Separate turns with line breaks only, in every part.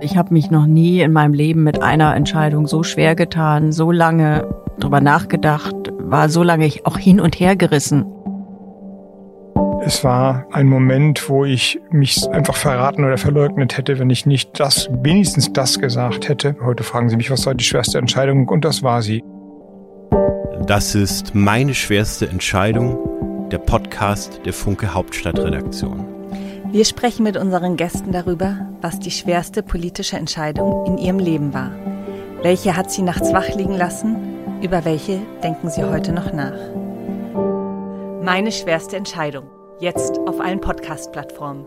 ich habe mich noch nie in meinem Leben mit einer Entscheidung so schwer getan, so lange drüber nachgedacht, war so lange auch hin und her gerissen.
Es war ein Moment, wo ich mich einfach verraten oder verleugnet hätte, wenn ich nicht wenigstens das gesagt hätte. Heute fragen Sie mich, was war die schwerste Entscheidung? Und das war sie.
Das ist meine schwerste Entscheidung, der Podcast der Funke Hauptstadtredaktion.
Wir sprechen mit unseren Gästen darüber, was die schwerste politische Entscheidung in ihrem Leben war. Welche hat sie nachts wach liegen lassen? Über welche denken sie heute noch nach? Meine schwerste Entscheidung. Jetzt auf allen Podcast-Plattformen.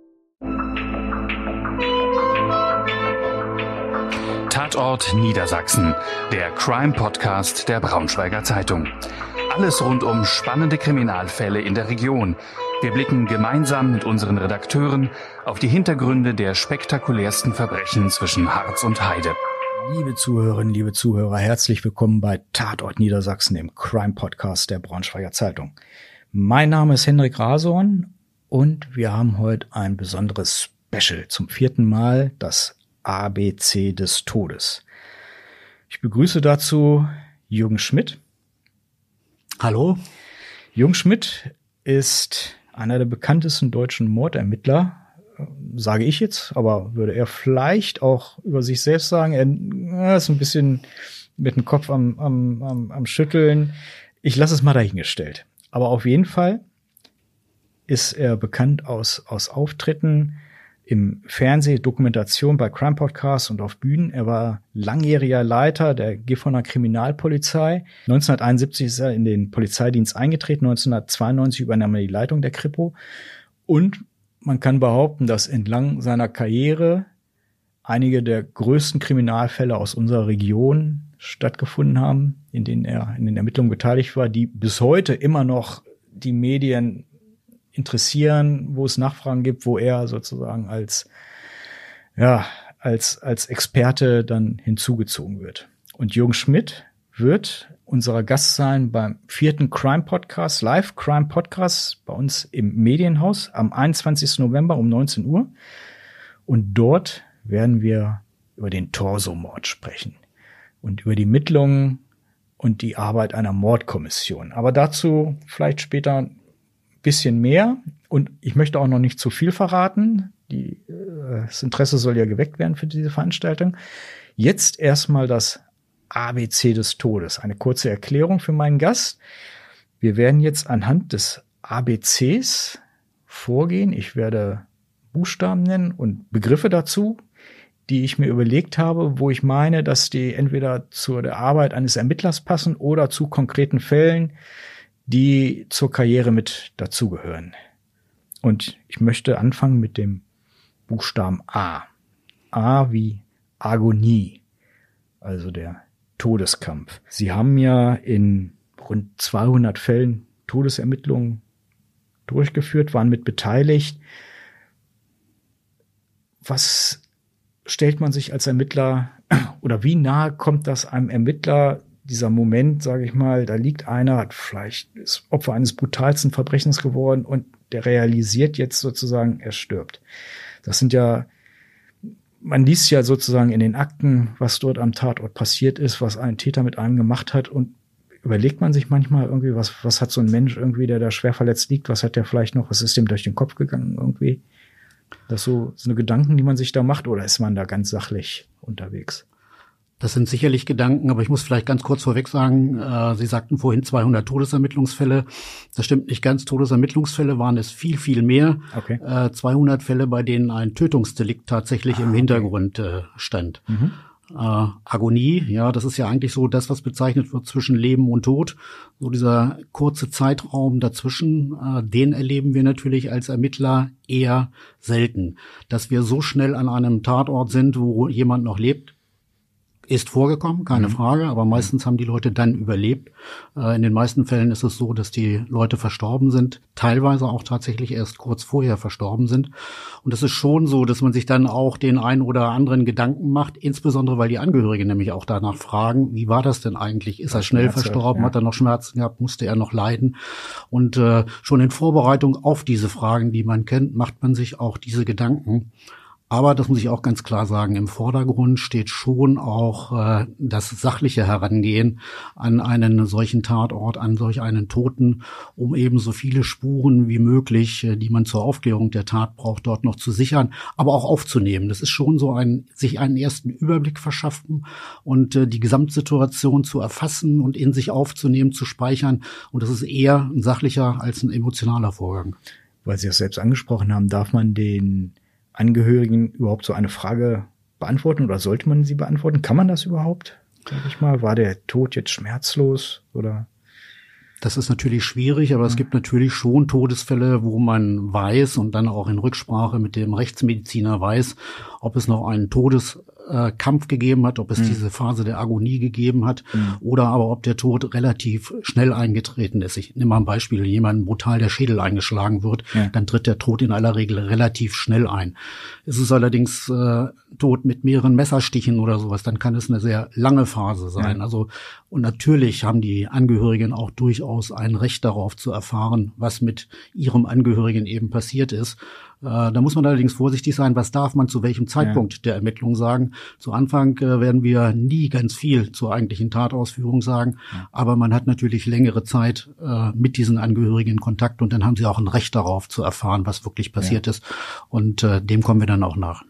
Tatort Niedersachsen, der Crime-Podcast der Braunschweiger Zeitung. Alles rund um spannende Kriminalfälle in der Region. Wir blicken gemeinsam mit unseren Redakteuren auf die Hintergründe der spektakulärsten Verbrechen zwischen Harz und Heide.
Liebe Zuhörerinnen, liebe Zuhörer, herzlich willkommen bei Tatort Niedersachsen, dem Crime-Podcast der Braunschweiger Zeitung. Mein Name ist Henrik Rasorn und wir haben heute ein besonderes Special, zum 4. Mal das ABC des Todes. Ich begrüße dazu Jürgen Schmidt.
Hallo.
Jürgen Schmidt ist einer der bekanntesten deutschen Mordermittler, sage ich jetzt, aber würde er vielleicht auch über sich selbst sagen. Er ist ein bisschen mit dem Kopf am Schütteln. Ich lasse es mal dahingestellt. Aber auf jeden Fall ist er bekannt aus Auftritten im Fernsehen, Dokumentation bei Crime Podcasts und auf Bühnen. Er war langjähriger Leiter der Gifhorner Kriminalpolizei. 1971 ist er in den Polizeidienst eingetreten. 1992 übernahm er die Leitung der Kripo. Und man kann behaupten, dass entlang seiner Karriere einige der größten Kriminalfälle aus unserer Region stattgefunden haben, in denen er in den Ermittlungen beteiligt war, die bis heute immer noch die Medien interessieren, wo es Nachfragen gibt, wo er sozusagen als Experte dann hinzugezogen wird. Und Jürgen Schmidt wird unser Gast sein beim 4. Crime Podcast, Live Crime Podcast bei uns im Medienhaus am 21. November um 19 Uhr. Und dort werden wir über den Torso-Mord sprechen und über die Ermittlungen und die Arbeit einer Mordkommission. Aber dazu vielleicht später ein bisschen mehr. Und ich möchte auch noch nicht zu viel verraten. Das Interesse soll ja geweckt werden für diese Veranstaltung. Jetzt erstmal das ABC des Todes. Eine kurze Erklärung für meinen Gast. Wir werden jetzt anhand des ABCs vorgehen. Ich werde Buchstaben nennen und Begriffe dazu, die ich mir überlegt habe, wo ich meine, dass die entweder zu der Arbeit eines Ermittlers passen oder zu konkreten Fällen, die zur Karriere mit dazugehören. Und ich möchte anfangen mit dem Buchstaben A. A wie Agonie, also der Todeskampf. Sie haben ja in rund 200 Fällen Todesermittlungen durchgeführt, waren mit beteiligt. Was stellt man sich als Ermittler oder wie nahe kommt das einem Ermittler, dieser Moment, sage ich mal, da liegt einer, hat vielleicht ist Opfer eines brutalsten Verbrechens geworden und der realisiert jetzt sozusagen, er stirbt. Das sind ja, man liest ja sozusagen in den Akten, was dort am Tatort passiert ist, was ein Täter mit einem gemacht hat und überlegt man sich manchmal irgendwie, was hat so ein Mensch irgendwie, der da schwer verletzt liegt, was hat der vielleicht noch, was ist dem durch den Kopf gegangen irgendwie? Das so eine Gedanken, die man sich da macht, oder ist man da ganz sachlich unterwegs?
Das sind sicherlich Gedanken, aber ich muss vielleicht ganz kurz vorweg sagen, Sie sagten vorhin 200 Todesermittlungsfälle. Das stimmt nicht ganz. Todesermittlungsfälle waren es viel, viel mehr.
Okay.
200 Fälle, bei denen ein Tötungsdelikt tatsächlich im Hintergrund stand.
Mhm.
Agonie, ja, das ist ja eigentlich so das, was bezeichnet wird zwischen Leben und Tod. So dieser kurze Zeitraum dazwischen, den erleben wir natürlich als Ermittler eher selten. Dass wir so schnell an einem Tatort sind, wo jemand noch lebt, ist vorgekommen, keine Frage, aber meistens haben die Leute dann überlebt. In den meisten Fällen ist es so, dass die Leute verstorben sind, teilweise auch tatsächlich erst kurz vorher verstorben sind. Und es ist schon so, dass man sich dann auch den einen oder anderen Gedanken macht, insbesondere weil die Angehörigen nämlich auch danach fragen, wie war das denn eigentlich? Ist er schnell verstorben? Ja. Hat er noch Schmerzen gehabt? Musste er noch leiden? Und schon in Vorbereitung auf diese Fragen, die man kennt, macht man sich auch diese Gedanken. Aber das muss ich auch ganz klar sagen, im Vordergrund steht schon auch das sachliche Herangehen an einen solchen Tatort, an solch einen Toten, um eben so viele Spuren wie möglich, die man zur Aufklärung der Tat braucht, dort noch zu sichern, aber auch aufzunehmen. Das ist schon so sich einen ersten Überblick verschaffen und die Gesamtsituation zu erfassen und in sich aufzunehmen, zu speichern. Und das ist eher ein sachlicher als ein emotionaler Vorgang.
Weil Sie es selbst angesprochen haben, darf man den Angehörigen überhaupt so eine Frage beantworten oder sollte man sie beantworten? Kann man das überhaupt, sag ich mal? War der Tod jetzt schmerzlos oder?
Das ist natürlich schwierig, aber es gibt natürlich schon Todesfälle, wo man weiß und dann auch in Rücksprache mit dem Rechtsmediziner weiß, ob es noch einen Todeskampf gegeben hat, ob es diese Phase der Agonie gegeben hat oder aber ob der Tod relativ schnell eingetreten ist. Ich nehme mal ein Beispiel, jemand brutal der Schädel eingeschlagen wird, dann tritt der Tod in aller Regel relativ schnell ein. Ist es allerdings Tod mit mehreren Messerstichen oder sowas, dann kann es eine sehr lange Phase sein. Ja. Also und natürlich haben die Angehörigen auch durchaus ein Recht darauf zu erfahren, was mit ihrem Angehörigen eben passiert ist. Da muss man allerdings vorsichtig sein, was darf man zu welchem Zeitpunkt der Ermittlung sagen. Zu Anfang werden wir nie ganz viel zur eigentlichen Tatausführung sagen, aber man hat natürlich längere Zeit mit diesen Angehörigen in Kontakt und dann haben sie auch ein Recht darauf zu erfahren, was wirklich passiert ist und dem kommen wir dann auch nach.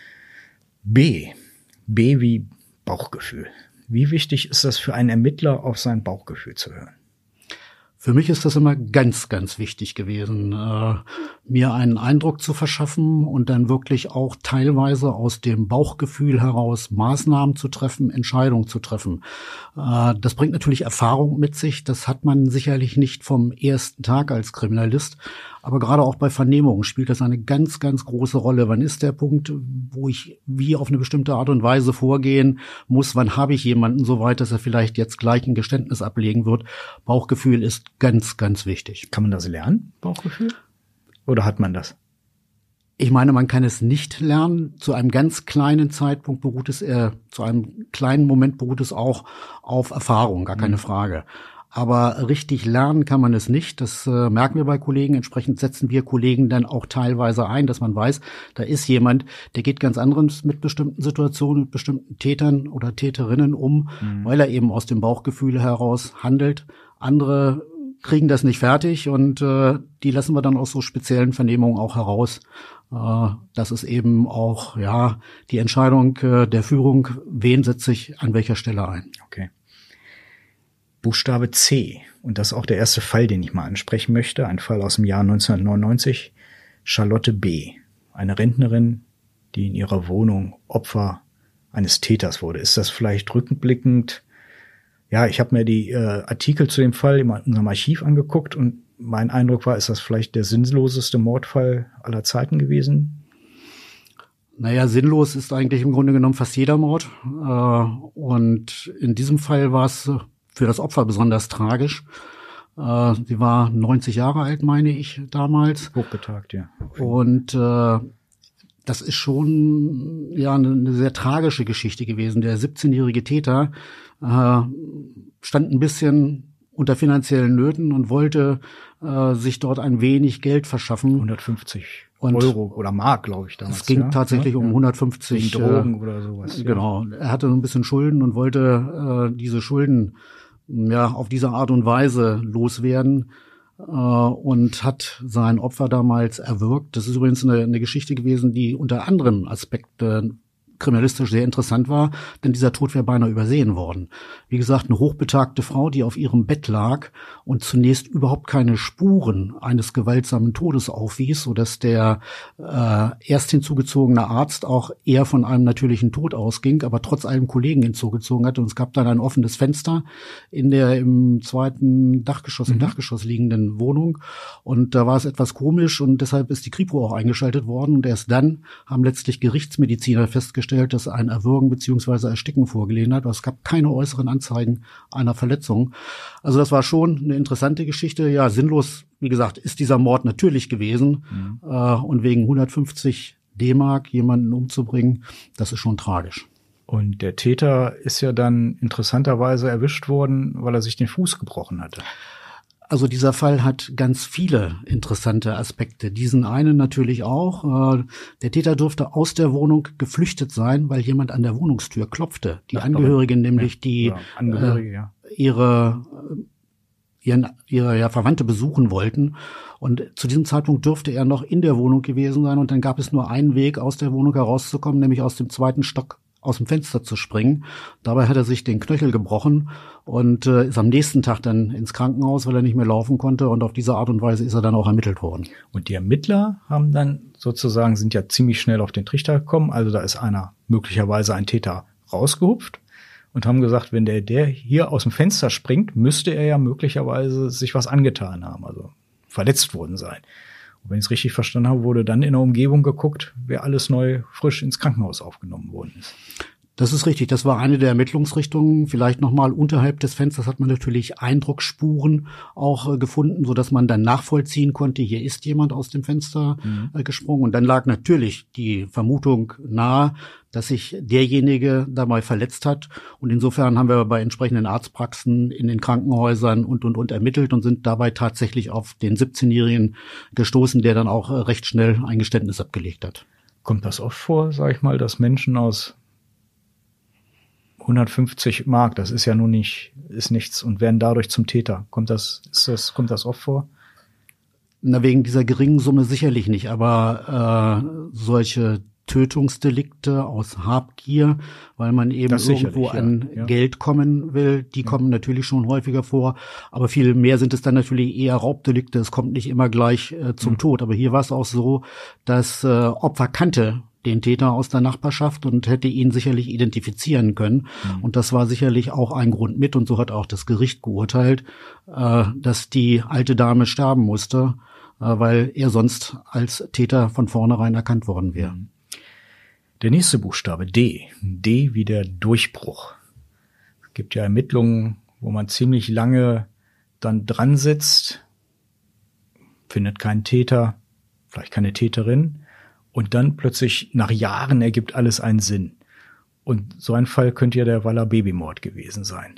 B wie Bauchgefühl. Wie wichtig ist das für einen Ermittler, auf sein Bauchgefühl zu hören?
Für mich ist das immer ganz, ganz wichtig gewesen, mir einen Eindruck zu verschaffen und dann wirklich auch teilweise aus dem Bauchgefühl heraus Maßnahmen zu treffen, Entscheidungen zu treffen. Das bringt natürlich Erfahrung mit sich. Das hat man sicherlich nicht vom ersten Tag als Kriminalist. Aber gerade auch bei Vernehmungen spielt das eine ganz, ganz große Rolle. Wann ist der Punkt, wo ich wie auf eine bestimmte Art und Weise vorgehen muss? Wann habe ich jemanden so weit, dass er vielleicht jetzt gleich ein Geständnis ablegen wird? Bauchgefühl ist ganz, ganz wichtig.
Kann man das lernen, Bauchgefühl? Oder hat man das?
Ich meine, man kann es nicht lernen. Zu einem ganz kleinen Zeitpunkt beruht es, zu einem kleinen Moment beruht es auch auf Erfahrung, gar keine Frage. Aber richtig lernen kann man es nicht. Das merken wir bei Kollegen. Entsprechend setzen wir Kollegen dann auch teilweise ein, dass man weiß, da ist jemand, der geht ganz anders mit bestimmten Situationen, mit bestimmten Tätern oder Täterinnen um, weil er eben aus dem Bauchgefühl heraus handelt. Andere kriegen das nicht fertig und die lassen wir dann aus so speziellen Vernehmungen auch heraus. Das ist eben auch die Entscheidung der Führung, wen setze ich an welcher Stelle ein.
Okay. Buchstabe C. Und das ist auch der erste Fall, den ich mal ansprechen möchte. Ein Fall aus dem Jahr 1999. Charlotte B., eine Rentnerin, die in ihrer Wohnung Opfer eines Täters wurde. Ist das vielleicht rückblickend? Ja, ich habe mir die Artikel zu dem Fall in unserem Archiv angeguckt und mein Eindruck war, ist das vielleicht der sinnloseste Mordfall aller Zeiten gewesen?
Naja, sinnlos ist eigentlich im Grunde genommen fast jeder Mord. Und in diesem Fall war es für das Opfer besonders tragisch. Sie war 90 Jahre alt, meine ich, damals.
Hochbetagt, ja.
Und das ist schon eine sehr tragische Geschichte gewesen. Der 17-jährige Täter stand ein bisschen unter finanziellen Nöten und wollte sich dort ein wenig Geld verschaffen.
150 Euro oder Mark, glaube ich, damals.
Es ging tatsächlich um 150
Drogen oder sowas.
Genau. Er hatte so ein bisschen Schulden und wollte diese Schulden auf diese Art und Weise loswerden und hat sein Opfer damals erwürgt. Das ist übrigens eine Geschichte gewesen, die unter anderen Aspekten kriminalistisch sehr interessant war, denn dieser Tod wäre beinahe übersehen worden. Wie gesagt, eine hochbetagte Frau, die auf ihrem Bett lag und zunächst überhaupt keine Spuren eines gewaltsamen Todes aufwies, sodass der erst hinzugezogene Arzt auch eher von einem natürlichen Tod ausging, aber trotz allem Kollegen hinzugezogen hat. Und es gab dann ein offenes Fenster in der im zweiten Dachgeschoss, im Dachgeschoss liegenden Wohnung. Und da war es etwas komisch und deshalb ist die Kripo auch eingeschaltet worden. Und erst dann haben letztlich Gerichtsmediziner festgestellt, dass ein Erwürgen bzw. Ersticken vorgelegen hat. Aber es gab keine äußeren Anzeigen einer Verletzung. Also das war schon eine interessante Geschichte. Ja, sinnlos, wie gesagt, ist dieser Mord natürlich gewesen. Und wegen 150 D-Mark jemanden umzubringen, das ist schon tragisch.
Und der Täter ist ja dann interessanterweise erwischt worden, weil er sich den Fuß gebrochen hatte.
Also dieser Fall hat ganz viele interessante Aspekte. Diesen einen natürlich auch. Der Täter dürfte aus der Wohnung geflüchtet sein, weil jemand an der Wohnungstür klopfte. Die Angehörigen, nämlich die ihre Verwandte besuchen wollten. Und zu diesem Zeitpunkt dürfte er noch in der Wohnung gewesen sein. Und dann gab es nur einen Weg, aus der Wohnung herauszukommen, nämlich aus dem 2. Stock aus dem Fenster zu springen. Dabei hat er sich den Knöchel gebrochen und ist am nächsten Tag dann ins Krankenhaus, weil er nicht mehr laufen konnte. Und auf diese Art und Weise ist er dann auch ermittelt worden.
Und die Ermittler haben dann sozusagen, sind ja ziemlich schnell auf den Trichter gekommen. Also da ist möglicherweise ein Täter rausgehupft und haben gesagt, wenn der hier aus dem Fenster springt, müsste er ja möglicherweise sich was angetan haben, also verletzt worden sein. Und wenn ich es richtig verstanden habe, wurde dann in der Umgebung geguckt, wer alles neu frisch ins Krankenhaus aufgenommen worden ist.
Das ist richtig. Das war eine der Ermittlungsrichtungen. Vielleicht nochmal unterhalb des Fensters hat man natürlich Eindrucksspuren auch gefunden, so dass man dann nachvollziehen konnte, hier ist jemand aus dem Fenster gesprungen. Und dann lag natürlich die Vermutung nahe, dass sich derjenige dabei verletzt hat. Und insofern haben wir bei entsprechenden Arztpraxen in den Krankenhäusern und ermittelt und sind dabei tatsächlich auf den 17-Jährigen gestoßen, der dann auch recht schnell ein Geständnis abgelegt hat.
Kommt das oft vor, sag ich mal, dass Menschen aus 150 Mark, das ist ja nun nichts und werden dadurch zum Täter. Kommt das oft vor?
Na, wegen dieser geringen Summe sicherlich nicht, aber solche Tötungsdelikte aus Habgier, weil man eben irgendwo an Geld kommen will, die kommen natürlich schon häufiger vor, aber viel mehr sind es dann natürlich eher Raubdelikte, es kommt nicht immer gleich zum Tod, aber hier war es auch so, dass Opfer kannte den Täter aus der Nachbarschaft und hätte ihn sicherlich identifizieren können. Und das war sicherlich auch ein Grund mit. Und so hat auch das Gericht geurteilt, dass die alte Dame sterben musste, weil er sonst als Täter von vornherein erkannt worden wäre.
Der nächste Buchstabe, D. D wie der Durchbruch. Es gibt ja Ermittlungen, wo man ziemlich lange dann dran sitzt, findet keinen Täter, vielleicht keine Täterin. Und dann plötzlich nach Jahren ergibt alles einen Sinn. Und so ein Fall könnte ja der Waller Babymord gewesen sein.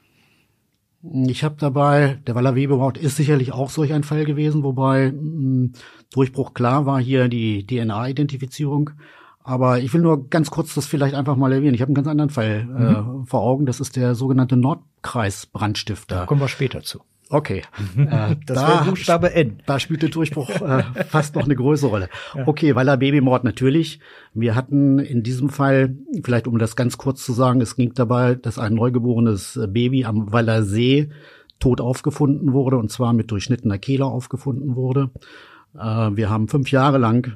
Ich habe dabei, der Waller Babymord ist sicherlich auch solch ein Fall gewesen, wobei Durchbruch klar war hier die DNA-Identifizierung. Aber ich will nur ganz kurz das vielleicht einfach mal erwähnen. Ich habe einen ganz anderen Fall vor Augen. Das ist der sogenannte Nordkreis-Brandstifter.
Da kommen wir später zu.
Okay,
das wäre Buchstabe N.
Da spielt der Durchbruch fast noch eine größere Rolle. Ja. Okay, Waller Babymord natürlich. Wir hatten in diesem Fall, vielleicht um das ganz kurz zu sagen, es ging dabei, dass ein neugeborenes Baby am Waller See tot aufgefunden wurde, und zwar mit durchschnittener Kehle aufgefunden wurde. Wir haben 5 Jahre lang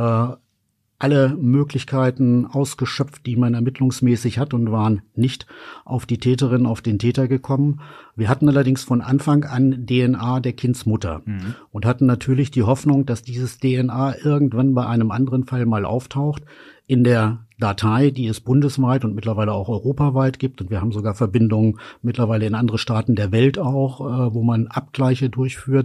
alle Möglichkeiten ausgeschöpft, die man ermittlungsmäßig hat, und waren nicht auf die Täterin, auf den Täter gekommen. Wir hatten allerdings von Anfang an DNA der Kindsmutter und hatten natürlich die Hoffnung, dass dieses DNA irgendwann bei einem anderen Fall mal auftaucht. In der Datei, die es bundesweit und mittlerweile auch europaweit gibt, und wir haben sogar Verbindungen mittlerweile in andere Staaten der Welt auch, wo man Abgleiche durchführt.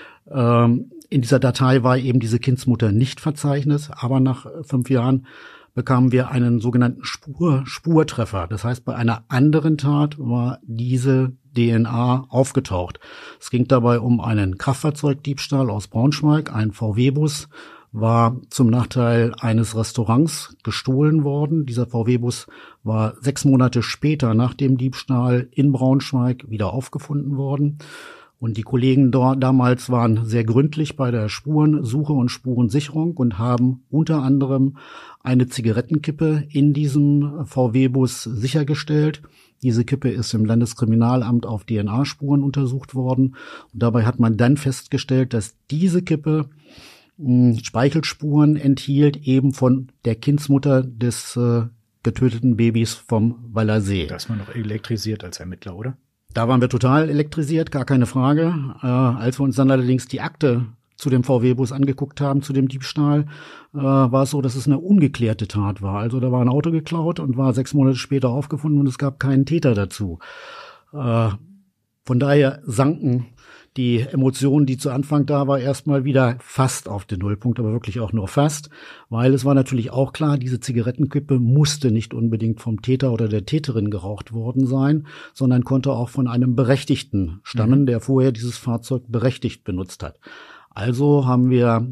In dieser Datei war eben diese Kindsmutter nicht verzeichnet, aber nach 5 Jahren bekamen wir einen sogenannten Spurtreffer. Das heißt, bei einer anderen Tat war diese DNA aufgetaucht. Es ging dabei um einen Kraftfahrzeugdiebstahl aus Braunschweig. Ein VW-Bus war zum Nachteil eines Restaurants gestohlen worden. Dieser VW-Bus war 6 Monate später nach dem Diebstahl in Braunschweig wieder aufgefunden worden. Und die Kollegen dort damals waren sehr gründlich bei der Spurensuche und Spurensicherung und haben unter anderem eine Zigarettenkippe in diesem VW-Bus sichergestellt. Diese Kippe ist im Landeskriminalamt auf DNA-Spuren untersucht worden. Und dabei hat man dann festgestellt, dass diese Kippe Speichelspuren enthielt, eben von der Kindsmutter des getöteten Babys vom Waller See.
Da ist man noch elektrisiert als Ermittler, oder?
Da waren wir total elektrisiert, gar keine Frage. Als wir uns dann allerdings die Akte zu dem VW-Bus angeguckt haben, zu dem Diebstahl, war es so, dass es eine ungeklärte Tat war. Also da war ein Auto geklaut und war 6 Monate später aufgefunden und es gab keinen Täter dazu. Von daher sanken die Emotion, die zu Anfang da war, erstmal wieder fast auf den Nullpunkt, aber wirklich auch nur fast, weil es war natürlich auch klar, diese Zigarettenkippe musste nicht unbedingt vom Täter oder der Täterin geraucht worden sein, sondern konnte auch von einem Berechtigten stammen, der vorher dieses Fahrzeug berechtigt benutzt hat. Also haben wir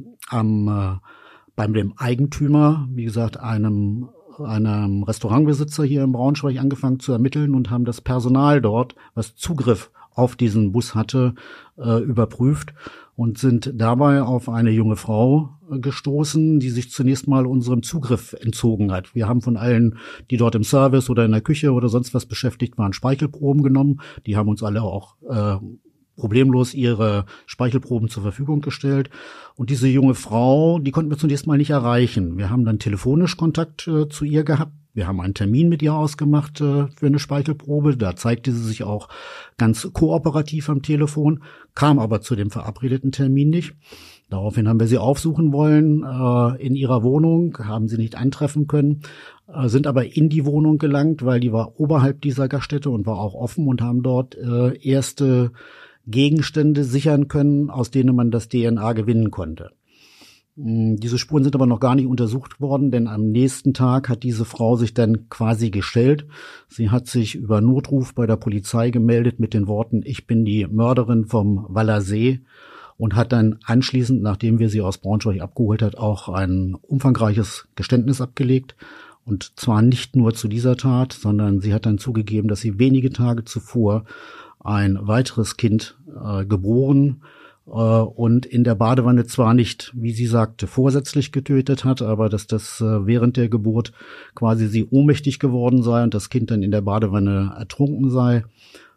beim dem Eigentümer, wie gesagt, einem Restaurantbesitzer hier in Braunschweig angefangen zu ermitteln und haben das Personal dort, was Zugriff auf diesen Bus hatte, überprüft und sind dabei auf eine junge Frau gestoßen, die sich zunächst mal unserem Zugriff entzogen hat. Wir haben von allen, die dort im Service oder in der Küche oder sonst was beschäftigt waren, Speichelproben genommen. Die haben uns alle auch problemlos ihre Speichelproben zur Verfügung gestellt. Und diese junge Frau, die konnten wir zunächst mal nicht erreichen. Wir haben dann telefonisch Kontakt zu ihr gehabt. Wir haben einen Termin mit ihr ausgemacht für eine Speichelprobe. Da zeigte sie sich auch ganz kooperativ am Telefon, kam aber zu dem verabredeten Termin nicht. Daraufhin haben wir sie aufsuchen wollen in ihrer Wohnung, haben sie nicht antreffen können, sind aber in die Wohnung gelangt, weil die war oberhalb dieser Gaststätte und war auch offen und haben dort erste Gegenstände sichern können, aus denen man das DNA gewinnen konnte. Diese Spuren sind aber noch gar nicht untersucht worden, denn am nächsten Tag hat diese Frau sich dann quasi gestellt. Sie hat sich über Notruf bei der Polizei gemeldet mit den Worten, ich bin die Mörderin vom Wallersee, und hat dann anschließend, nachdem wir sie aus Braunschweig abgeholt hat, auch ein umfangreiches Geständnis abgelegt. Und zwar nicht nur zu dieser Tat, sondern sie hat dann zugegeben, dass sie wenige Tage zuvor ein weiteres Kind geboren und in der Badewanne zwar nicht, wie sie sagte, vorsätzlich getötet hat, aber dass das während der Geburt quasi sie ohnmächtig geworden sei und das Kind dann in der Badewanne ertrunken sei.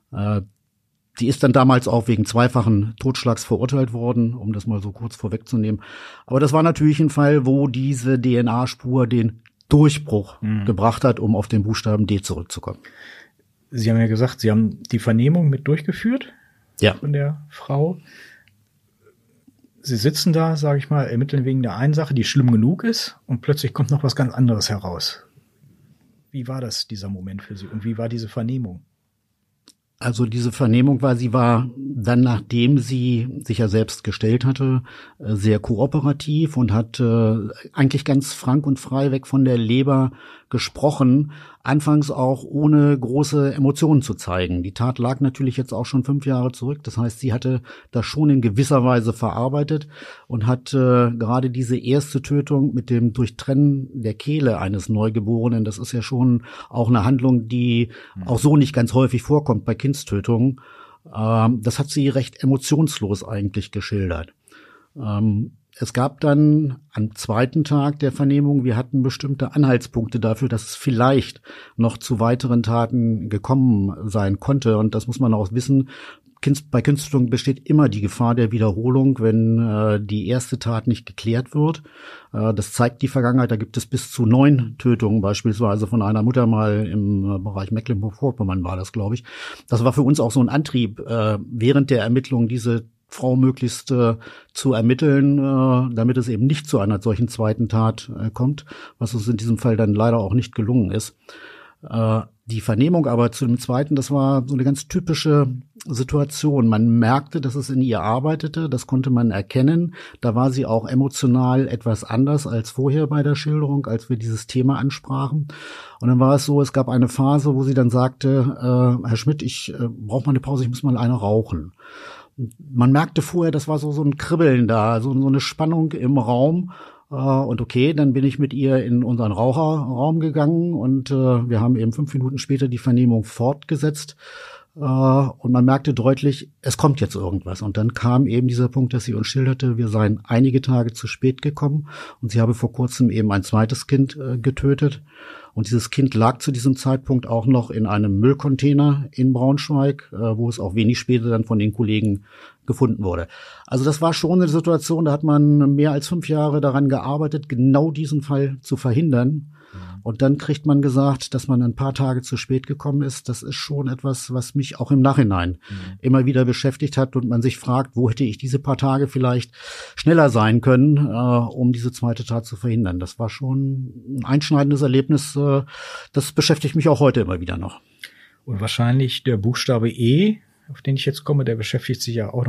Die ist dann damals auch wegen zweifachen Totschlags verurteilt worden, um das mal so kurz vorwegzunehmen. Aber das war natürlich ein Fall, wo diese DNA-Spur den Durchbruch gebracht hat, um auf den Buchstaben D zurückzukommen.
Sie haben ja gesagt, Sie haben die Vernehmung mit durchgeführt von der Frau. Sie sitzen da, sage ich mal, ermitteln wegen der einen Sache, die schlimm genug ist, und plötzlich kommt noch was ganz anderes heraus. Wie war das, dieser Moment für Sie, und wie war diese Vernehmung?
Also diese Vernehmung sie war dann, nachdem sie sich ja selbst gestellt hatte, sehr kooperativ und hat eigentlich ganz frank und frei weg von der Leber gesprochen, anfangs auch ohne große Emotionen zu zeigen. Die Tat lag natürlich jetzt auch schon 5 Jahre zurück, das heißt, sie hatte das schon in gewisser Weise verarbeitet und hat gerade diese erste Tötung mit dem Durchtrennen der Kehle eines Neugeborenen, das ist ja schon auch eine Handlung, die auch so nicht ganz häufig vorkommt bei Kindstötungen, das hat sie recht emotionslos eigentlich geschildert. Es gab dann am zweiten Tag der Vernehmung, wir hatten bestimmte Anhaltspunkte dafür, dass es vielleicht noch zu weiteren Taten gekommen sein konnte. Und das muss man auch wissen. Bei Kindstötung besteht immer die Gefahr der Wiederholung, wenn die erste Tat nicht geklärt wird. Das zeigt die Vergangenheit. Da gibt es bis zu 9 Tötungen, beispielsweise von einer Mutter mal im Bereich Mecklenburg-Vorpommern war das, glaube ich. Das war für uns auch so ein Antrieb, während der Ermittlungen diese Frau möglichst zu ermitteln, damit es eben nicht zu einer solchen zweiten Tat kommt, was uns in diesem Fall dann leider auch nicht gelungen ist. Die Vernehmung aber zu dem zweiten, das war so eine ganz typische Situation. Man merkte, dass es in ihr arbeitete, das konnte man erkennen. Da war sie auch emotional etwas anders als vorher bei der Schilderung, als wir dieses Thema ansprachen. Und dann war es so, es gab eine Phase, wo sie dann sagte, Herr Schmidt, ich brauche mal eine Pause, ich muss mal eine rauchen. Man merkte vorher, das war so ein Kribbeln da, so eine Spannung im Raum. Und okay, dann bin ich mit ihr in unseren Raucherraum gegangen und wir haben eben 5 Minuten später die Vernehmung fortgesetzt. Und man merkte deutlich, es kommt jetzt irgendwas. Und dann kam eben dieser Punkt, dass sie uns schilderte, wir seien einige Tage zu spät gekommen und sie habe vor kurzem eben ein zweites Kind getötet. Und dieses Kind lag zu diesem Zeitpunkt auch noch in einem Müllcontainer in Braunschweig, wo es auch wenig später dann von den Kollegen gefunden wurde. Also das war schon eine Situation, da hat man mehr als 5 Jahre daran gearbeitet, genau diesen Fall zu verhindern. Und dann kriegt man gesagt, dass man ein paar Tage zu spät gekommen ist. Das ist schon etwas, was mich auch im Nachhinein immer wieder beschäftigt hat und man sich fragt, wo hätte ich diese paar Tage vielleicht schneller sein können, um diese zweite Tat zu verhindern. Das war schon ein einschneidendes Erlebnis. Das beschäftigt mich auch heute immer wieder noch.
Und wahrscheinlich der Buchstabe E, auf den ich jetzt komme, der beschäftigt sich ja auch noch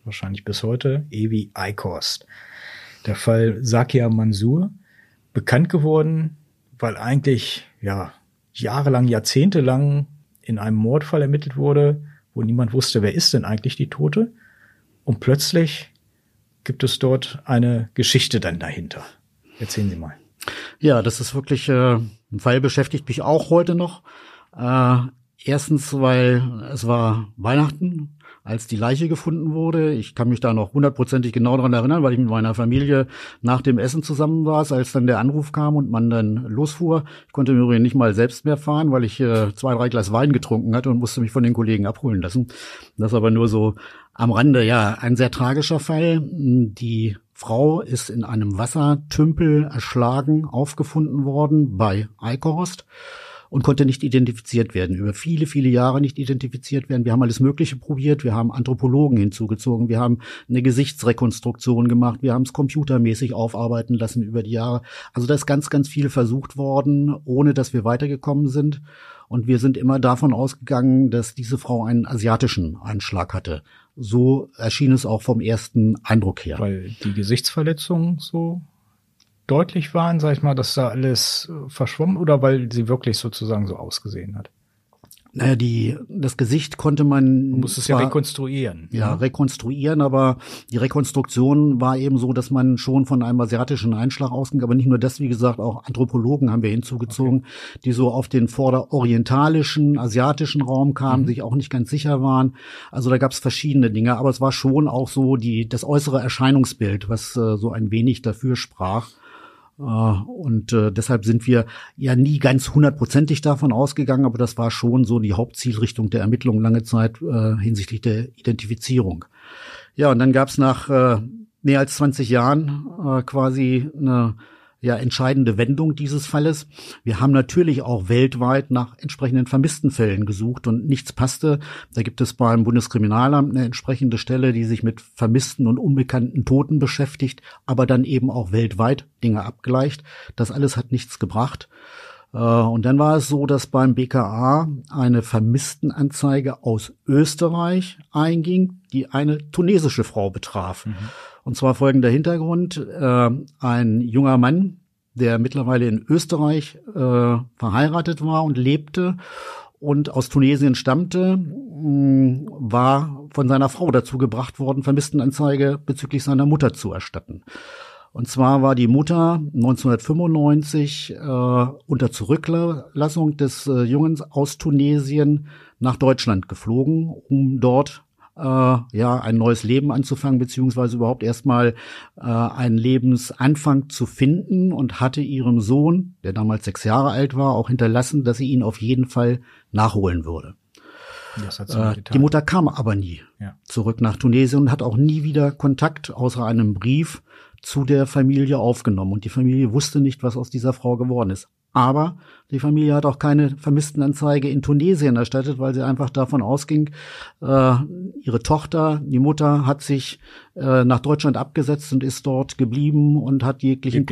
wahrscheinlich bis heute, E wie Eichhorst. Der Fall Zakia Mansour, bekannt geworden, weil eigentlich jahrelang, jahrzehntelang in einem Mordfall ermittelt wurde, wo niemand wusste, wer ist denn eigentlich die Tote. Und plötzlich gibt es dort eine Geschichte dann dahinter. Erzählen Sie mal.
Ja, das ist wirklich ein Fall, beschäftigt mich auch heute noch. Erstens, weil es war Weihnachten, als die Leiche gefunden wurde. Ich kann mich da noch 100% genau daran erinnern, weil ich mit meiner Familie nach dem Essen zusammen saß, als dann der Anruf kam und man dann losfuhr. Ich konnte im Übrigen nicht mal selbst mehr fahren, weil ich 2-3 Glas Wein getrunken hatte und musste mich von den Kollegen abholen lassen. Das aber nur so am Rande. Ja, ein sehr tragischer Fall. Die Frau ist in einem Wassertümpel erschlagen aufgefunden worden bei Eichhorst und konnte nicht identifiziert werden, über viele, viele Jahre nicht identifiziert werden. Wir haben alles Mögliche probiert, wir haben Anthropologen hinzugezogen, wir haben eine Gesichtsrekonstruktion gemacht, wir haben es computermäßig aufarbeiten lassen über die Jahre. Also da ist ganz, ganz viel versucht worden, ohne dass wir weitergekommen sind. Und wir sind immer davon ausgegangen, dass diese Frau einen asiatischen Einschlag hatte. So erschien es auch vom ersten Eindruck her.
Weil die Gesichtsverletzungen so deutlich waren, sag ich mal, dass da alles verschwommen oder weil sie wirklich sozusagen so ausgesehen hat?
Naja, das Gesicht konnte man
muss es ja rekonstruieren.
Ja, rekonstruieren, aber die Rekonstruktion war eben so, dass man schon von einem asiatischen Einschlag ausging. Aber nicht nur das, wie gesagt, auch Anthropologen haben wir hinzugezogen, die so auf den vorderorientalischen, asiatischen Raum kamen, sich auch nicht ganz sicher waren. Also da gab es verschiedene Dinge, aber es war schon auch so das äußere Erscheinungsbild, was so ein wenig dafür sprach. Und deshalb sind wir ja nie ganz 100%ig davon ausgegangen, aber das war schon so die Hauptzielrichtung der Ermittlungen lange Zeit hinsichtlich der Identifizierung. Ja, und dann gab es nach mehr als 20 Jahren quasi eine entscheidende Wendung dieses Falles. Wir haben natürlich auch weltweit nach entsprechenden Vermisstenfällen gesucht und nichts passte. Da gibt es beim Bundeskriminalamt eine entsprechende Stelle, die sich mit vermissten und unbekannten Toten beschäftigt, aber dann eben auch weltweit Dinge abgleicht. Das alles hat nichts gebracht. Und dann war es so, dass beim BKA eine Vermisstenanzeige aus Österreich einging, die eine tunesische Frau betraf. Und zwar folgender Hintergrund. Ein junger Mann, der mittlerweile in Österreich verheiratet war und lebte und aus Tunesien stammte, war von seiner Frau dazu gebracht worden, Vermisstenanzeige bezüglich seiner Mutter zu erstatten. Und zwar war die Mutter 1995 unter Zurücklassung des Jungen aus Tunesien nach Deutschland geflogen, um dort ein neues Leben anzufangen, beziehungsweise überhaupt erstmal einen Lebensanfang zu finden, und hatte ihrem Sohn, der damals 6 Jahre alt war, auch hinterlassen, dass sie ihn auf jeden Fall nachholen würde.
Das hat sie
die Mutter kam aber nie zurück nach Tunesien und hat auch nie wieder Kontakt außer einem Brief zu der Familie aufgenommen. Und die Familie wusste nicht, was aus dieser Frau geworden ist. Aber die Familie hat auch keine Vermisstenanzeige in Tunesien erstattet, weil sie einfach davon ausging, ihre Tochter, die Mutter, hat sich nach Deutschland abgesetzt und ist dort geblieben und hat jeglichen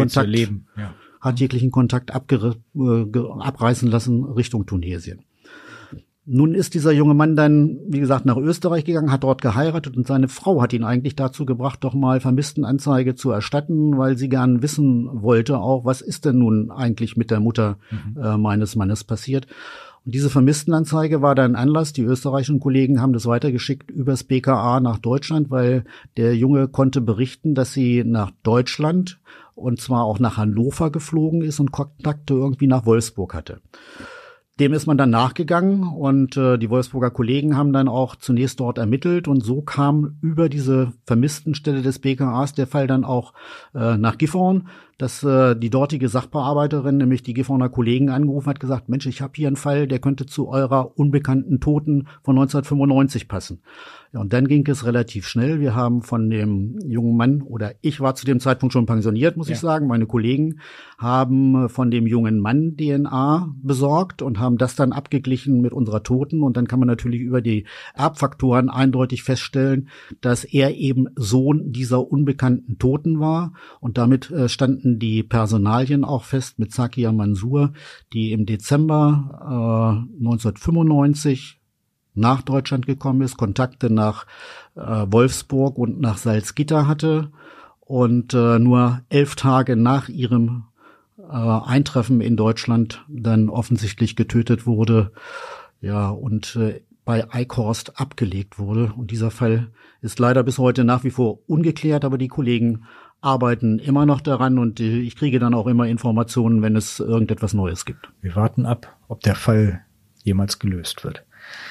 Kontakt abreißen lassen Richtung Tunesien. Nun ist dieser junge Mann dann, wie gesagt, nach Österreich gegangen, hat dort geheiratet, und seine Frau hat ihn eigentlich dazu gebracht, doch mal Vermisstenanzeige zu erstatten, weil sie gern wissen wollte auch, was ist denn nun eigentlich mit der Mutter meines Mannes passiert. Und diese Vermisstenanzeige war dann Anlass. Die österreichischen Kollegen haben das weitergeschickt übers BKA nach Deutschland, weil der Junge konnte berichten, dass sie nach Deutschland und zwar auch nach Hannover geflogen ist und Kontakte irgendwie nach Wolfsburg hatte. Dem ist man dann nachgegangen, und die Wolfsburger Kollegen haben dann auch zunächst dort ermittelt, und so kam über diese Vermisstenstelle des BKAs der Fall dann auch nach Gifhorn, dass die dortige Sachbearbeiterin, nämlich die Gifhorner Kollegen, angerufen hat, gesagt, Mensch, ich habe hier einen Fall, der könnte zu eurer unbekannten Toten von 1995 passen. Ja, und dann ging es relativ schnell. Wir haben von dem jungen Mann, oder ich war zu dem Zeitpunkt schon pensioniert, muss ich sagen, meine Kollegen haben von dem jungen Mann DNA besorgt und haben das dann abgeglichen mit unserer Toten. Und dann kann man natürlich über die Erbfaktoren eindeutig feststellen, dass er eben Sohn dieser unbekannten Toten war. Und damit standen die Personalien auch fest mit Zakia Mansour, die im Dezember 1995 nach Deutschland gekommen ist, Kontakte nach Wolfsburg und nach Salzgitter hatte und nur 11 Tage nach ihrem Eintreffen in Deutschland dann offensichtlich getötet wurde, ja, und bei Eichhorst abgelegt wurde. Und dieser Fall ist leider bis heute nach wie vor ungeklärt, aber die Kollegen arbeiten immer noch daran und ich kriege dann auch immer Informationen, wenn es irgendetwas Neues gibt.
Wir warten ab, ob der Fall jemals gelöst wird.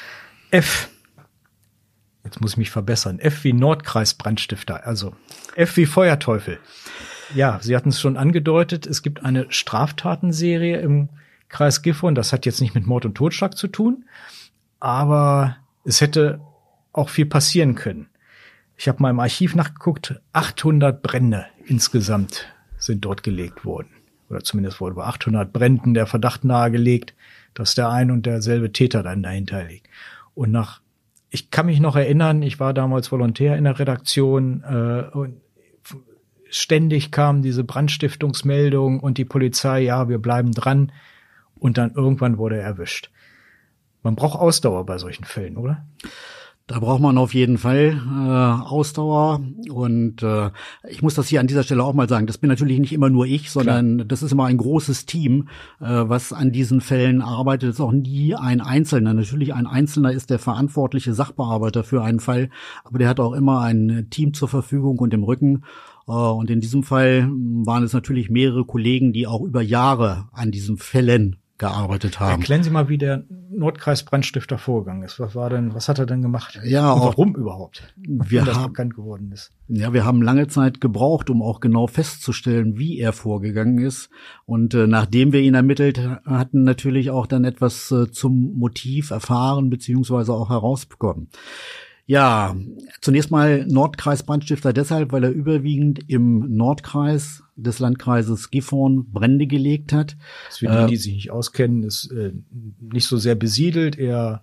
F. Jetzt muss ich mich verbessern. F wie Nordkreis-Brandstifter, also F wie Feuerteufel. Ja, Sie hatten es schon angedeutet, es gibt eine Straftatenserie im Kreis Gifhorn. Das hat jetzt nicht mit Mord und Totschlag zu tun, aber es hätte auch viel passieren können. Ich habe mal im Archiv nachgeguckt, 800 Brände insgesamt sind dort gelegt worden. Oder zumindest wurde bei 800 Bränden der Verdacht nahegelegt, dass der ein und derselbe Täter dann dahinter liegt. Und ich kann mich noch erinnern, ich war damals Volontär in der Redaktion und ständig kam diese Brandstiftungsmeldung und die Polizei, ja, wir bleiben dran. Und dann irgendwann wurde er erwischt. Man braucht Ausdauer bei solchen Fällen, oder?
Da braucht man auf jeden Fall Ausdauer und ich muss das hier an dieser Stelle auch mal sagen, das bin natürlich nicht immer nur ich, sondern das ist immer ein großes Team, was an diesen Fällen arbeitet. Das ist auch nie ein Einzelner. Natürlich ein Einzelner ist der verantwortliche Sachbearbeiter für einen Fall, aber der hat auch immer ein Team zur Verfügung und im Rücken. Und in diesem Fall waren es natürlich mehrere Kollegen, die auch über Jahre an diesen Fällen gearbeitet haben.
Erklären Sie mal, wie der Nordkreis-Brandstifter vorgegangen ist. Was hat er denn gemacht?
Ja,
und warum überhaupt?
Wie
das bekannt geworden ist.
Ja, wir haben lange Zeit gebraucht, um auch genau festzustellen, wie er vorgegangen ist. Und nachdem wir ihn ermittelt hatten, natürlich auch dann etwas zum Motiv erfahren beziehungsweise auch herausbekommen. Ja, zunächst mal Nordkreis-Brandstifter deshalb, weil er überwiegend im Nordkreis des Landkreises Gifhorn Brände gelegt hat.
Das für die sich nicht auskennen, ist nicht so sehr besiedelt, eher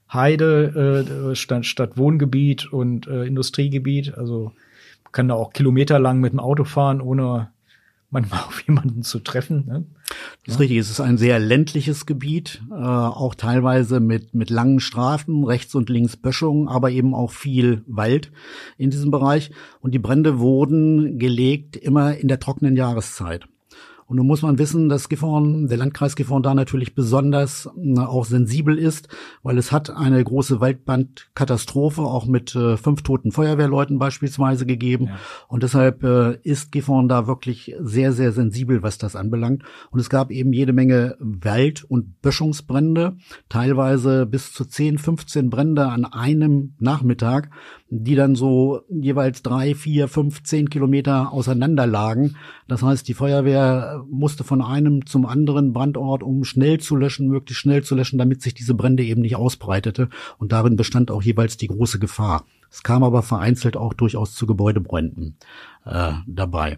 Heide statt Wohngebiet und Industriegebiet. Also man kann da auch kilometerlang mit dem Auto fahren, ohne manchmal auf jemanden zu treffen. Ne?
Das ist richtig, es ist ein sehr ländliches Gebiet, auch teilweise mit langen Straßen, rechts und links Böschungen, aber eben auch viel Wald in diesem Bereich. Und die Brände wurden gelegt immer in der trockenen Jahreszeit. Und nun muss man wissen, dass Gifhorn, der Landkreis Gifhorn da natürlich besonders auch sensibel ist, weil es hat eine große Waldbrandkatastrophe auch mit 5 toten Feuerwehrleuten beispielsweise gegeben. Ja. Und deshalb ist Gifhorn da wirklich sehr, sehr sensibel, was das anbelangt. Und es gab eben jede Menge Wald- und Böschungsbrände, teilweise bis zu 10, 15 Brände an einem Nachmittag, die dann so jeweils 3, 4, 5, 10 Kilometer auseinander lagen. Das heißt, die Feuerwehr musste von einem zum anderen Brandort, um schnell zu löschen, möglichst schnell zu löschen, damit sich diese Brände eben nicht ausbreitete. Und darin bestand auch jeweils die große Gefahr. Es kam aber vereinzelt auch durchaus zu Gebäudebränden dabei.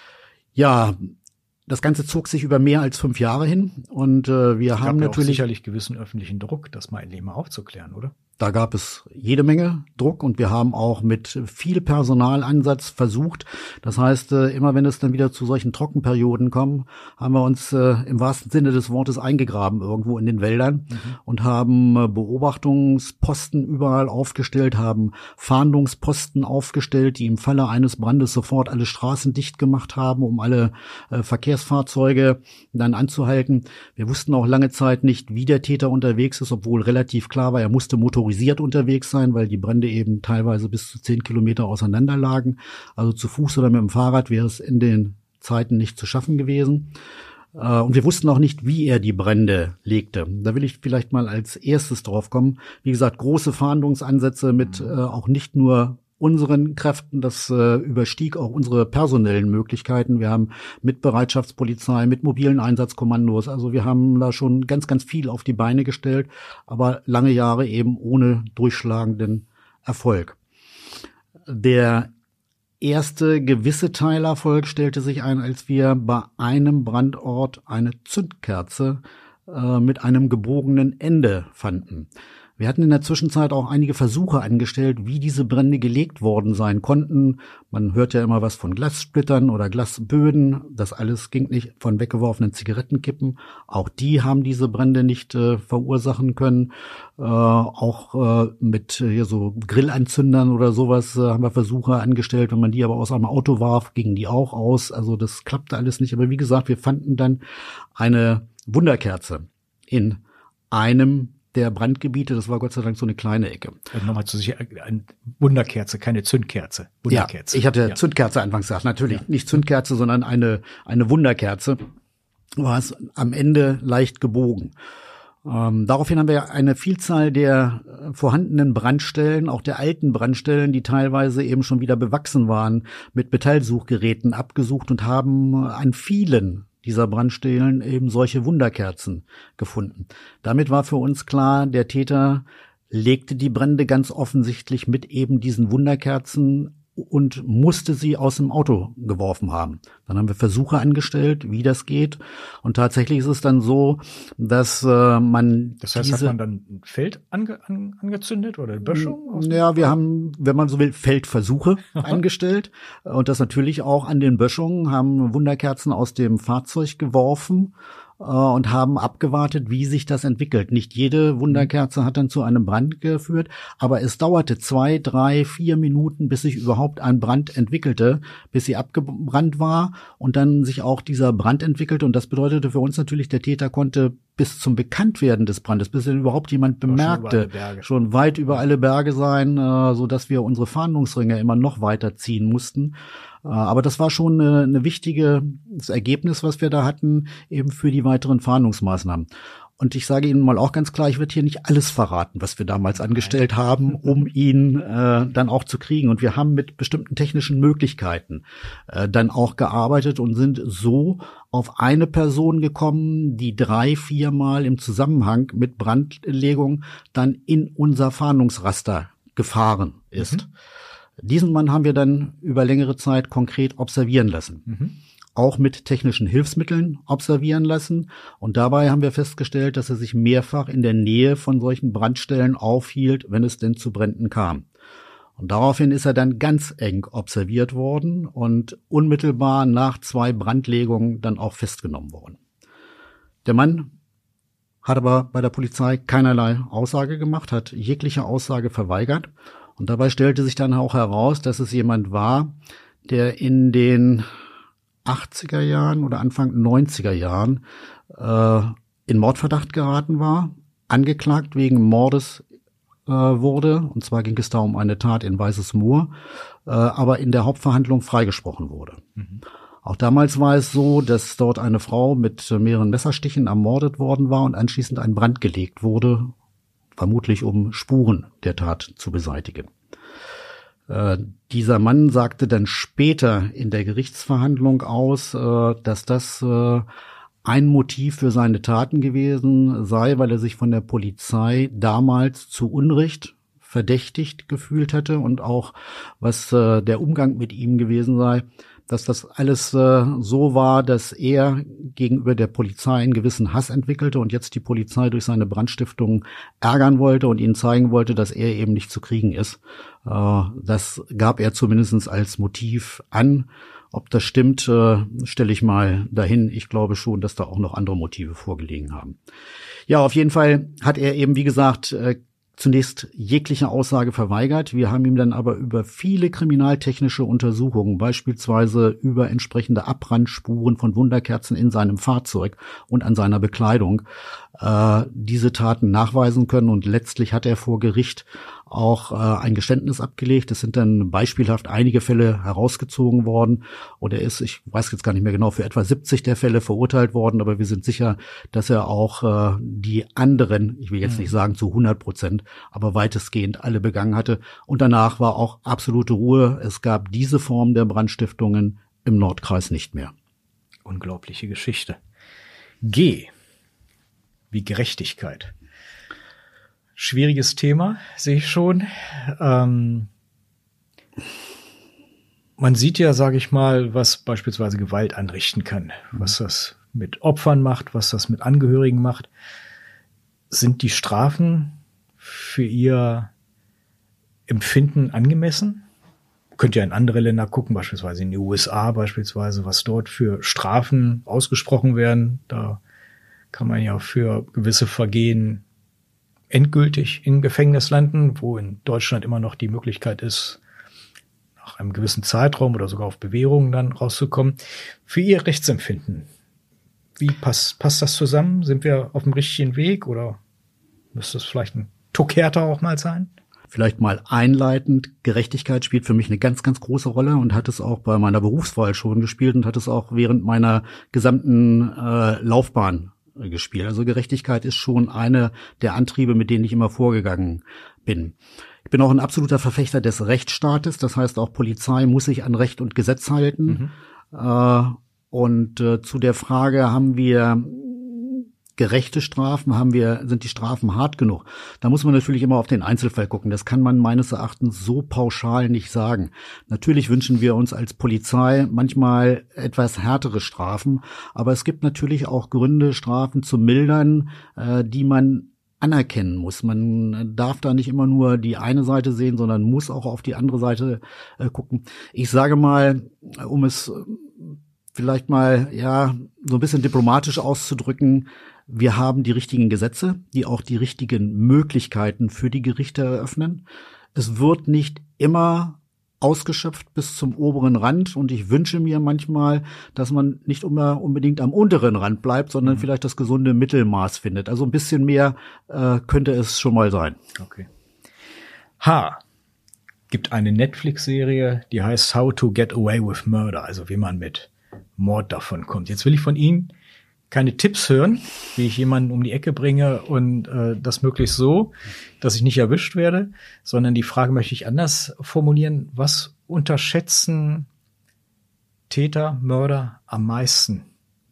Ja, das Ganze zog sich über mehr als 5 Jahre hin und wir haben natürlich
auch sicherlich gewissen öffentlichen Druck, das mal endlich mal aufzuklären, oder?
Da gab es jede Menge Druck und wir haben auch mit viel Personalansatz versucht. Das heißt, immer wenn es dann wieder zu solchen Trockenperioden kommen, haben wir uns im wahrsten Sinne des Wortes eingegraben irgendwo in den Wäldern und haben Beobachtungsposten überall aufgestellt, haben Fahndungsposten aufgestellt, die im Falle eines Brandes sofort alle Straßen dicht gemacht haben, um alle Verkehrsfahrzeuge dann anzuhalten. Wir wussten auch lange Zeit nicht, wie der Täter unterwegs ist, obwohl relativ klar war, er musste motorisiert unterwegs sein, weil die Brände eben teilweise bis zu 10 Kilometer auseinander lagen. Also zu Fuß oder mit dem Fahrrad wäre es in den Zeiten nicht zu schaffen gewesen. Und wir wussten auch nicht, wie er die Brände legte. Da will ich vielleicht mal als erstes drauf kommen. Wie gesagt, große Fahndungsansätze mit auch nicht nur unseren Kräften, das überstieg auch unsere personellen Möglichkeiten. Wir haben mit Bereitschaftspolizei, mit mobilen Einsatzkommandos, also wir haben da schon ganz, ganz viel auf die Beine gestellt, aber lange Jahre eben ohne durchschlagenden Erfolg. Der erste gewisse Teilerfolg stellte sich ein, als wir bei einem Brandort eine Zündkerze mit einem gebogenen Ende fanden. Wir hatten in der Zwischenzeit auch einige Versuche angestellt, wie diese Brände gelegt worden sein konnten. Man hört ja immer was von Glassplittern oder Glasböden. Das alles ging nicht von weggeworfenen Zigarettenkippen. Auch die haben diese Brände nicht verursachen können. Auch mit hier so Grillanzündern oder sowas haben wir Versuche angestellt. Wenn man die aber aus einem Auto warf, gingen die auch aus. Also das klappte alles nicht. Aber wie gesagt, wir fanden dann eine Wunderkerze in einem der Brandgebiete. Das war Gott sei Dank so eine kleine Ecke.
Also nochmal zu sicher, eine Wunderkerze, keine Zündkerze. Wunderkerze.
Ja, ich hatte Zündkerze anfangs gesagt. Natürlich nicht Zündkerze, sondern eine Wunderkerze. War es am Ende leicht gebogen. Daraufhin haben wir eine Vielzahl der vorhandenen Brandstellen, auch der alten Brandstellen, die teilweise eben schon wieder bewachsen waren, mit Metallsuchgeräten abgesucht und haben an vielen dieser Brandstellen eben solche Wunderkerzen gefunden. Damit war für uns klar, der Täter legte die Brände ganz offensichtlich mit eben diesen Wunderkerzen und musste sie aus dem Auto geworfen haben. Dann haben wir Versuche angestellt, wie das geht. Und tatsächlich ist es dann so, dass man
Das heißt, hat man dann ein Feld angezündet oder eine Böschung?
Ja, wir haben, wenn man so will, Feldversuche angestellt. Und das natürlich auch an den Böschungen, haben Wunderkerzen aus dem Fahrzeug geworfen und haben abgewartet, wie sich das entwickelt. Nicht jede Wunderkerze hat dann zu einem Brand geführt, aber es dauerte 2, 3, 4 Minuten, bis sich überhaupt ein Brand entwickelte, bis sie abgebrannt war und dann sich auch dieser Brand entwickelte. Und das bedeutete für uns natürlich, der Täter konnte bis zum Bekanntwerden des Brandes, bis ihn überhaupt jemand bemerkte, schon weit über alle Berge sein, so dass wir unsere Fahndungsringe immer noch weiter ziehen mussten. Aber das war schon ein wichtiges Ergebnis, was wir da hatten, eben für die weiteren Fahndungsmaßnahmen. Und ich sage Ihnen mal auch ganz klar, ich werde hier nicht alles verraten, was wir damals angestellt haben, um ihn dann auch zu kriegen. Und wir haben mit bestimmten technischen Möglichkeiten dann auch gearbeitet und sind so auf eine Person gekommen, die 3, 4 Mal im Zusammenhang mit Brandlegung dann in unser Fahndungsraster gefahren ist. Diesen Mann haben wir dann über längere Zeit konkret observieren lassen. Auch mit technischen Hilfsmitteln observieren lassen. Und dabei haben wir festgestellt, dass er sich mehrfach in der Nähe von solchen Brandstellen aufhielt, wenn es denn zu Bränden kam. Und daraufhin ist er dann ganz eng observiert worden und unmittelbar nach 2 Brandlegungen dann auch festgenommen worden. Der Mann hat aber bei der Polizei keinerlei Aussage gemacht, hat jegliche Aussage verweigert. Und dabei stellte sich dann auch heraus, dass es jemand war, der in den 80er Jahren oder Anfang 90er Jahren in Mordverdacht geraten war, angeklagt wegen Mordes wurde. Und zwar ging es da um eine Tat in Weißes Moor, aber in der Hauptverhandlung freigesprochen wurde. Auch damals war es so, dass dort eine Frau mit mehreren Messerstichen ermordet worden war und anschließend ein Brand gelegt wurde, vermutlich um Spuren der Tat zu beseitigen. Dieser Mann sagte dann später in der Gerichtsverhandlung aus, dass das ein Motiv für seine Taten gewesen sei, weil er sich von der Polizei damals zu Unrecht verdächtigt gefühlt hätte und auch was der Umgang mit ihm gewesen sei, dass das alles so war, dass er gegenüber der Polizei einen gewissen Hass entwickelte und jetzt die Polizei durch seine Brandstiftung ärgern wollte und ihnen zeigen wollte, dass er eben nicht zu kriegen ist. Das gab er zumindest als Motiv an. Ob das stimmt, stelle ich mal dahin. Ich glaube schon, dass da auch noch andere Motive vorgelegen haben. Ja, auf jeden Fall hat er eben, wie gesagt, zunächst jegliche Aussage verweigert. Wir haben ihm dann aber über viele kriminaltechnische Untersuchungen, beispielsweise über entsprechende Abbrandspuren von Wunderkerzen in seinem Fahrzeug und an seiner Bekleidung, diese Taten nachweisen können. Und letztlich hat er vor Gericht auch ein Geständnis abgelegt. Es sind dann beispielhaft einige Fälle herausgezogen worden. Und er ist, ich weiß jetzt gar nicht mehr genau, für etwa 70 der Fälle verurteilt worden. Aber wir sind sicher, dass er auch die anderen, ich will jetzt nicht sagen zu 100%, aber weitestgehend alle begangen hatte. Und danach war auch absolute Ruhe. Es gab diese Form der Brandstiftungen im Nordkreis nicht mehr.
Unglaubliche Geschichte. G wie Gerechtigkeit. Schwieriges Thema, sehe ich schon. Man sieht ja, sage ich mal, was beispielsweise Gewalt anrichten kann, was das mit Opfern macht, was das mit Angehörigen macht. Sind die Strafen für Ihr Empfinden angemessen? Könnt ihr in andere Länder gucken, beispielsweise in die USA beispielsweise, was dort für Strafen ausgesprochen werden. Da kann man ja für gewisse Vergehen endgültig in Gefängnis landen, wo in Deutschland immer noch die Möglichkeit ist, nach einem gewissen Zeitraum oder sogar auf Bewährung dann rauszukommen. Für Ihr Rechtsempfinden, wie passt das zusammen? Sind wir auf dem richtigen Weg oder müsste es vielleicht ein Tuck härter auch mal sein?
Vielleicht mal einleitend, Gerechtigkeit spielt für mich eine ganz, ganz große Rolle und hat es auch bei meiner Berufswahl schon gespielt und hat es auch während meiner gesamten Laufbahn gespielt. Also Gerechtigkeit ist schon eine der Antriebe, mit denen ich immer vorgegangen bin. Ich bin auch ein absoluter Verfechter des Rechtsstaates. Das heißt, auch Polizei muss sich an Recht und Gesetz halten. Und zu der Frage, haben wir gerechte Strafen, sind die Strafen hart genug? Da muss man natürlich immer auf den Einzelfall gucken. Das kann man meines Erachtens so pauschal nicht sagen. Natürlich wünschen wir uns als Polizei manchmal etwas härtere Strafen, aber es gibt natürlich auch Gründe, Strafen zu mildern, die man anerkennen muss. Man darf da nicht immer nur die eine Seite sehen, sondern muss auch auf die andere Seite gucken. Ich sage mal, um es vielleicht mal so ein bisschen diplomatisch auszudrücken, wir haben die richtigen Gesetze, die auch die richtigen Möglichkeiten für die Gerichte eröffnen. Es wird nicht immer ausgeschöpft bis zum oberen Rand und ich wünsche mir manchmal, dass man nicht immer unbedingt am unteren Rand bleibt, sondern vielleicht das gesunde Mittelmaß findet. Also ein bisschen mehr könnte es schon mal sein.
Okay. Gibt eine Netflix-Serie, die heißt How to Get Away with Murder, also wie man mit Mord davon kommt. Jetzt will ich von Ihnen keine Tipps hören, wie ich jemanden um die Ecke bringe und das möglichst so, dass ich nicht erwischt werde, sondern die Frage möchte ich anders formulieren. Was unterschätzen Täter, Mörder am meisten,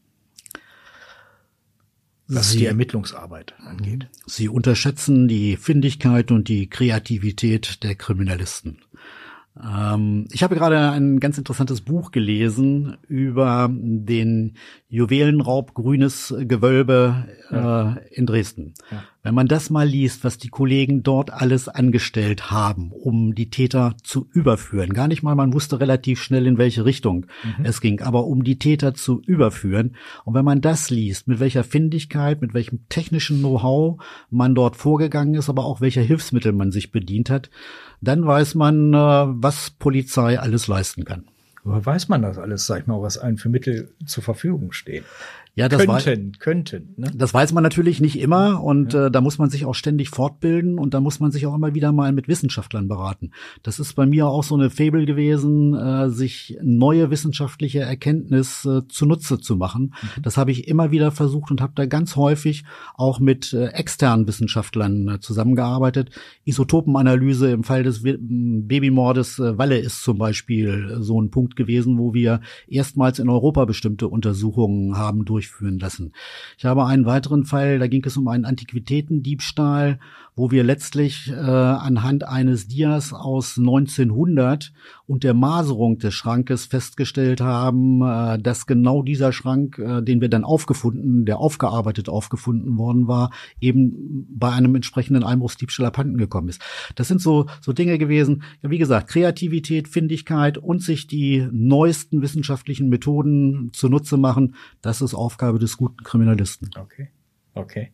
was die Ermittlungsarbeit angeht?
Sie unterschätzen die Findigkeit und die Kreativität der Kriminalisten. Ich habe gerade ein ganz interessantes Buch gelesen über den Juwelenraub Grünes Gewölbe in Dresden. Ja. Wenn man das mal liest, was die Kollegen dort alles angestellt haben, um die Täter zu überführen, gar nicht mal, man wusste relativ schnell, in welche Richtung es ging, aber um die Täter zu überführen. Und wenn man das liest, mit welcher Findigkeit, mit welchem technischen Know-how man dort vorgegangen ist, aber auch welcher Hilfsmittel man sich bedient hat, dann weiß man, was Polizei alles leisten kann.
Woher weiß man das alles, sag ich mal, was einem für Mittel zur Verfügung stehen?
Ja, das
könnten. Ne?
Das weiß man natürlich nicht immer und da muss man sich auch ständig fortbilden und da muss man sich auch immer wieder mal mit Wissenschaftlern beraten. Das ist bei mir auch so eine Faible gewesen, sich neue wissenschaftliche Erkenntnis zunutze zu machen. Das habe ich immer wieder versucht und habe da ganz häufig auch mit externen Wissenschaftlern zusammengearbeitet. Isotopenanalyse im Fall des Babymordes Walle ist zum Beispiel so ein Punkt gewesen, wo wir erstmals in Europa bestimmte Untersuchungen haben durchführen lassen. Ich habe einen weiteren Fall, da ging es um einen Antiquitätendiebstahl, wo wir letztlich anhand eines Dias aus 1900 und der Maserung des Schrankes festgestellt haben, dass genau dieser Schrank, den wir dann der aufgearbeitet aufgefunden worden war, eben bei einem entsprechenden Einbruchsdiebstahl abhanden gekommen ist. Das sind so Dinge gewesen, ja, wie gesagt, Kreativität, Findigkeit und sich die neuesten wissenschaftlichen Methoden zunutze machen, das ist Aufgabe des guten Kriminalisten.
Okay.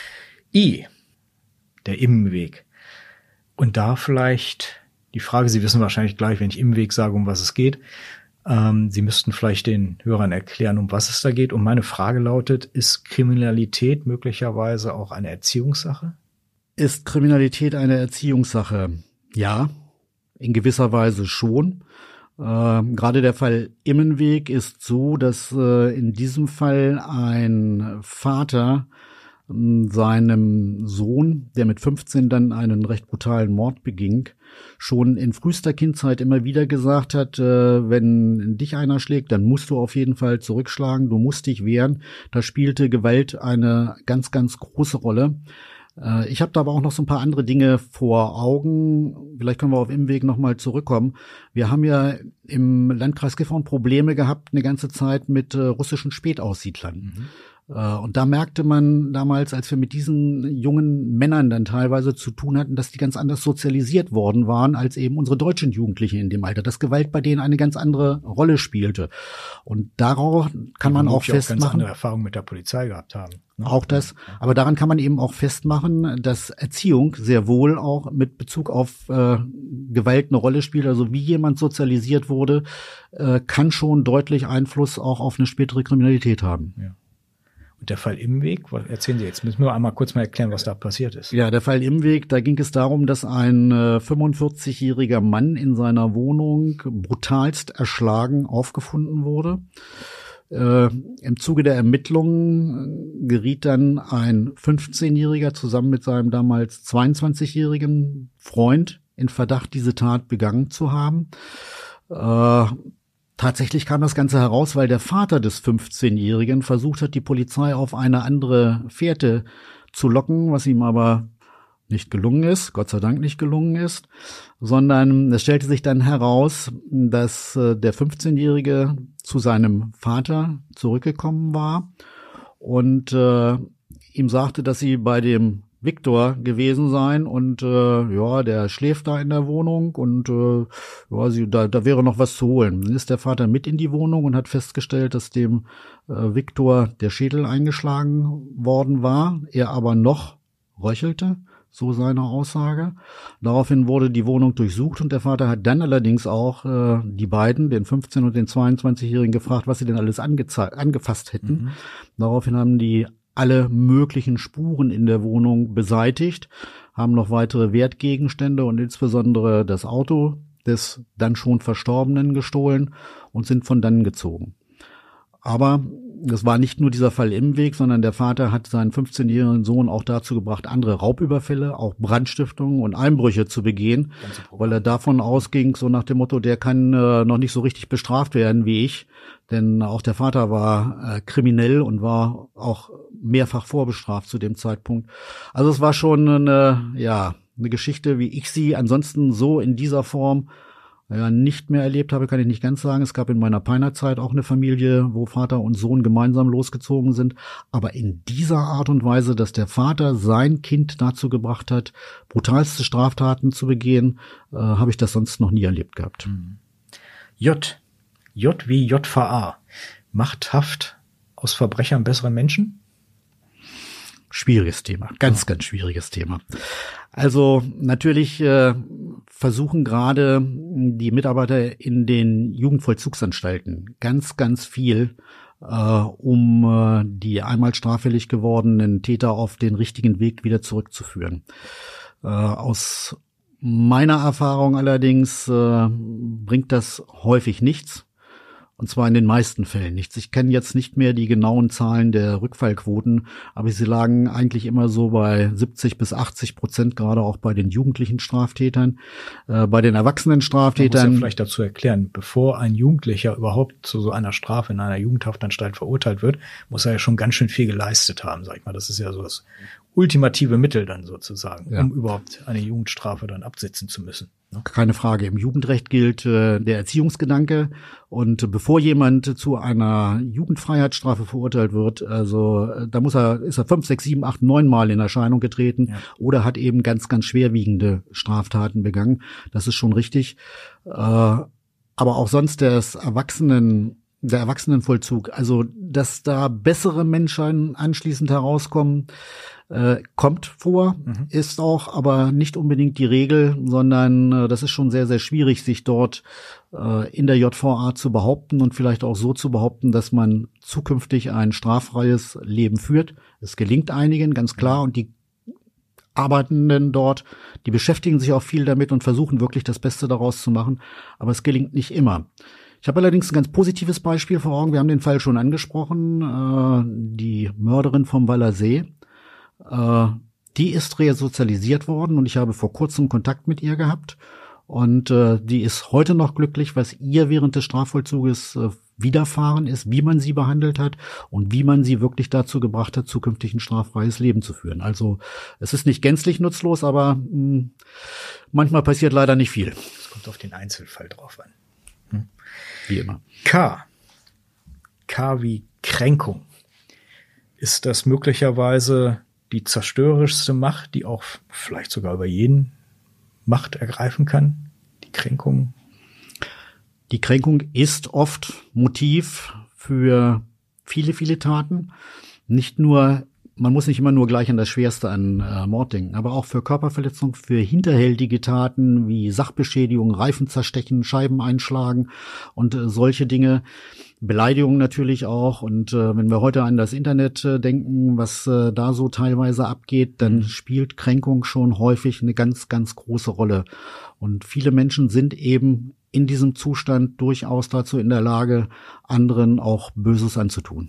Der Immenweg. Und da vielleicht die Frage, Sie wissen wahrscheinlich gleich, wenn ich Immenweg sage, um was es geht. Sie müssten vielleicht den Hörern erklären, um was es da geht. Und meine Frage lautet, ist Kriminalität möglicherweise auch eine Erziehungssache?
Ist Kriminalität eine Erziehungssache? Ja, in gewisser Weise schon. Gerade der Fall Immenweg ist so, dass in diesem Fall ein Vater seinem Sohn, der mit 15 dann einen recht brutalen Mord beging, schon in frühester Kindheit immer wieder gesagt hat, wenn dich einer schlägt, dann musst du auf jeden Fall zurückschlagen, du musst dich wehren. Da spielte Gewalt eine ganz, ganz große Rolle. Ich habe da aber auch noch so ein paar andere Dinge vor Augen. Vielleicht können wir auf Immenweg nochmal zurückkommen. Wir haben ja im Landkreis Gifhorn Probleme gehabt eine ganze Zeit mit russischen Spätaussiedlern. Und da merkte man damals, als wir mit diesen jungen Männern dann teilweise zu tun hatten, dass die ganz anders sozialisiert worden waren als eben unsere deutschen Jugendlichen in dem Alter, dass Gewalt bei denen eine ganz andere Rolle spielte. Und darauf kann man auch festmachen,
ganz andere Erfahrungen mit der Polizei gehabt haben. Ne?
Auch das, aber daran kann man eben auch festmachen, dass Erziehung sehr wohl auch mit Bezug auf Gewalt eine Rolle spielt. Also wie jemand sozialisiert wurde, kann schon deutlich Einfluss auch auf eine spätere Kriminalität haben.
Ja. Und der Fall Imweg, erzählen Sie jetzt, müssen wir einmal kurz mal erklären, was da passiert ist.
Ja, der Fall Imweg, da ging es darum, dass ein 45-jähriger Mann in seiner Wohnung brutalst erschlagen aufgefunden wurde. Im Zuge der Ermittlungen geriet dann ein 15-Jähriger zusammen mit seinem damals 22-jährigen Freund in Verdacht, diese Tat begangen zu haben. Tatsächlich kam das Ganze heraus, weil der Vater des 15-Jährigen versucht hat, die Polizei auf eine andere Fährte zu locken, was ihm aber nicht gelungen ist, Gott sei Dank nicht gelungen ist, sondern es stellte sich dann heraus, dass der 15-Jährige zu seinem Vater zurückgekommen war und ihm sagte, dass sie bei dem Viktor gewesen seien und der schläft da in der Wohnung und da wäre noch was zu holen. Dann ist der Vater mit in die Wohnung und hat festgestellt, dass dem Viktor der Schädel eingeschlagen worden war, er aber noch röchelte, so seine Aussage. Daraufhin wurde die Wohnung durchsucht und der Vater hat dann allerdings auch die beiden, den 15- und den 22-Jährigen, gefragt, was sie denn alles angefasst hätten. Mhm. Daraufhin haben die alle möglichen Spuren in der Wohnung beseitigt, haben noch weitere Wertgegenstände und insbesondere das Auto des dann schon Verstorbenen gestohlen und sind von dann gezogen. Aber das war nicht nur dieser Fall Imweg, sondern der Vater hat seinen 15-jährigen Sohn auch dazu gebracht, andere Raubüberfälle, auch Brandstiftungen und Einbrüche zu begehen, weil er davon ausging, so nach dem Motto, der kann noch nicht so richtig bestraft werden wie ich. Denn auch der Vater war kriminell und war auch mehrfach vorbestraft zu dem Zeitpunkt. Also es war schon eine Geschichte, wie ich sie ansonsten so in dieser Form nicht mehr erlebt habe, kann ich nicht ganz sagen. Es gab in meiner Peinerzeit auch eine Familie, wo Vater und Sohn gemeinsam losgezogen sind. Aber in dieser Art und Weise, dass der Vater sein Kind dazu gebracht hat, brutalste Straftaten zu begehen, habe ich das sonst noch nie erlebt gehabt.
J wie JVA. Macht Haft aus Verbrechern bessere Menschen?
Schwieriges Thema, ganz schwieriges Thema. Also natürlich versuchen gerade die Mitarbeiter in den Jugendvollzugsanstalten ganz viel, um die einmal straffällig gewordenen Täter auf den richtigen Weg wieder zurückzuführen. Aus meiner Erfahrung allerdings bringt das häufig nichts. Und zwar in den meisten Fällen nichts. Ich kenne jetzt nicht mehr die genauen Zahlen der Rückfallquoten, aber sie lagen eigentlich immer so bei 70-80%, gerade auch bei den jugendlichen Straftätern. Bei den erwachsenen Straftätern.
Man muss ja vielleicht dazu erklären, bevor ein Jugendlicher überhaupt zu so einer Strafe in einer Jugendhaftanstalt verurteilt wird, muss er ja schon ganz schön viel geleistet haben, sag ich mal. Das ist ja so das ultimative Mittel dann sozusagen, um überhaupt eine Jugendstrafe dann absitzen zu müssen.
Keine Frage. Im Jugendrecht gilt der Erziehungsgedanke. Und bevor jemand zu einer Jugendfreiheitsstrafe verurteilt wird, also da ist er 5, 6, 7, 8, 9 Mal in Erscheinung getreten oder hat eben ganz schwerwiegende Straftaten begangen. Das ist schon richtig. Aber auch sonst der Erwachsenenvollzug, also dass da bessere Menschen anschließend herauskommen, kommt vor, ist auch aber nicht unbedingt die Regel, sondern das ist schon sehr schwierig, sich dort in der JVA zu behaupten und vielleicht auch so zu behaupten, dass man zukünftig ein straffreies Leben führt. Es gelingt einigen, ganz klar, und die Arbeitenden dort, die beschäftigen sich auch viel damit und versuchen wirklich das Beste daraus zu machen, aber es gelingt nicht immer. Ich habe allerdings ein ganz positives Beispiel vor Augen. Wir haben den Fall schon angesprochen, die Mörderin vom Wallersee. Die ist resozialisiert worden und ich habe vor kurzem Kontakt mit ihr gehabt und die ist heute noch glücklich, was ihr während des Strafvollzuges widerfahren ist, wie man sie behandelt hat und wie man sie wirklich dazu gebracht hat, zukünftig ein straffreies Leben zu führen. Also es ist nicht gänzlich nutzlos, aber manchmal passiert leider nicht viel.
Es kommt auf den Einzelfall drauf an.
Wie immer.
K wie Kränkung. Ist das möglicherweise die zerstörerischste Macht, die auch vielleicht sogar über jeden Macht ergreifen kann? Die Kränkung?
Die Kränkung ist oft Motiv für viele, viele Taten. Nicht nur, man muss nicht immer nur gleich an das Schwerste, an Mord denken, aber auch für Körperverletzung, für hinterhältige Taten wie Sachbeschädigung, Reifen zerstechen, Scheiben einschlagen und solche Dinge. Beleidigung natürlich auch. Und wenn wir heute an das Internet denken, was da so teilweise abgeht, dann spielt Kränkung schon häufig eine ganz, ganz große Rolle. Und viele Menschen sind eben in diesem Zustand durchaus dazu in der Lage, anderen auch Böses anzutun.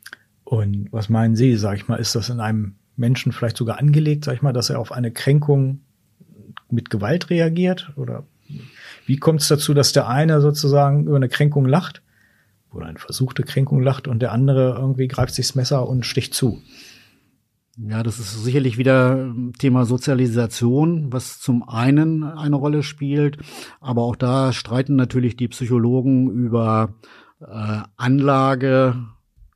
Und was meinen Sie, sag ich mal, ist das in einem Menschen vielleicht sogar angelegt, sag ich mal, dass er auf eine Kränkung mit Gewalt reagiert? Oder wie kommt es dazu, dass der eine sozusagen über eine Kränkung lacht oder eine versuchte Kränkung lacht und der andere irgendwie greift sich das Messer und sticht zu?
Ja, das ist sicherlich wieder Thema Sozialisation, was zum einen eine Rolle spielt, aber auch da streiten natürlich die Psychologen über Anlagetheorien.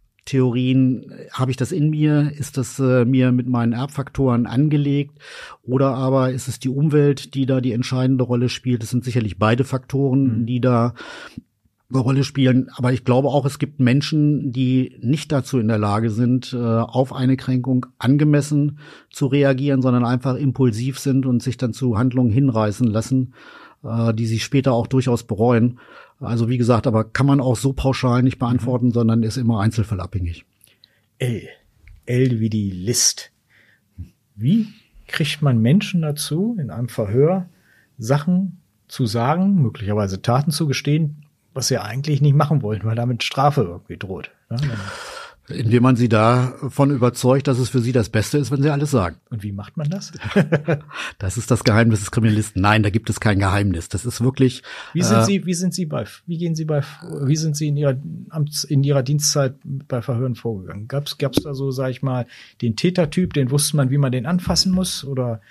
Habe ich das in mir? Ist das mir mit meinen Erbfaktoren angelegt? Oder aber ist es die Umwelt, die da die entscheidende Rolle spielt? Es sind sicherlich beide Faktoren, die da eine Rolle spielen. Aber ich glaube auch, es gibt Menschen, die nicht dazu in der Lage sind, auf eine Kränkung angemessen zu reagieren, sondern einfach impulsiv sind und sich dann zu Handlungen hinreißen lassen, die sie später auch durchaus bereuen. Also wie gesagt, aber kann man auch so pauschal nicht beantworten, sondern ist immer einzelfallabhängig.
L wie die List. Wie kriegt man Menschen dazu, in einem Verhör Sachen zu sagen, möglicherweise Taten zu gestehen, was sie eigentlich nicht machen wollten, weil damit Strafe irgendwie droht? Ja,
indem man sie davon überzeugt, dass es für sie das Beste ist, wenn sie alles sagen.
Und wie macht man das?
Das ist das Geheimnis des Kriminalisten. Nein, da gibt es kein Geheimnis. Das ist wirklich.
Wie sind Sie in Ihrer Dienstzeit bei Verhören vorgegangen? Gab's da so, sag ich mal, den Tätertyp, den wusste man, wie man den anfassen muss, oder?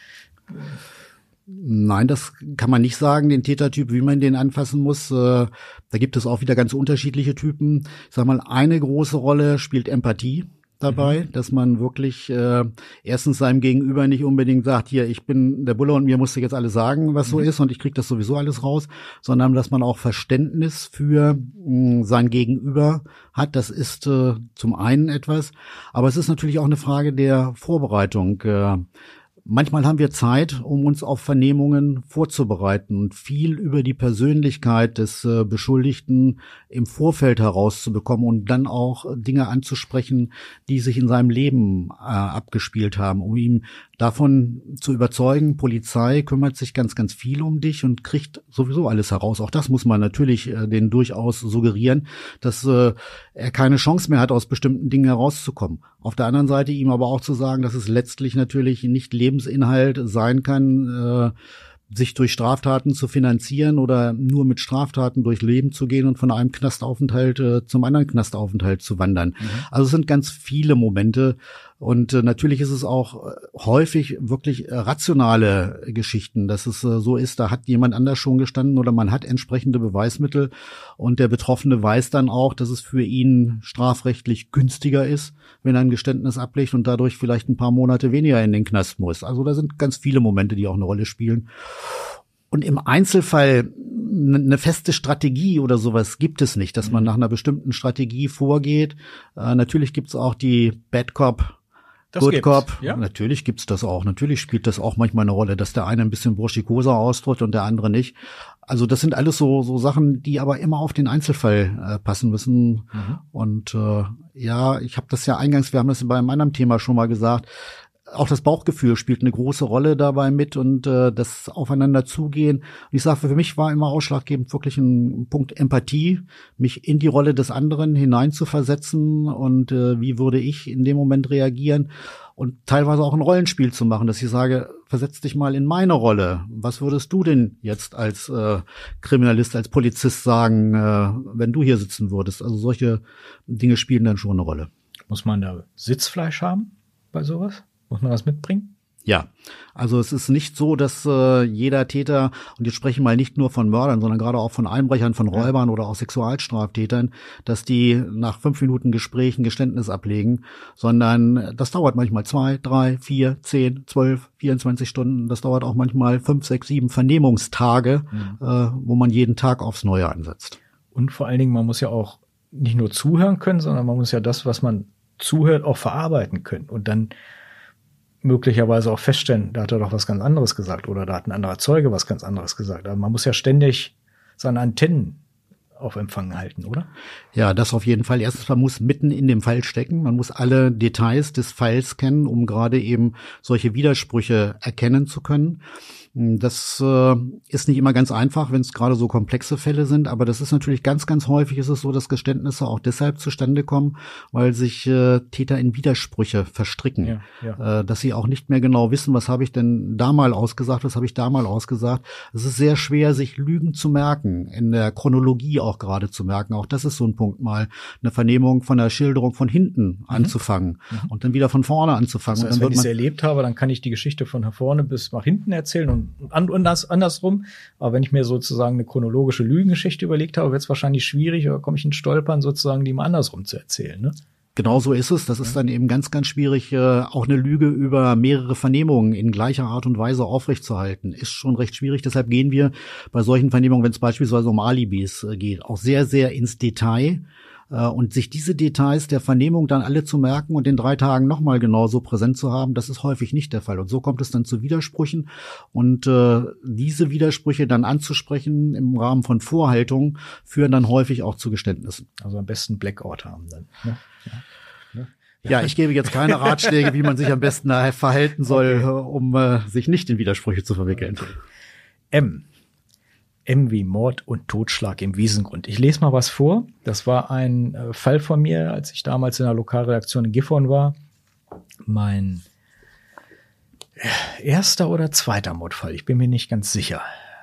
Nein, das kann man nicht sagen, den Tätertyp, wie man den anfassen muss. Da gibt es auch wieder ganz unterschiedliche Typen. Ich sag mal, eine große Rolle spielt Empathie dabei, dass man wirklich erstens seinem Gegenüber nicht unbedingt sagt, hier, ich bin der Bulle und mir musst du jetzt alles sagen, was so ist und ich krieg das sowieso alles raus, sondern dass man auch Verständnis für sein Gegenüber hat. Das ist zum einen etwas, aber es ist natürlich auch eine Frage der Vorbereitung. Manchmal haben wir Zeit, um uns auf Vernehmungen vorzubereiten und viel über die Persönlichkeit des Beschuldigten im Vorfeld herauszubekommen und dann auch Dinge anzusprechen, die sich in seinem Leben abgespielt haben, um ihn davon zu überzeugen, Polizei kümmert sich ganz, ganz viel um dich und kriegt sowieso alles heraus. Auch das muss man natürlich denen durchaus suggerieren, dass er keine Chance mehr hat, aus bestimmten Dingen herauszukommen. Auf der anderen Seite ihm aber auch zu sagen, dass es letztlich natürlich nicht Lebensinhalt sein kann, sich durch Straftaten zu finanzieren oder nur mit Straftaten durch Leben zu gehen und von einem Knastaufenthalt zum anderen Knastaufenthalt zu wandern. Also es sind ganz viele Momente. Und natürlich ist es auch häufig wirklich rationale Geschichten, dass es so ist, da hat jemand anders schon gestanden oder man hat entsprechende Beweismittel und der Betroffene weiß dann auch, dass es für ihn strafrechtlich günstiger ist, wenn er ein Geständnis ablegt und dadurch vielleicht ein paar Monate weniger in den Knast muss. Also da sind ganz viele Momente, die auch eine Rolle spielen. Und im Einzelfall eine feste Strategie oder sowas gibt es nicht, dass man nach einer bestimmten Strategie vorgeht. Natürlich gibt es auch die Bad Cop, Good Cop, ja? Natürlich gibt's das auch. Natürlich spielt das auch manchmal eine Rolle, dass der eine ein bisschen burschikoser ausdrückt und der andere nicht. Also das sind alles so Sachen, die aber immer auf den Einzelfall passen müssen. Und ja, ich habe das ja eingangs, wir haben das bei einem anderen Thema schon mal gesagt, auch das Bauchgefühl spielt eine große Rolle dabei mit und das Aufeinander zugehen. Und ich sage, für mich war immer ausschlaggebend wirklich ein Punkt Empathie, mich in die Rolle des anderen hineinzuversetzen und wie würde ich in dem Moment reagieren und teilweise auch ein Rollenspiel zu machen, dass ich sage, versetz dich mal in meine Rolle. Was würdest du denn jetzt als Kriminalist, als Polizist sagen, wenn du hier sitzen würdest? Also solche Dinge spielen dann schon eine Rolle.
Muss man da Sitzfleisch haben bei sowas? Muss man was mitbringen?
Ja, also es ist nicht so, dass jeder Täter, und jetzt sprechen wir mal nicht nur von Mördern, sondern gerade auch von Einbrechern, von Räubern oder auch Sexualstraftätern, dass die nach 5 Minuten Gespräch ein Geständnis ablegen, sondern das dauert manchmal 2, 3, 4, 10, 12, 24 Stunden. Das dauert auch manchmal 5, 6, 7 Vernehmungstage, wo man jeden Tag aufs Neue ansetzt.
Und vor allen Dingen, man muss ja auch nicht nur zuhören können, sondern man muss ja das, was man zuhört, auch verarbeiten können und dann möglicherweise auch feststellen, da hat er doch was ganz anderes gesagt oder da hat ein anderer Zeuge was ganz anderes gesagt. Aber man muss ja ständig seine Antennen auf Empfang halten, oder?
Ja, das auf jeden Fall. Erstens, man muss mitten in dem Fall stecken. Man muss alle Details des Falls kennen, um gerade eben solche Widersprüche erkennen zu können. Das ist nicht immer ganz einfach, wenn es gerade so komplexe Fälle sind, aber das ist natürlich ganz, ganz häufig ist es so, dass Geständnisse auch deshalb zustande kommen, weil sich Täter in Widersprüche verstricken, dass sie auch nicht mehr genau wissen, was habe ich denn da mal ausgesagt, was habe ich da mal ausgesagt. Es ist sehr schwer, sich Lügen zu merken, in der Chronologie auch gerade zu merken. Auch das ist so ein Punkt, mal eine Vernehmung von der Schilderung von hinten anzufangen und dann wieder von vorne anzufangen.
Das heißt, wenn ich es erlebt habe, dann kann ich die Geschichte von vorne bis nach hinten erzählen und andersrum. Aber wenn ich mir sozusagen eine chronologische Lügengeschichte überlegt habe, wird es wahrscheinlich schwierig oder komme ich in Stolpern, sozusagen die mal andersrum zu erzählen, ne?
Genau so ist es. Das ist dann eben ganz, ganz schwierig, auch eine Lüge über mehrere Vernehmungen in gleicher Art und Weise aufrechtzuerhalten. Ist schon recht schwierig. Deshalb gehen wir bei solchen Vernehmungen, wenn es beispielsweise um Alibis geht, auch sehr, sehr ins Detail. Und sich diese Details der Vernehmung dann alle zu merken und in 3 Tagen nochmal genauso präsent zu haben, das ist häufig nicht der Fall. Und so kommt es dann zu Widersprüchen. Und diese Widersprüche dann anzusprechen im Rahmen von Vorhaltungen führen dann häufig auch zu Geständnissen.
Also am besten Blackout haben dann, ne?
Ja, ich gebe jetzt keine Ratschläge, wie man sich am besten verhalten soll, um sich nicht in Widersprüche zu verwickeln.
Okay. M wie Mord und Totschlag im Wiesengrund. Ich lese mal was vor. Das war ein Fall von mir, als ich damals in der Lokalredaktion in Gifhorn war. Mein erster oder zweiter Mordfall. Ich bin mir nicht ganz sicher.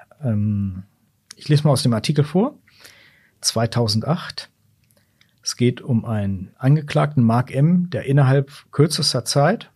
Ich lese mal aus dem Artikel vor. 2008. Es geht um einen Angeklagten, Mark M., der innerhalb kürzester Zeit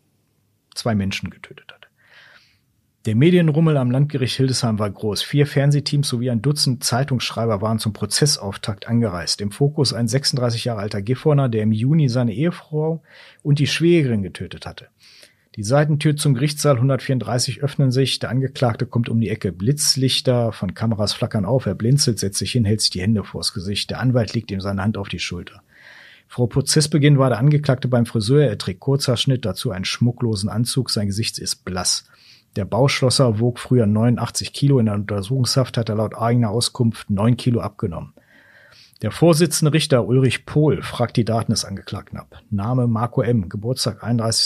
2 Menschen getötet hat. Der Medienrummel am Landgericht Hildesheim war groß. 4 Fernsehteams sowie ein Dutzend Zeitungsschreiber waren zum Prozessauftakt angereist. Im Fokus ein 36 Jahre alter Gifhorner, der im Juni seine Ehefrau und die Schwägerin getötet hatte. Die Seitentür zum Gerichtssaal 134 öffnen sich. Der Angeklagte kommt um die Ecke. Blitzlichter von Kameras flackern auf. Er blinzelt, setzt sich hin, hält sich die Hände vors Gesicht. Der Anwalt legt ihm seine Hand auf die Schulter. Vor Prozessbeginn war der Angeklagte beim Friseur. Er trägt Kurzhaarschnitt, dazu einen schmucklosen Anzug. Sein Gesicht ist blass. Der Bauschlosser wog früher 89 Kilo. In der Untersuchungshaft hat er laut eigener Auskunft 9 Kilo abgenommen. Der Vorsitzende Richter Ulrich Pohl fragt die Daten des Angeklagten ab. Name Marco M., Geburtstag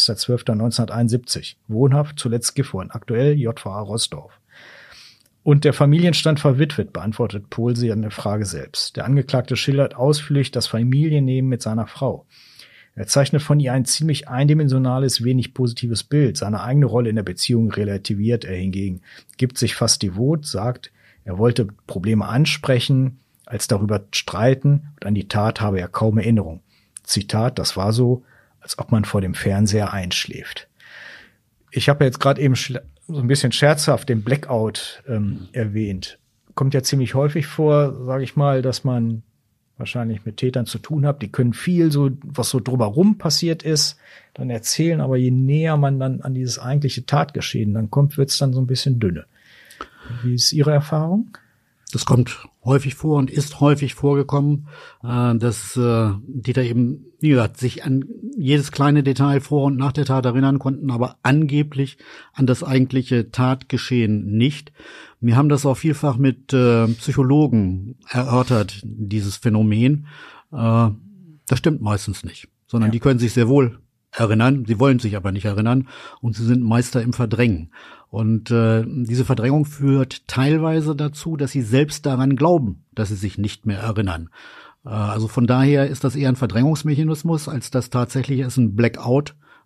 31.12.1971. Wohnhaft, zuletzt Gifhorn, aktuell JVA Roßdorf. Und der Familienstand verwitwet, beantwortet Pohl sie an der Frage selbst. Der Angeklagte schildert ausführlich das Familienleben mit seiner Frau. Er zeichnet von ihr ein ziemlich eindimensionales, wenig positives Bild. Seine eigene Rolle in der Beziehung relativiert er hingegen, gibt sich fast devot, sagt, er wollte Probleme ansprechen, als darüber streiten, und an die Tat habe er kaum Erinnerung. Zitat, das war so, als ob man vor dem Fernseher einschläft. Ich habe jetzt gerade eben so ein bisschen scherzhaft den Blackout erwähnt. Kommt ja ziemlich häufig vor, sage ich mal, dass man wahrscheinlich mit Tätern zu tun hat. Die können viel, so was so drumherum passiert ist, dann erzählen, aber je näher man dann an dieses eigentliche Tatgeschehen dann kommt, wird's dann so ein bisschen dünne. Wie ist Ihre Erfahrung?
Das kommt häufig vor und ist häufig vorgekommen, dass Täter eben, wie gesagt, sich an jedes kleine Detail vor und nach der Tat erinnern konnten, aber angeblich an das eigentliche Tatgeschehen nicht. Wir haben das auch vielfach mit Psychologen erörtert, dieses Phänomen. Das stimmt meistens nicht, sondern die können sich sehr wohl erinnern, sie wollen sich aber nicht erinnern und sie sind Meister im Verdrängen. Und diese Verdrängung führt teilweise dazu, dass sie selbst daran glauben, dass sie sich nicht mehr erinnern. Also von daher ist das eher ein Verdrängungsmechanismus, als dass tatsächlich es ein Blackout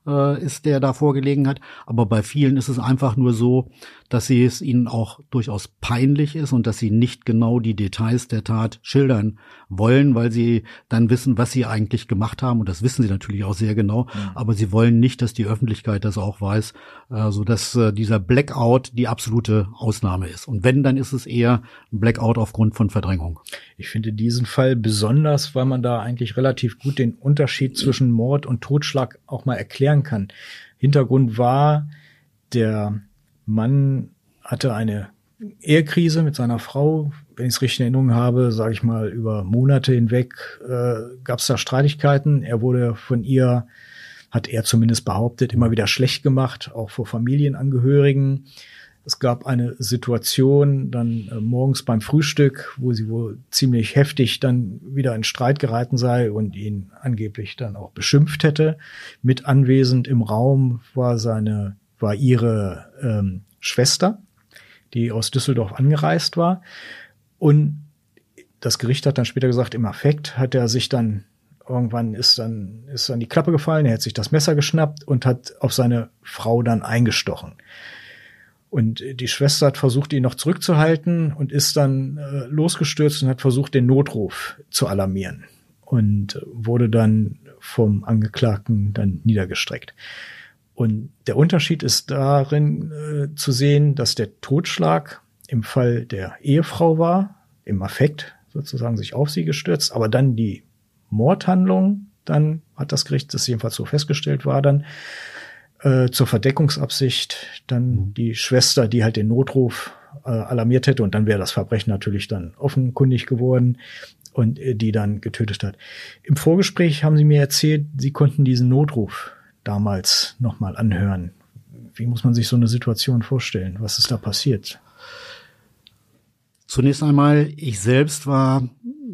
ist, der da vorgelegen hat. Aber bei vielen ist es einfach nur so, dass es ihnen auch durchaus peinlich ist und dass sie nicht genau die Details der Tat schildern wollen, weil sie dann wissen, was sie eigentlich gemacht haben. Und das wissen sie natürlich auch sehr genau. Aber sie wollen nicht, dass die Öffentlichkeit das auch weiß, sodass dieser Blackout die absolute Ausnahme ist. Und wenn, dann ist es eher ein Blackout aufgrund von Verdrängung.
Ich finde diesen Fall besonders, weil man da eigentlich relativ gut den Unterschied zwischen Mord und Totschlag auch mal erklären kann. Hintergrund war, der Mann hatte eine Ehekrise mit seiner Frau. Wenn ich es richtig in Erinnerung habe, sage ich mal, über Monate hinweg gab es da Streitigkeiten. Er wurde von ihr, hat er zumindest behauptet, immer wieder schlecht gemacht, auch vor Familienangehörigen. Es gab eine Situation dann morgens beim Frühstück, wo sie wohl ziemlich heftig dann wieder in Streit geraten sei und ihn angeblich dann auch beschimpft hätte. Mit anwesend im Raum war ihre Schwester, die aus Düsseldorf angereist war. Und das Gericht hat dann später gesagt, im Affekt hat er sich dann irgendwann ist dann die Klappe gefallen, er hat sich das Messer geschnappt und hat auf seine Frau dann eingestochen. Und die Schwester hat versucht, ihn noch zurückzuhalten und ist dann losgestürzt und hat versucht, den Notruf zu alarmieren und wurde dann vom Angeklagten dann niedergestreckt. Und der Unterschied ist darin zu sehen, dass der Totschlag im Fall der Ehefrau war, im Affekt sozusagen sich auf sie gestürzt, aber dann die Mordhandlung, dann hat das Gericht, das jedenfalls so festgestellt war, dann zur Verdeckungsabsicht dann die Schwester, die halt den Notruf alarmiert hätte, und dann wäre das Verbrechen natürlich dann offenkundig geworden und die dann getötet hat. Im Vorgespräch haben Sie mir erzählt, Sie konnten diesen Notruf damals nochmal anhören. Wie muss man sich so eine Situation vorstellen? Was ist da passiert?
Zunächst einmal, ich selbst war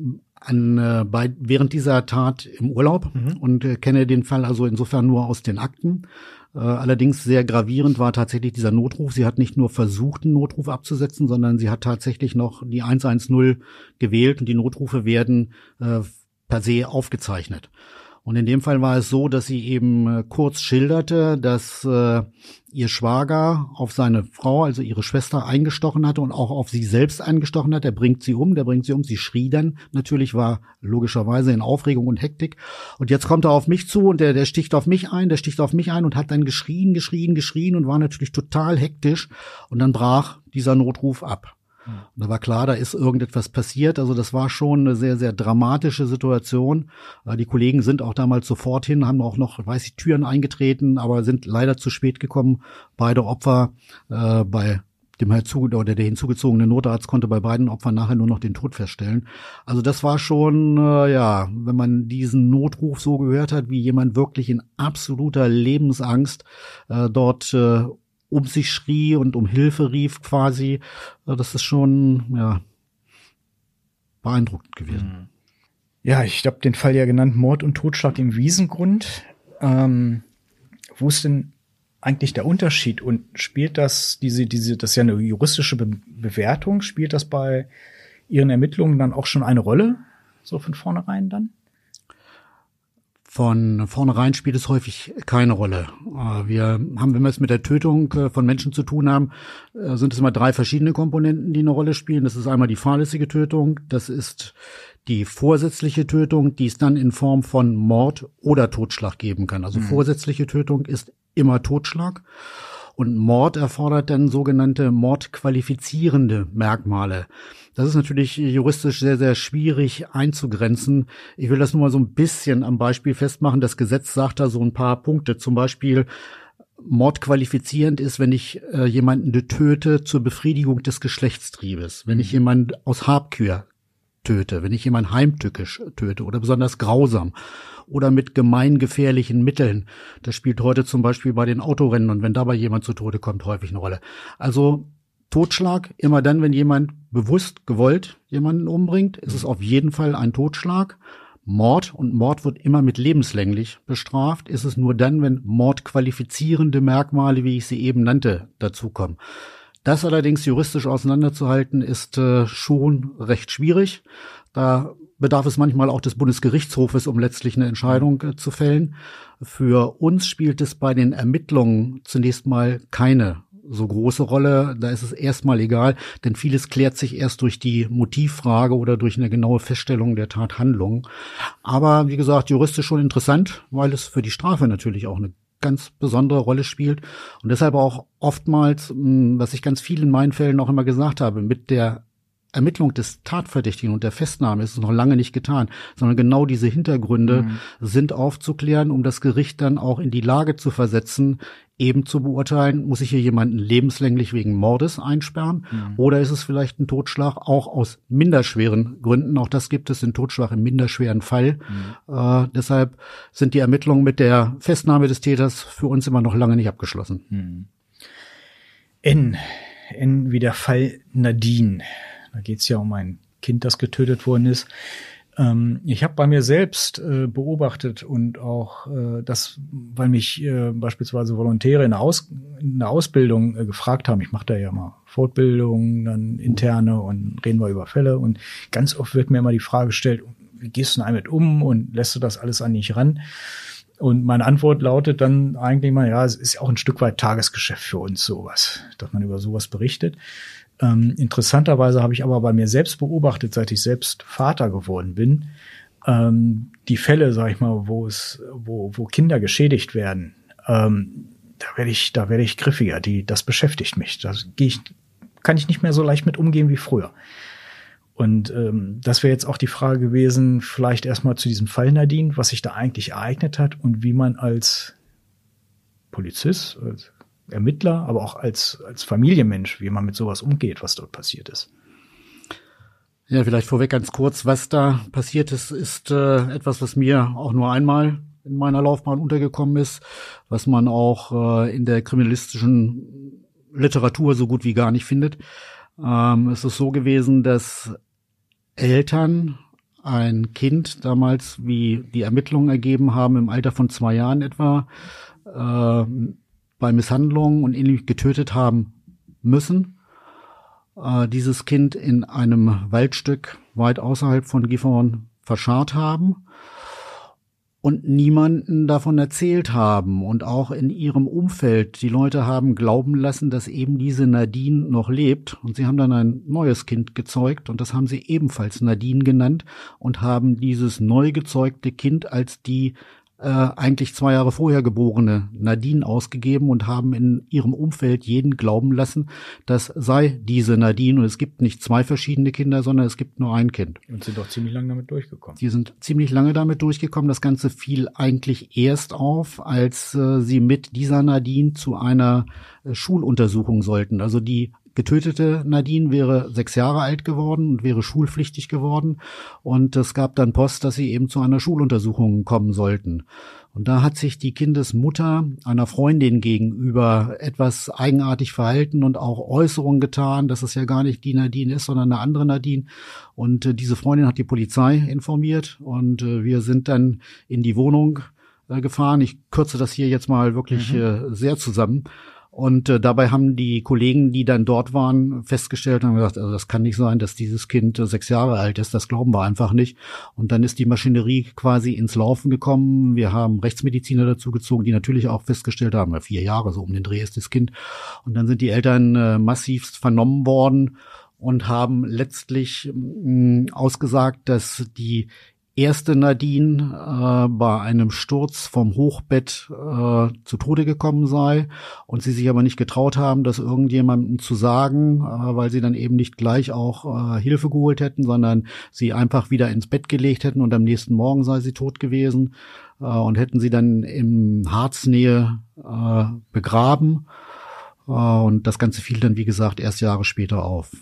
während dieser Tat im Urlaub und kenne den Fall also insofern nur aus den Akten. Allerdings sehr gravierend war tatsächlich dieser Notruf. Sie hat nicht nur versucht, einen Notruf abzusetzen, sondern sie hat tatsächlich noch die 110 gewählt und die Notrufe werden per se aufgezeichnet. Und in dem Fall war es so, dass sie eben kurz schilderte, dass ihr Schwager auf seine Frau, also ihre Schwester, eingestochen hatte und auch auf sie selbst eingestochen hat. Der bringt sie um. Sie schrie dann natürlich, war logischerweise in Aufregung und Hektik. Und jetzt kommt er auf mich zu und der sticht auf mich ein und hat dann geschrien und war natürlich total hektisch. Und dann brach dieser Notruf ab. Und da war klar, da ist irgendetwas passiert. Also das war schon eine sehr, sehr dramatische Situation. Die Kollegen sind auch damals sofort hin, haben auch noch, Türen eingetreten, aber sind leider zu spät gekommen. Beide Opfer, bei dem der hinzugezogene Notarzt konnte bei beiden Opfern nachher nur noch den Tod feststellen. Also das war schon, wenn man diesen Notruf so gehört hat, wie jemand wirklich in absoluter Lebensangst dort um sich schrie und um Hilfe rief quasi. Das ist schon, beeindruckend gewesen.
Ja, ich habe den Fall ja genannt, Mord und Totschlag im Wiesengrund. Wo ist denn eigentlich der Unterschied? Und spielt das, das ist ja eine juristische Bewertung, spielt das bei Ihren Ermittlungen dann auch schon eine Rolle? So von vornherein dann?
Von vornherein spielt es häufig keine Rolle. Wenn wir es mit der Tötung von Menschen zu tun haben, sind es immer 3 verschiedene Komponenten, die eine Rolle spielen. Das ist einmal die fahrlässige Tötung, das ist die vorsätzliche Tötung, die es dann in Form von Mord oder Totschlag geben kann. Also vorsätzliche Tötung ist immer Totschlag. Und Mord erfordert dann sogenannte mordqualifizierende Merkmale. Das ist natürlich juristisch sehr, sehr schwierig einzugrenzen. Ich will das nur mal so ein bisschen am Beispiel festmachen. Das Gesetz sagt da so ein paar Punkte. Zum Beispiel, mordqualifizierend ist, wenn ich jemanden töte zur Befriedigung des Geschlechtstriebes. Wenn ich jemanden aus Habgier töte, wenn ich jemanden heimtückisch töte oder besonders grausam oder mit gemeingefährlichen Mitteln. Das spielt heute zum Beispiel bei den Autorennen und wenn dabei jemand zu Tode kommt, häufig eine Rolle. Also Totschlag, immer dann, wenn jemand bewusst, gewollt jemanden umbringt, ist es auf jeden Fall ein Totschlag. Mord, und Mord wird immer mit lebenslänglich bestraft, ist es nur dann, wenn mordqualifizierende Merkmale, wie ich sie eben nannte, dazukommen. Das allerdings juristisch auseinanderzuhalten, ist schon recht schwierig. Da bedarf es manchmal auch des Bundesgerichtshofes, um letztlich eine Entscheidung zu fällen. Für uns spielt es bei den Ermittlungen zunächst mal keine so große Rolle. Da ist es erstmal egal, denn vieles klärt sich erst durch die Motivfrage oder durch eine genaue Feststellung der Tathandlung. Aber wie gesagt, juristisch schon interessant, weil es für die Strafe natürlich auch eine ganz besondere Rolle spielt und deshalb auch oftmals, was ich ganz viel in meinen Fällen auch immer gesagt habe, mit der Ermittlung des Tatverdächtigen und der Festnahme ist es noch lange nicht getan, sondern genau diese Hintergründe sind aufzuklären, um das Gericht dann auch in die Lage zu versetzen, eben zu beurteilen, muss ich hier jemanden lebenslänglich wegen Mordes einsperren oder ist es vielleicht ein Totschlag, auch aus minderschweren Gründen. Auch das gibt es, den Totschlag im minderschweren Fall. Deshalb sind die Ermittlungen mit der Festnahme des Täters für uns immer noch lange nicht abgeschlossen.
N wie der Fall Nadine. Da geht es ja um ein Kind, das getötet worden ist. Ich habe bei mir selbst beobachtet und auch das, weil mich beispielsweise Volontäre in der Ausbildung gefragt haben, ich mache da ja mal Fortbildung, dann interne und reden wir über Fälle und ganz oft wird mir immer die Frage gestellt, wie gehst du damit um und lässt du das alles an dich ran? Und meine Antwort lautet dann eigentlich mal, ja, es ist auch ein Stück weit Tagesgeschäft für uns sowas, dass man über sowas berichtet. Interessanterweise habe ich aber bei mir selbst beobachtet, seit ich selbst Vater geworden bin, die Fälle, sag ich mal, wo Kinder geschädigt werden, da werde ich griffiger. Das beschäftigt mich. Kann ich nicht mehr so leicht mit umgehen wie früher. Und das wäre jetzt auch die Frage gewesen, vielleicht erstmal zu diesem Fall Nadine, was sich da eigentlich ereignet hat und wie man als Polizist, als Ermittler, aber auch als Familienmensch, wie man mit sowas umgeht, was dort passiert ist.
Ja, vielleicht vorweg ganz kurz, was da passiert ist, ist etwas, was mir auch nur einmal in meiner Laufbahn untergekommen ist, was man auch in der kriminalistischen Literatur so gut wie gar nicht findet. Es ist so gewesen, dass Eltern ein Kind damals, wie die Ermittlungen ergeben haben, im Alter von 2 Jahren etwa, bei Misshandlungen und ähnlich getötet haben müssen. Dieses Kind in einem Waldstück weit außerhalb von Gifhorn verscharrt haben und niemanden davon erzählt haben und auch in ihrem Umfeld die Leute haben glauben lassen, dass eben diese Nadine noch lebt und sie haben dann ein neues Kind gezeugt und das haben sie ebenfalls Nadine genannt und haben dieses neu gezeugte Kind als die eigentlich 2 Jahre vorher geborene Nadine ausgegeben und haben in ihrem Umfeld jeden glauben lassen, das sei diese Nadine. Und es gibt nicht 2 verschiedene Kinder, sondern es gibt nur ein Kind.
Und sind doch ziemlich lange damit durchgekommen.
Die sind ziemlich lange damit durchgekommen. Das Ganze fiel eigentlich erst auf, als sie mit dieser Nadine zu einer Schuluntersuchung sollten. Also die getötete Nadine wäre 6 Jahre alt geworden und wäre schulpflichtig geworden. Und es gab dann Post, dass sie eben zu einer Schuluntersuchung kommen sollten. Und da hat sich die Kindesmutter einer Freundin gegenüber etwas eigenartig verhalten und auch Äußerungen getan, dass es ja gar nicht die Nadine ist, sondern eine andere Nadine. Und diese Freundin hat die Polizei informiert und wir sind dann in die Wohnung gefahren. Ich kürze das hier jetzt mal wirklich sehr zusammen. Und dabei haben die Kollegen, die dann dort waren, festgestellt und haben gesagt, also das kann nicht sein, dass dieses Kind 6 Jahre alt ist, das glauben wir einfach nicht. Und dann ist die Maschinerie quasi ins Laufen gekommen. Wir haben Rechtsmediziner dazu gezogen, die natürlich auch festgestellt haben, 4 Jahre so um den Dreh ist das Kind. Und dann sind die Eltern massivst vernommen worden und haben letztlich ausgesagt, dass die erste Nadine bei einem Sturz vom Hochbett zu Tode gekommen sei und sie sich aber nicht getraut haben, das irgendjemandem zu sagen, weil sie dann eben nicht gleich auch Hilfe geholt hätten, sondern sie einfach wieder ins Bett gelegt hätten und am nächsten Morgen sei sie tot gewesen und hätten sie dann in Harznähe begraben. Und das Ganze fiel dann, wie gesagt, erst Jahre später auf.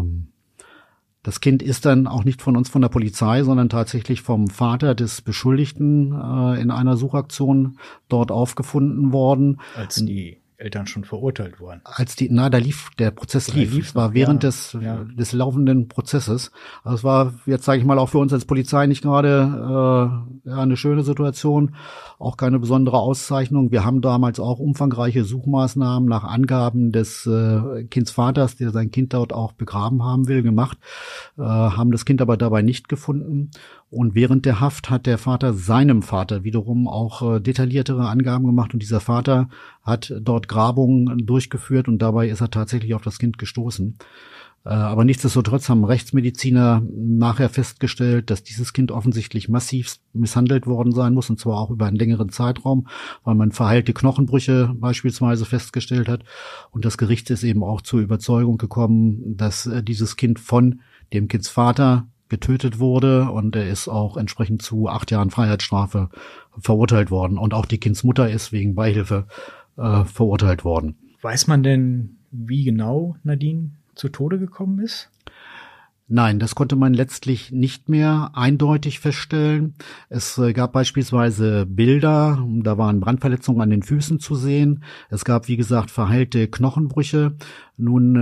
Das Kind ist dann auch nicht von uns, von der Polizei, sondern tatsächlich vom Vater des Beschuldigten in einer Suchaktion dort aufgefunden worden.
Als die Eltern schon verurteilt wurden.
Da lief der Prozess. Es war während des laufenden Prozesses. Also es war jetzt, sage ich mal, auch für uns als Polizei nicht gerade eine schöne Situation, auch keine besondere Auszeichnung. Wir haben damals auch umfangreiche Suchmaßnahmen nach Angaben des Kindsvaters, der sein Kind dort auch begraben haben will, gemacht, haben das Kind aber dabei nicht gefunden. Und während der Haft hat der Vater seinem Vater wiederum auch detailliertere Angaben gemacht. Und dieser Vater hat dort Grabungen durchgeführt und dabei ist er tatsächlich auf das Kind gestoßen. Aber nichtsdestotrotz haben Rechtsmediziner nachher festgestellt, dass dieses Kind offensichtlich massiv misshandelt worden sein muss, und zwar auch über einen längeren Zeitraum, weil man verheilte Knochenbrüche beispielsweise festgestellt hat. Und das Gericht ist eben auch zur Überzeugung gekommen, dass dieses Kind von dem Kindsvater getötet wurde, und er ist auch entsprechend zu 8 Jahren Freiheitsstrafe verurteilt worden. Und auch die Kindsmutter ist wegen Beihilfe verurteilt worden.
Weiß man denn, wie genau Nadine zu Tode gekommen ist?
Nein, das konnte man letztlich nicht mehr eindeutig feststellen. Es gab beispielsweise Bilder, da waren Brandverletzungen an den Füßen zu sehen. Es gab, wie gesagt, verheilte Knochenbrüche. Nun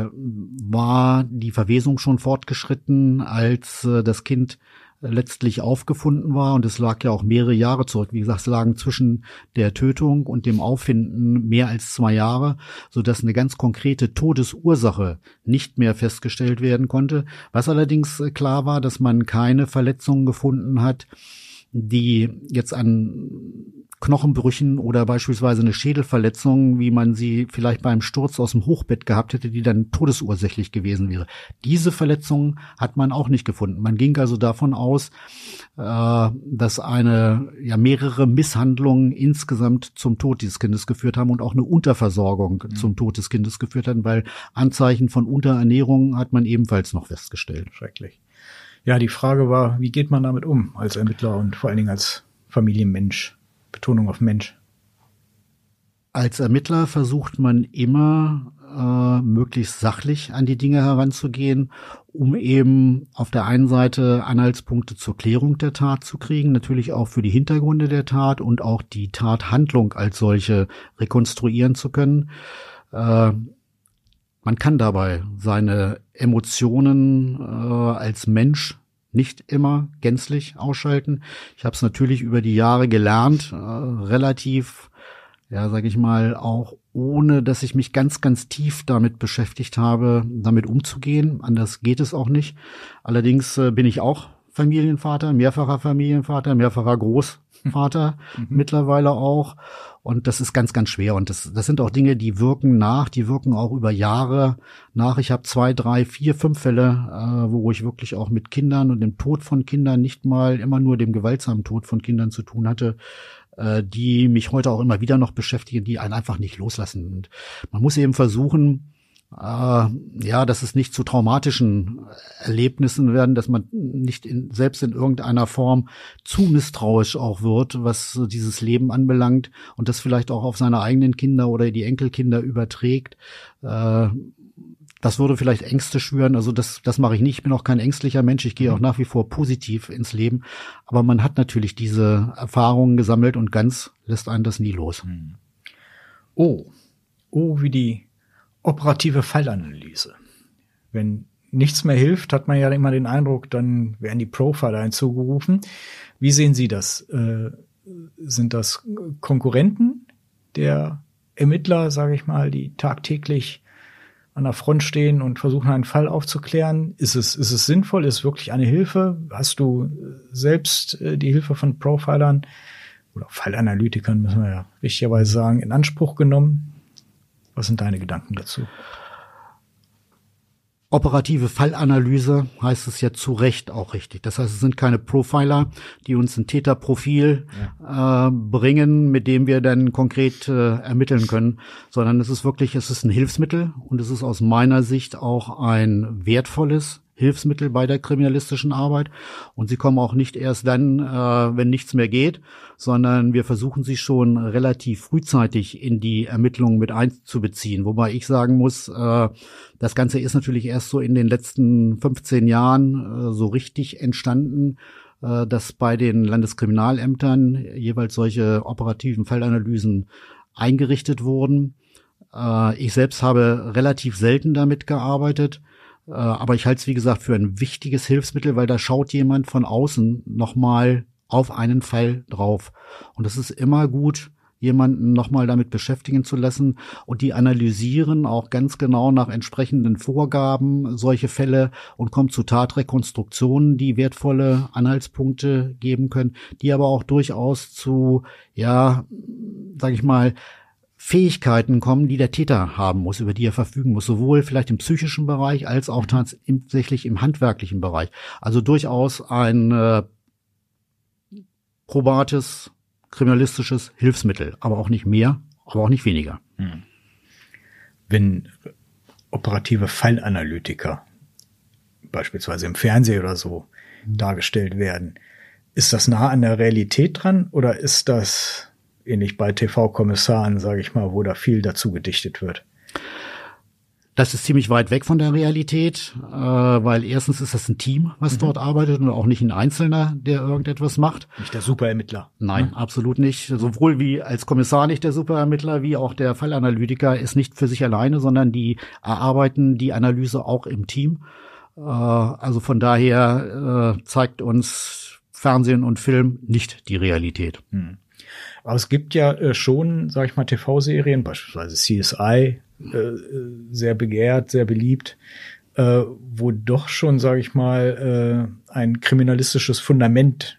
war die Verwesung schon fortgeschritten, als das Kind letztlich aufgefunden war, und es lag ja auch mehrere Jahre zurück. Wie gesagt, es lagen zwischen der Tötung und dem Auffinden mehr als 2 Jahre, sodass eine ganz konkrete Todesursache nicht mehr festgestellt werden konnte. Was allerdings klar war, dass man keine Verletzungen gefunden hat, die jetzt an Knochenbrüchen oder beispielsweise eine Schädelverletzung, wie man sie vielleicht beim Sturz aus dem Hochbett gehabt hätte, die dann todesursächlich gewesen wäre. Diese Verletzungen hat man auch nicht gefunden. Man ging also davon aus, dass mehrere Misshandlungen insgesamt zum Tod dieses Kindes geführt haben und auch eine Unterversorgung zum Tod des Kindes geführt haben, weil Anzeichen von Unterernährung hat man ebenfalls noch festgestellt.
Schrecklich. Ja, die Frage war, wie geht man damit um als Ermittler und vor allen Dingen als Familienmensch? Betonung auf Mensch.
Als Ermittler versucht man immer, möglichst sachlich an die Dinge heranzugehen, um eben auf der einen Seite Anhaltspunkte zur Klärung der Tat zu kriegen, natürlich auch für die Hintergründe der Tat und auch die Tathandlung als solche rekonstruieren zu können. Man kann dabei seine Emotionen als Mensch nicht immer gänzlich ausschalten. Ich habe es natürlich über die Jahre gelernt, relativ, sage ich mal, auch ohne, dass ich mich ganz, ganz tief damit beschäftigt habe, damit umzugehen. Anders geht es auch nicht. Allerdings bin ich auch Familienvater, mehrfacher Großvater mittlerweile auch. Und das ist ganz, ganz schwer. Und das sind auch Dinge, die wirken nach, die wirken auch über Jahre nach. Ich habe 2, 3, 4, 5 Fälle, wo ich wirklich auch mit Kindern und dem Tod von Kindern, nicht mal immer nur dem gewaltsamen Tod von Kindern zu tun hatte, die mich heute auch immer wieder noch beschäftigen, die einen einfach nicht loslassen. Und man muss eben versuchen, dass es nicht zu traumatischen Erlebnissen werden, dass man nicht selbst in irgendeiner Form zu misstrauisch auch wird, was dieses Leben anbelangt, und das vielleicht auch auf seine eigenen Kinder oder die Enkelkinder überträgt. Das würde vielleicht Ängste schüren. Also das mache ich nicht. Ich bin auch kein ängstlicher Mensch. Ich gehe auch nach wie vor positiv ins Leben. Aber man hat natürlich diese Erfahrungen gesammelt, und ganz lässt einen das nie los.
Oh, wie die operative Fallanalyse. Wenn nichts mehr hilft, hat man ja immer den Eindruck, dann werden die Profiler hinzugerufen. Wie sehen Sie das? Sind das Konkurrenten der Ermittler, sage ich mal, die tagtäglich an der Front stehen und versuchen, einen Fall aufzuklären? Ist es sinnvoll? Ist es wirklich eine Hilfe? Hast du selbst die Hilfe von Profilern oder Fallanalytikern, müssen wir ja richtigerweise sagen, in Anspruch genommen? Was sind deine Gedanken dazu?
Operative Fallanalyse heißt es ja zu Recht auch richtig. Das heißt, es sind keine Profiler, die uns ein Täterprofil bringen, mit dem wir dann konkret ermitteln können, sondern es ist ein Hilfsmittel, und es ist aus meiner Sicht auch ein wertvolles Hilfsmittel bei der kriminalistischen Arbeit. Und sie kommen auch nicht erst dann, wenn nichts mehr geht, sondern wir versuchen sie schon relativ frühzeitig in die Ermittlungen mit einzubeziehen. Wobei ich sagen muss, das Ganze ist natürlich erst so in den letzten 15 Jahren so richtig entstanden, dass bei den Landeskriminalämtern jeweils solche operativen Fallanalysen eingerichtet wurden. Ich selbst habe relativ selten damit gearbeitet, aber ich halte es, wie gesagt, für ein wichtiges Hilfsmittel, weil da schaut jemand von außen nochmal auf einen Fall drauf. Und es ist immer gut, jemanden nochmal damit beschäftigen zu lassen, und die analysieren auch ganz genau nach entsprechenden Vorgaben solche Fälle und kommen zu Tatrekonstruktionen, die wertvolle Anhaltspunkte geben können, die aber auch durchaus zu, ja, sag ich mal, Fähigkeiten kommen, die der Täter haben muss, über die er verfügen muss, sowohl vielleicht im psychischen Bereich als auch tatsächlich im handwerklichen Bereich. Also durchaus ein probates kriminalistisches Hilfsmittel, aber auch nicht mehr, aber auch nicht weniger.
Wenn operative Fallanalytiker beispielsweise im Fernsehen oder so dargestellt werden, ist das nah an der Realität dran oder ist das ähnlich bei TV-Kommissaren, sage ich mal, wo da viel dazu gedichtet wird?
Das ist ziemlich weit weg von der Realität, weil erstens ist das ein Team, was dort arbeitet, und auch nicht ein Einzelner, der irgendetwas macht.
Nicht der Superermittler.
Nein, absolut nicht. Sowohl wie als Kommissar nicht der Superermittler, wie auch der Fallanalytiker ist nicht für sich alleine, sondern die erarbeiten die Analyse auch im Team. Also von daher zeigt uns Fernsehen und Film nicht die Realität.
Aber es gibt ja schon, sag ich mal, TV-Serien, beispielsweise CSI, sehr begehrt, sehr beliebt, wo doch schon, sage ich mal, ein kriminalistisches Fundament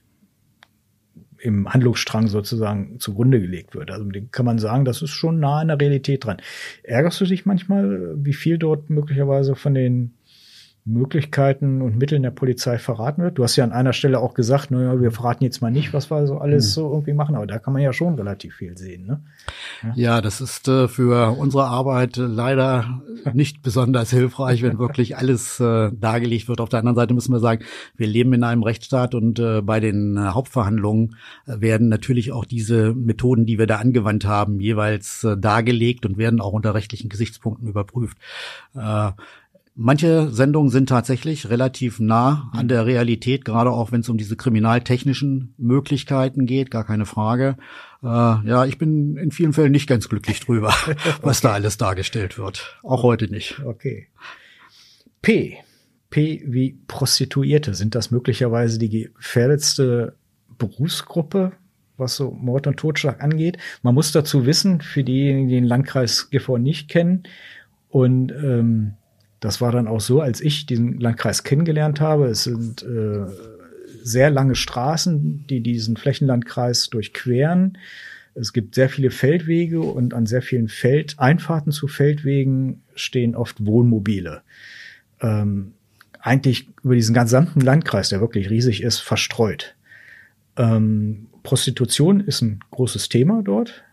im Handlungsstrang sozusagen zugrunde gelegt wird. Also dem kann man sagen, das ist schon nah an der Realität dran. Ärgerst du dich manchmal, wie viel dort möglicherweise von den Möglichkeiten und Mitteln der Polizei verraten wird? Du hast ja an einer Stelle auch gesagt, naja, wir verraten jetzt mal nicht, was wir so alles so irgendwie machen, aber da kann man ja schon relativ viel sehen, ne?
Ja, das ist für unsere Arbeit leider nicht besonders hilfreich, wenn wirklich alles dargelegt wird. Auf der anderen Seite müssen wir sagen, wir leben in einem Rechtsstaat, und bei den Hauptverhandlungen werden natürlich auch diese Methoden, die wir da angewandt haben, jeweils dargelegt und werden auch unter rechtlichen Gesichtspunkten überprüft. Manche Sendungen sind tatsächlich relativ nah an der Realität, gerade auch wenn es um diese kriminaltechnischen Möglichkeiten geht, gar keine Frage. Ja, ich bin in vielen Fällen nicht ganz glücklich drüber, was da alles dargestellt wird. Auch heute nicht.
Okay. P wie Prostituierte. Sind das möglicherweise die gefährdetste Berufsgruppe, was so Mord und Totschlag angeht? Man muss dazu wissen, für diejenigen, die den Landkreis Gifhorn nicht kennen, und das war dann auch so, als ich diesen Landkreis kennengelernt habe. Es sind sehr lange Straßen, die diesen Flächenlandkreis durchqueren. Es gibt sehr viele Feldwege, und an sehr vielen Einfahrten zu Feldwegen stehen oft Wohnmobile. Eigentlich über diesen gesamten Landkreis, der wirklich riesig ist, verstreut. Prostitution ist ein großes Thema dort.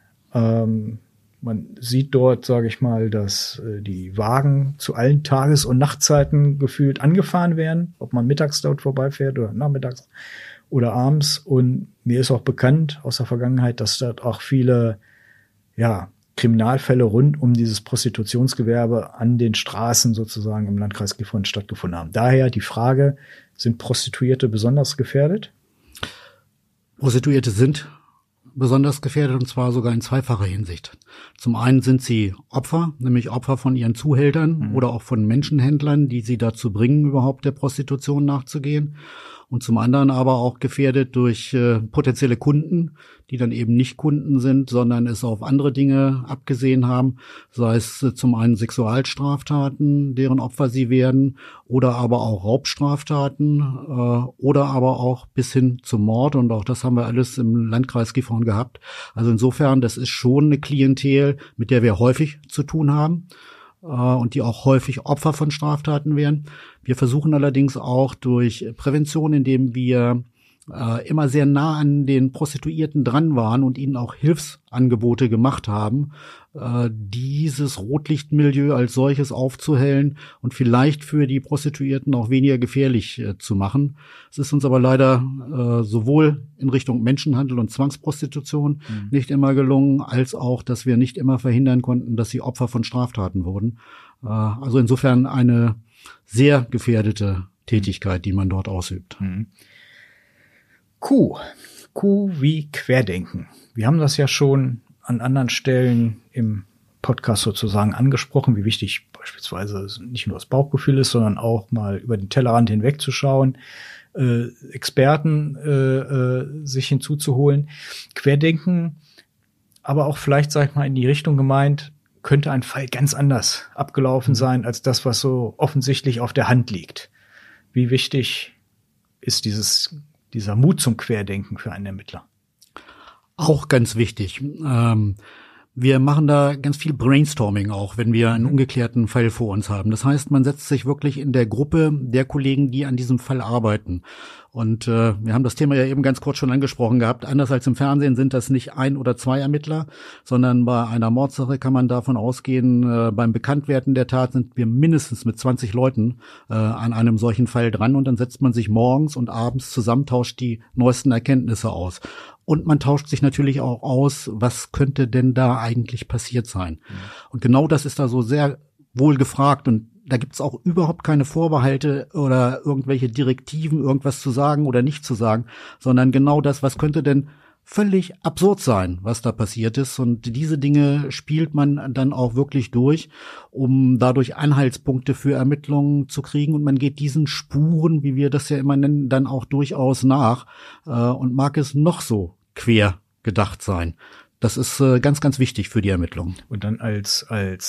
Man sieht dort, sage ich mal, dass die Wagen zu allen Tages- und Nachtzeiten gefühlt angefahren werden, ob man mittags dort vorbeifährt oder nachmittags oder abends. Und mir ist auch bekannt aus der Vergangenheit, dass dort auch viele Kriminalfälle rund um dieses Prostitutionsgewerbe an den Straßen sozusagen im Landkreis Gifhorn stattgefunden haben. Daher die Frage, sind Prostituierte besonders gefährdet?
Prostituierte sind besonders gefährdet, und zwar sogar in zweifacher Hinsicht. Zum einen sind sie Opfer, nämlich Opfer von ihren Zuhältern oder auch von Menschenhändlern, die sie dazu bringen, überhaupt der Prostitution nachzugehen. Und zum anderen aber auch gefährdet durch potenzielle Kunden, die dann eben nicht Kunden sind, sondern es auf andere Dinge abgesehen haben, sei es zum einen Sexualstraftaten, deren Opfer sie werden, oder aber auch Raubstraftaten, oder aber auch bis hin zum Mord. Und auch das haben wir alles im Landkreis Gifhorn gehabt. Also insofern, das ist schon eine Klientel, mit der wir häufig zu tun haben, und die auch häufig Opfer von Straftaten werden. Wir versuchen allerdings auch durch Prävention, indem wir immer sehr nah an den Prostituierten dran waren und ihnen auch Hilfsangebote gemacht haben, dieses Rotlichtmilieu als solches aufzuhellen und vielleicht für die Prostituierten auch weniger gefährlich zu machen. Es ist uns aber leider sowohl in Richtung Menschenhandel und Zwangsprostitution nicht immer gelungen, als auch, dass wir nicht immer verhindern konnten, dass sie Opfer von Straftaten wurden. Also insofern eine sehr gefährdete Tätigkeit, die man dort ausübt.
Q wie Querdenken. Wir haben das ja schon an anderen Stellen im Podcast sozusagen angesprochen, wie wichtig beispielsweise nicht nur das Bauchgefühl ist, sondern auch mal über den Tellerrand hinwegzuschauen, Experten sich hinzuzuholen. Querdenken, aber auch vielleicht, sag ich mal, in die Richtung gemeint, könnte ein Fall ganz anders abgelaufen sein als das, was so offensichtlich auf der Hand liegt. Wie wichtig ist dieser Mut zum Querdenken für einen Ermittler?
Auch ganz wichtig. Wir machen da ganz viel Brainstorming auch, wenn wir einen ungeklärten Fall vor uns haben. Das heißt, man setzt sich wirklich in der Gruppe der Kollegen, die an diesem Fall arbeiten. Und wir haben das Thema ja eben ganz kurz schon angesprochen gehabt. Anders als im Fernsehen sind das nicht 1 oder 2 Ermittler, sondern bei einer Mordsache kann man davon ausgehen, beim Bekanntwerden der Tat sind wir mindestens mit 20 Leuten an einem solchen Fall dran. Und dann setzt man sich morgens und abends zusammen, tauscht die neuesten Erkenntnisse aus. Und man tauscht sich natürlich auch aus, was könnte denn da eigentlich passiert sein. Und genau das ist da so sehr wohl gefragt. Und da gibt's auch überhaupt keine Vorbehalte oder irgendwelche Direktiven, irgendwas zu sagen oder nicht zu sagen, sondern genau das, was könnte denn völlig absurd sein, was da passiert ist. Und diese Dinge spielt man dann auch wirklich durch, um dadurch Anhaltspunkte für Ermittlungen zu kriegen. Und man geht diesen Spuren, wie wir das ja immer nennen, dann auch durchaus nach. Und mag es noch so quer gedacht sein. Das ist ganz, ganz wichtig für die Ermittlungen.
Und dann als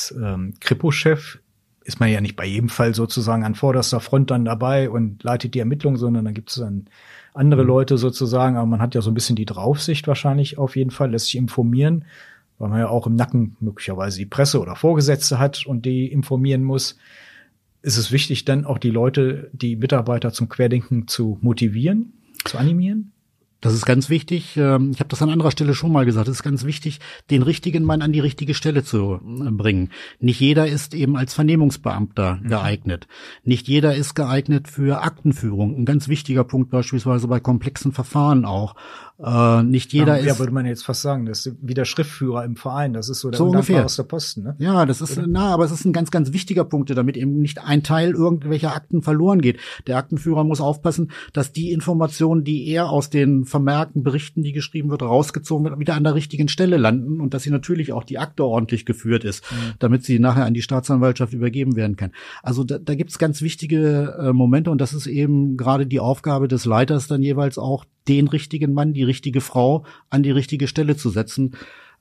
Kripo-Chef ist man ja nicht bei jedem Fall sozusagen an vorderster Front dann dabei und leitet die Ermittlungen, sondern da gibt es dann andere Leute sozusagen. Aber man hat ja so ein bisschen die Draufsicht wahrscheinlich auf jeden Fall, lässt sich informieren, weil man ja auch im Nacken möglicherweise die Presse oder Vorgesetzte hat und die informieren muss. Ist es wichtig, dann auch die Leute, die Mitarbeiter zum Querdenken zu motivieren, zu animieren?
Das ist ganz wichtig. Ich habe das an anderer Stelle schon mal gesagt. Es ist ganz wichtig, den richtigen Mann an die richtige Stelle zu bringen. Nicht jeder ist eben als Vernehmungsbeamter geeignet. Nicht jeder ist geeignet für Aktenführung. Ein ganz wichtiger Punkt beispielsweise bei komplexen Verfahren auch. Nicht jeder ist.
Ja, würde man jetzt fast sagen, das ist wie der Schriftführer im Verein. Das ist so der
so ungefähr
aus der Posten, ne?
Ja, das ist, aber es ist ein ganz, ganz wichtiger Punkt, damit eben nicht ein Teil irgendwelcher Akten verloren geht. Der Aktenführer muss aufpassen, dass die Informationen, die er aus den Vermerken, Berichten, die geschrieben wird, rausgezogen wird, wieder an der richtigen Stelle landen und dass sie natürlich auch die Akte ordentlich geführt ist, damit sie nachher an die Staatsanwaltschaft übergeben werden kann. Also da gibt's ganz wichtige Momente und das ist eben gerade die Aufgabe des Leiters dann jeweils auch, den richtigen Mann, die richtige Frau an die richtige Stelle zu setzen.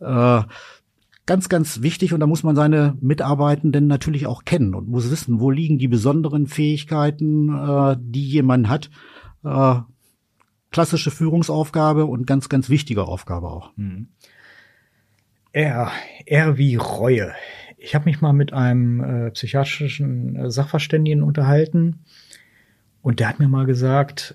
Ganz, ganz wichtig, und da muss man seine Mitarbeitenden natürlich auch kennen und muss wissen, wo liegen die besonderen Fähigkeiten, die jemand hat. Klassische Führungsaufgabe und ganz, ganz wichtige Aufgabe auch.
R wie Reue. Ich habe mich mal mit einem psychiatrischen Sachverständigen unterhalten und der hat mir mal gesagt,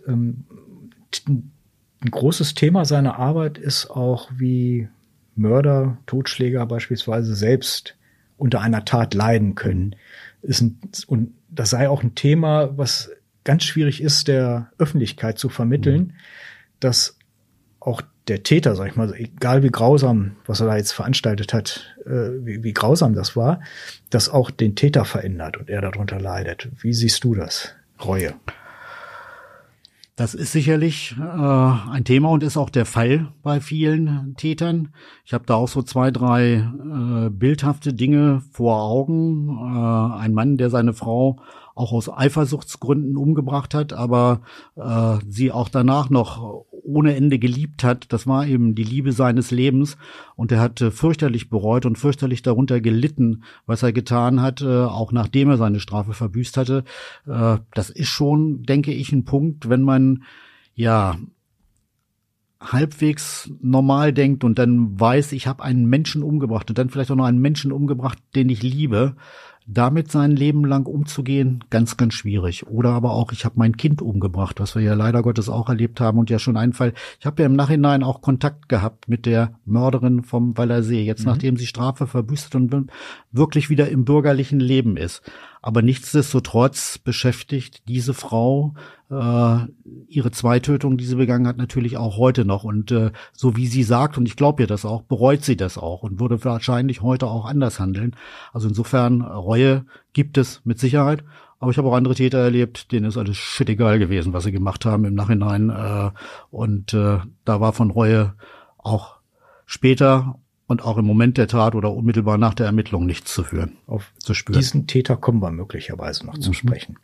ein großes Thema seiner Arbeit ist auch, wie Mörder, Totschläger beispielsweise selbst unter einer Tat leiden können. Und das sei auch ein Thema, was ganz schwierig ist, der Öffentlichkeit zu vermitteln, dass auch der Täter, sag ich mal, egal wie grausam, was er da jetzt veranstaltet hat, wie grausam das war, das auch den Täter verändert und er darunter leidet. Wie siehst du das? Reue.
Das ist sicherlich ein Thema und ist auch der Fall bei vielen Tätern. Ich habe da auch so 2, 3 bildhafte Dinge vor Augen. Ein Mann, der seine Frau auch aus Eifersuchtsgründen umgebracht hat, aber sie auch danach noch ohne Ende geliebt hat. Das war eben die Liebe seines Lebens und er hat fürchterlich bereut und fürchterlich darunter gelitten, was er getan hat, auch nachdem er seine Strafe verbüßt hatte. Das ist schon, denke ich, ein Punkt, wenn man ja halbwegs normal denkt und dann weiß, ich habe einen Menschen umgebracht und dann vielleicht auch noch einen Menschen umgebracht, den ich liebe, damit sein Leben lang umzugehen, ganz, ganz schwierig. Oder aber auch, ich habe mein Kind umgebracht, was wir ja leider Gottes auch erlebt haben und ja schon einen Fall. Ich habe ja im Nachhinein auch Kontakt gehabt mit der Mörderin vom Wallersee, jetzt nachdem sie Strafe verbüßt und wirklich wieder im bürgerlichen Leben ist. Aber nichtsdestotrotz beschäftigt diese Frau ihre Zweitötung, die sie begangen hat, natürlich auch heute noch. Und so wie sie sagt, und ich glaube ihr das auch, bereut sie das auch und würde wahrscheinlich heute auch anders handeln. Also insofern, Reue gibt es mit Sicherheit. Aber ich habe auch andere Täter erlebt, denen ist alles shit egal gewesen, was sie gemacht haben im Nachhinein. Und da war von Reue auch später und auch im Moment der Tat oder unmittelbar nach der Ermittlung nichts zu spüren.
Auf diesen Täter kommen wir möglicherweise noch zu sprechen.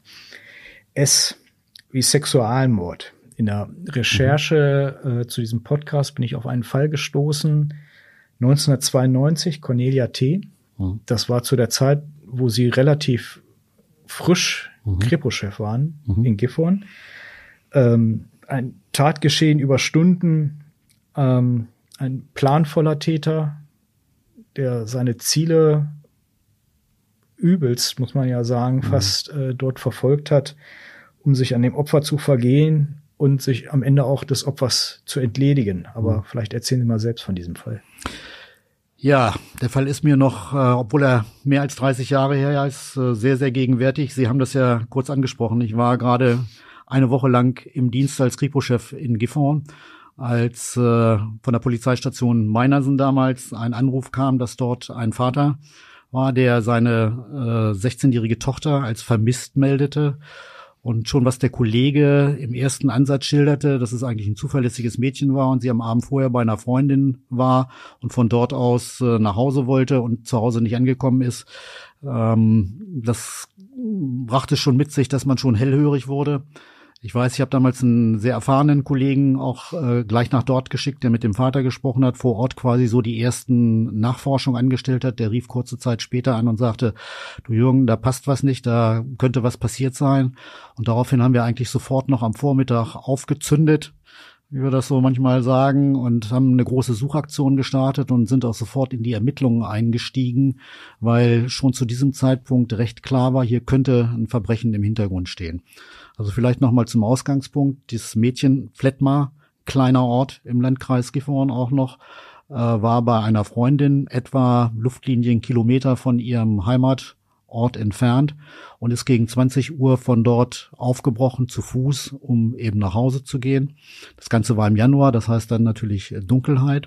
S wie Sexualmord. In der Recherche zu diesem Podcast bin ich auf einen Fall gestoßen. 1992, Cornelia T. Das war zu der Zeit, wo sie relativ frisch Kripo-Chef waren in Gifhorn. Ein Tatgeschehen über Stunden, ein planvoller Täter, der seine Ziele übelst, muss man ja sagen, fast dort verfolgt hat, um sich an dem Opfer zu vergehen und sich am Ende auch des Opfers zu entledigen. Aber vielleicht erzählen Sie mal selbst von diesem Fall.
Ja, der Fall ist mir noch, obwohl er mehr als 30 Jahre her ist, sehr, sehr gegenwärtig. Sie haben das ja kurz angesprochen. Ich war gerade eine Woche lang im Dienst als Kripo-Chef in Gifhorn, als von der Polizeistation Meinersen damals ein Anruf kam, dass dort ein Vater war, der seine 16-jährige Tochter als vermisst meldete. Und schon was der Kollege im ersten Ansatz schilderte, dass es eigentlich ein zuverlässiges Mädchen war und sie am Abend vorher bei einer Freundin war und von dort aus nach Hause wollte und zu Hause nicht angekommen ist, das brachte schon mit sich, dass man schon hellhörig wurde. Ich weiß, ich habe damals einen sehr erfahrenen Kollegen auch gleich nach dort geschickt, der mit dem Vater gesprochen hat, vor Ort quasi so die ersten Nachforschungen angestellt hat. Der rief kurze Zeit später an und sagte, du Jürgen, da passt was nicht, da könnte was passiert sein. Und daraufhin haben wir eigentlich sofort noch am Vormittag aufgezündet, wie wir das so manchmal sagen, und haben eine große Suchaktion gestartet und sind auch sofort in die Ermittlungen eingestiegen, weil schon zu diesem Zeitpunkt recht klar war, hier könnte ein Verbrechen im Hintergrund stehen. Also vielleicht nochmal zum Ausgangspunkt. Dieses Mädchen Flettmar, kleiner Ort im Landkreis Gifhorn auch noch, war bei einer Freundin etwa Luftlinienkilometer von ihrem Heimatort entfernt und ist gegen 20 Uhr von dort aufgebrochen zu Fuß, um eben nach Hause zu gehen. Das Ganze war im Januar, das heißt dann natürlich Dunkelheit.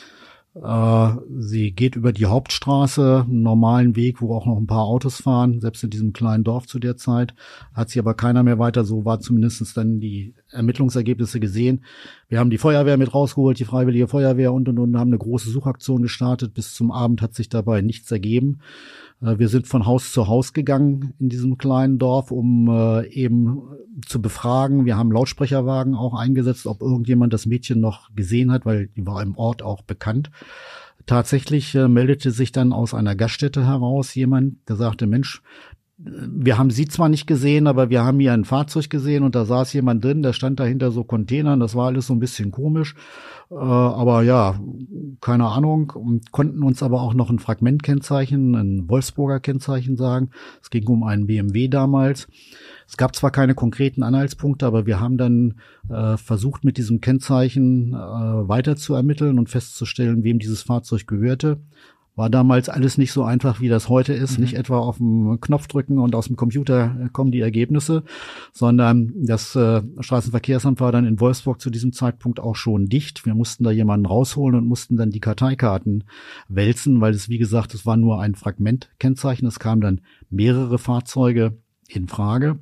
Sie geht über die Hauptstraße, einen normalen Weg, wo auch noch ein paar Autos fahren, selbst in diesem kleinen Dorf zu der Zeit. Hat sie aber keiner mehr weiter, so war zumindest dann die Ermittlungsergebnisse gesehen. Wir haben die Feuerwehr mit rausgeholt, die Freiwillige Feuerwehr und haben eine große Suchaktion gestartet. Bis zum Abend hat sich dabei nichts ergeben. Wir sind von Haus zu Haus gegangen in diesem kleinen Dorf, um eben zu befragen. Wir haben Lautsprecherwagen auch eingesetzt, ob irgendjemand das Mädchen noch gesehen hat, weil die war im Ort auch bekannt. Tatsächlich meldete sich dann aus einer Gaststätte heraus jemand, der sagte, Mensch, wir haben sie zwar nicht gesehen, aber wir haben hier ein Fahrzeug gesehen und da saß jemand drin, der stand dahinter so Containern, das war alles so ein bisschen komisch, aber ja, keine Ahnung, und konnten uns aber auch noch ein Fragmentkennzeichen, ein Wolfsburger Kennzeichen sagen. Es ging um einen BMW damals. Es gab zwar keine konkreten Anhaltspunkte, aber wir haben dann versucht, mit diesem Kennzeichen weiter zu ermitteln und festzustellen, wem dieses Fahrzeug gehörte. War damals alles nicht so einfach, wie das heute ist. Nicht etwa auf den Knopf drücken und aus dem Computer kommen die Ergebnisse, sondern das Straßenverkehrsamt war dann in Wolfsburg zu diesem Zeitpunkt auch schon dicht. Wir mussten da jemanden rausholen und mussten dann die Karteikarten wälzen, weil es, wie gesagt, es war nur ein Fragmentkennzeichen. Es kamen dann mehrere Fahrzeuge in Frage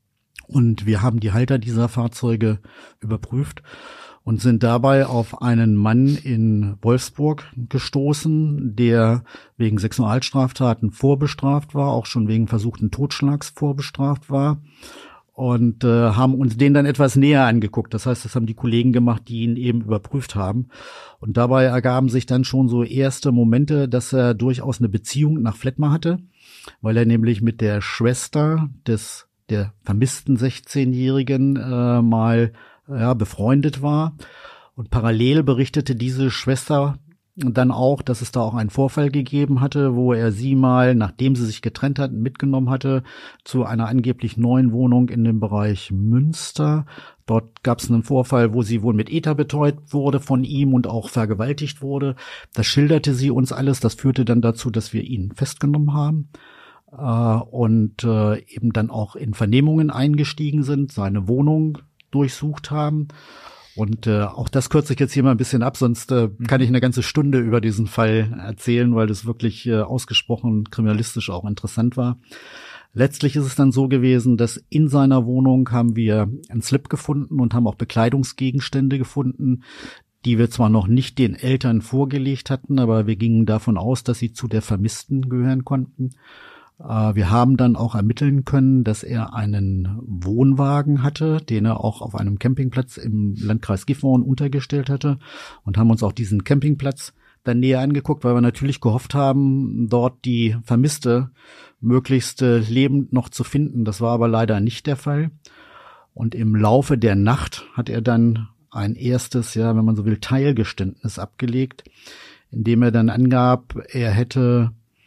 und wir haben die Halter dieser Fahrzeuge überprüft und sind dabei auf einen Mann in Wolfsburg gestoßen, der wegen Sexualstraftaten vorbestraft war, auch schon wegen versuchten Totschlags vorbestraft war, und haben uns den dann etwas näher angeguckt. Das heißt, das haben die Kollegen gemacht, die ihn eben überprüft haben. Und dabei ergaben sich dann schon so erste Momente, dass er durchaus eine Beziehung nach Flettmar hatte, weil er nämlich mit der Schwester der vermissten 16-Jährigen mal befreundet war. Und parallel berichtete diese Schwester dann auch, dass es da auch einen Vorfall gegeben hatte, wo er sie mal, nachdem sie sich getrennt hatten, mitgenommen hatte zu einer angeblich neuen Wohnung in dem Bereich Münster. Dort gab es einen Vorfall, wo sie wohl mit Ether betäubt wurde von ihm und auch vergewaltigt wurde. Das schilderte sie uns alles. Das führte dann dazu, dass wir ihn festgenommen haben und eben dann auch in Vernehmungen eingestiegen sind, seine Wohnung durchsucht haben. Und auch das kürze ich jetzt hier mal ein bisschen ab, sonst kann ich eine ganze Stunde über diesen Fall erzählen, weil das wirklich ausgesprochen kriminalistisch auch interessant war. Letztlich ist es dann so gewesen, dass in seiner Wohnung haben wir einen Slip gefunden und haben auch Bekleidungsgegenstände gefunden, die wir zwar noch nicht den Eltern vorgelegt hatten, aber wir gingen davon aus, dass sie zu der Vermissten gehören konnten. Wir haben dann auch ermitteln können, dass er einen Wohnwagen hatte, den er auch auf einem Campingplatz im Landkreis Gifhorn untergestellt hatte, und haben uns auch diesen Campingplatz dann näher angeguckt, weil wir natürlich gehofft haben, dort die Vermisste möglichst lebend noch zu finden. Das war aber leider nicht der Fall. Und im Laufe der Nacht hat er dann ein erstes, ja, wenn man so will, Teilgeständnis abgelegt, indem er dann angab, er hätte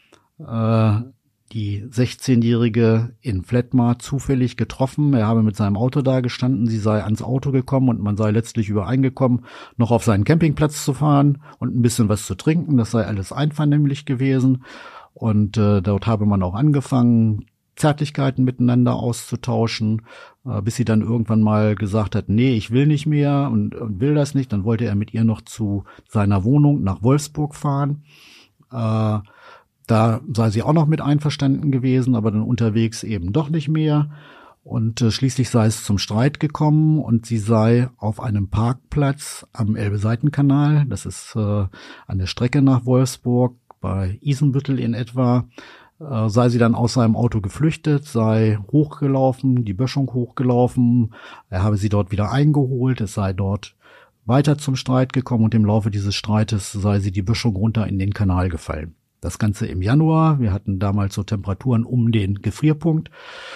die 16-Jährige in Vletmar zufällig getroffen. Er habe mit seinem Auto da gestanden, sie sei ans Auto gekommen und man sei letztlich übereingekommen, noch auf seinen Campingplatz zu fahren und ein bisschen was zu trinken. Das sei alles einvernehmlich gewesen. Und dort habe man auch angefangen, Zärtlichkeiten miteinander auszutauschen, bis sie dann irgendwann mal gesagt hat, nee, ich will nicht mehr und will das nicht. Dann wollte er mit ihr noch zu seiner Wohnung nach Wolfsburg fahren. Da sei sie auch noch mit einverstanden gewesen, aber dann unterwegs eben doch nicht mehr. Und schließlich sei es zum Streit gekommen und sie sei auf einem Parkplatz am Elbe-Seitenkanal, das ist an der Strecke nach Wolfsburg, bei Isenbüttel in etwa, sei sie dann aus seinem Auto geflüchtet, sei hochgelaufen, die Böschung hochgelaufen, er habe sie dort wieder eingeholt, es sei dort weiter zum Streit gekommen und im Laufe dieses Streites sei sie die Böschung runter in den Kanal gefallen. Das Ganze im Januar, wir hatten damals so Temperaturen um den Gefrierpunkt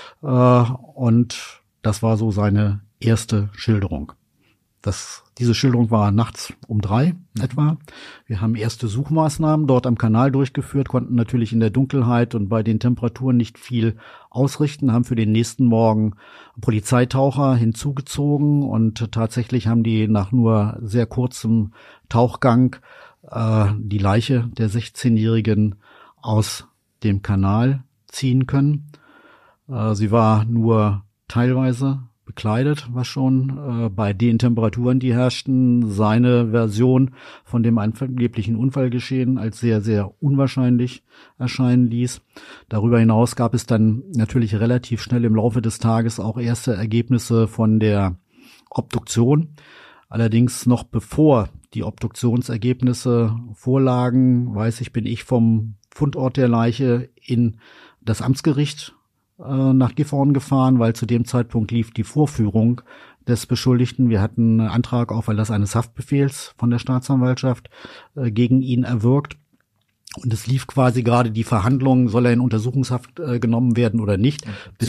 und das war so seine erste Schilderung. Diese Schilderung war nachts um 3 etwa. Wir haben erste Suchmaßnahmen dort am Kanal durchgeführt, konnten natürlich in der Dunkelheit und bei den Temperaturen nicht viel ausrichten, haben für den nächsten Morgen Polizeitaucher hinzugezogen und tatsächlich haben die nach nur sehr kurzem Tauchgang die Leiche der 16-Jährigen aus dem Kanal ziehen können. Sie war nur teilweise bekleidet, was schon bei den Temperaturen, die herrschten, seine Version von dem angeblichen Unfallgeschehen als sehr, sehr unwahrscheinlich erscheinen ließ. Darüber hinaus gab es dann natürlich relativ schnell im Laufe des Tages auch erste Ergebnisse von der Obduktion. Allerdings noch bevor die Obduktionsergebnisse vorlagen, bin ich vom Fundort der Leiche in das Amtsgericht nach Gifhorn gefahren, weil zu dem Zeitpunkt lief die Vorführung des Beschuldigten. Wir hatten einen Antrag auf Erlass eines Haftbefehls von der Staatsanwaltschaft gegen ihn erwirkt. Und es lief quasi gerade die Verhandlung, soll er in Untersuchungshaft genommen werden oder nicht.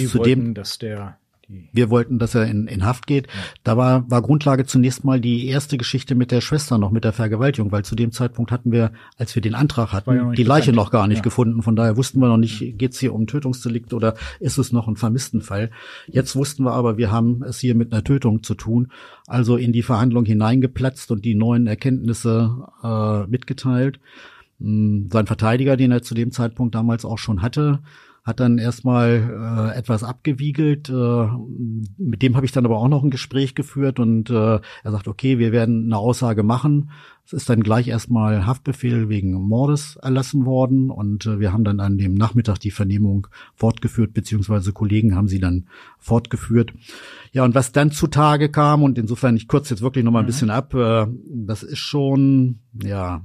Wir wollten, dass er in Haft geht. Ja. Da war Grundlage zunächst mal die erste Geschichte mit der Schwester noch, mit der Vergewaltigung, weil zu dem Zeitpunkt hatten wir, als wir den Antrag hatten, die Leiche noch gar nicht gefunden. Von daher wussten wir noch nicht, geht's hier um ein Tötungsdelikt oder ist es noch ein Vermisstenfall. Jetzt wussten wir aber, wir haben es hier mit einer Tötung zu tun, also in die Verhandlung hineingeplatzt und die neuen Erkenntnisse mitgeteilt. Sein Verteidiger, den er zu dem Zeitpunkt damals auch schon hatte, hat dann erstmal etwas abgewiegelt. Mit dem habe ich dann aber auch noch ein Gespräch geführt und er sagt, okay, wir werden eine Aussage machen. Es ist dann gleich erstmal Haftbefehl wegen Mordes erlassen worden und wir haben dann an dem Nachmittag die Vernehmung fortgeführt, beziehungsweise Kollegen haben sie dann fortgeführt. Ja, und was dann zutage kam, und insofern, ich kürze jetzt wirklich noch mal ein bisschen ab, das ist schon, ja,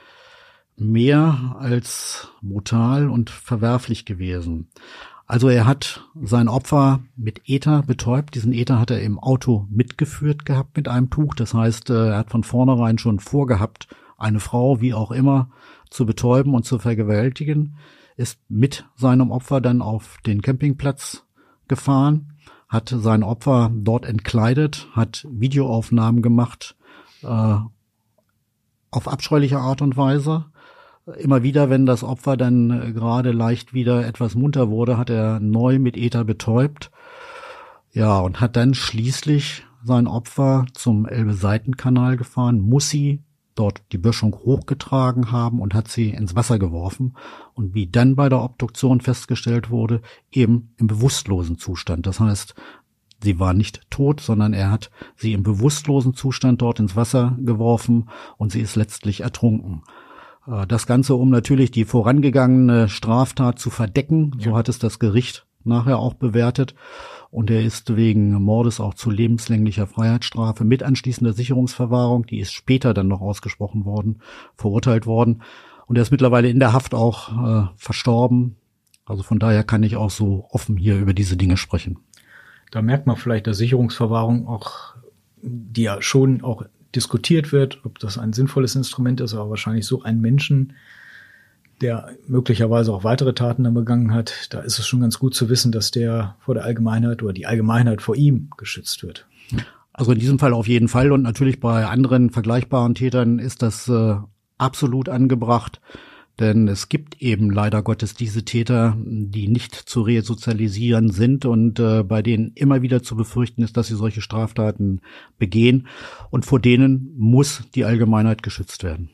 mehr als brutal und verwerflich gewesen. Also er hat sein Opfer mit Ether betäubt. Diesen Ether hat er im Auto mitgeführt gehabt mit einem Tuch. Das heißt, er hat von vornherein schon vorgehabt, eine Frau, wie auch immer, zu betäuben und zu vergewaltigen, ist mit seinem Opfer dann auf den Campingplatz gefahren, hat sein Opfer dort entkleidet, hat Videoaufnahmen gemacht, auf abscheuliche Art und Weise. Immer wieder, wenn das Opfer dann gerade leicht wieder etwas munter wurde, hat er neu mit Ether betäubt. Ja, und hat dann schließlich sein Opfer zum Elbe-Seitenkanal gefahren, muss sie dort die Böschung hochgetragen haben und hat sie ins Wasser geworfen. Und wie dann bei der Obduktion festgestellt wurde, eben im bewusstlosen Zustand. Das heißt, sie war nicht tot, sondern er hat sie im bewusstlosen Zustand dort ins Wasser geworfen und sie ist letztlich ertrunken. Das Ganze, um natürlich die vorangegangene Straftat zu verdecken. So hat es das Gericht nachher auch bewertet. und er ist wegen Mordes auch zu lebenslänglicher Freiheitsstrafe mit anschließender Sicherungsverwahrung, die ist später dann noch ausgesprochen worden, verurteilt worden. Und er ist mittlerweile in der Haft auch verstorben. Also von daher kann ich auch so offen hier über diese Dinge sprechen.
Da merkt man vielleicht, dass Sicherungsverwahrung auch, die ja schon auch diskutiert wird, ob das ein sinnvolles Instrument ist, aber wahrscheinlich so ein Menschen, der möglicherweise auch weitere Taten dann begangen hat, da ist es schon ganz gut zu wissen, dass der vor der Allgemeinheit oder die Allgemeinheit vor ihm geschützt wird.
Also in diesem Fall auf jeden Fall, und natürlich bei anderen vergleichbaren Tätern ist das absolut angebracht, denn es gibt eben leider Gottes diese Täter, die nicht zu resozialisieren sind und bei denen immer wieder zu befürchten ist, dass sie solche Straftaten begehen, und vor denen muss die Allgemeinheit geschützt werden.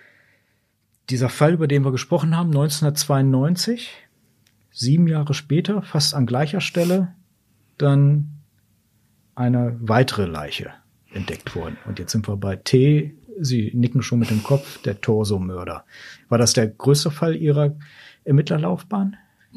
Dieser Fall, über den wir gesprochen haben, 1992, 7 Jahre später, fast an gleicher Stelle, dann eine weitere Leiche entdeckt worden. Und jetzt sind wir bei T. Sie nicken schon mit dem Kopf, der Torso-Mörder. War das der größte Fall Ihrer Ermittlerlaufbahn?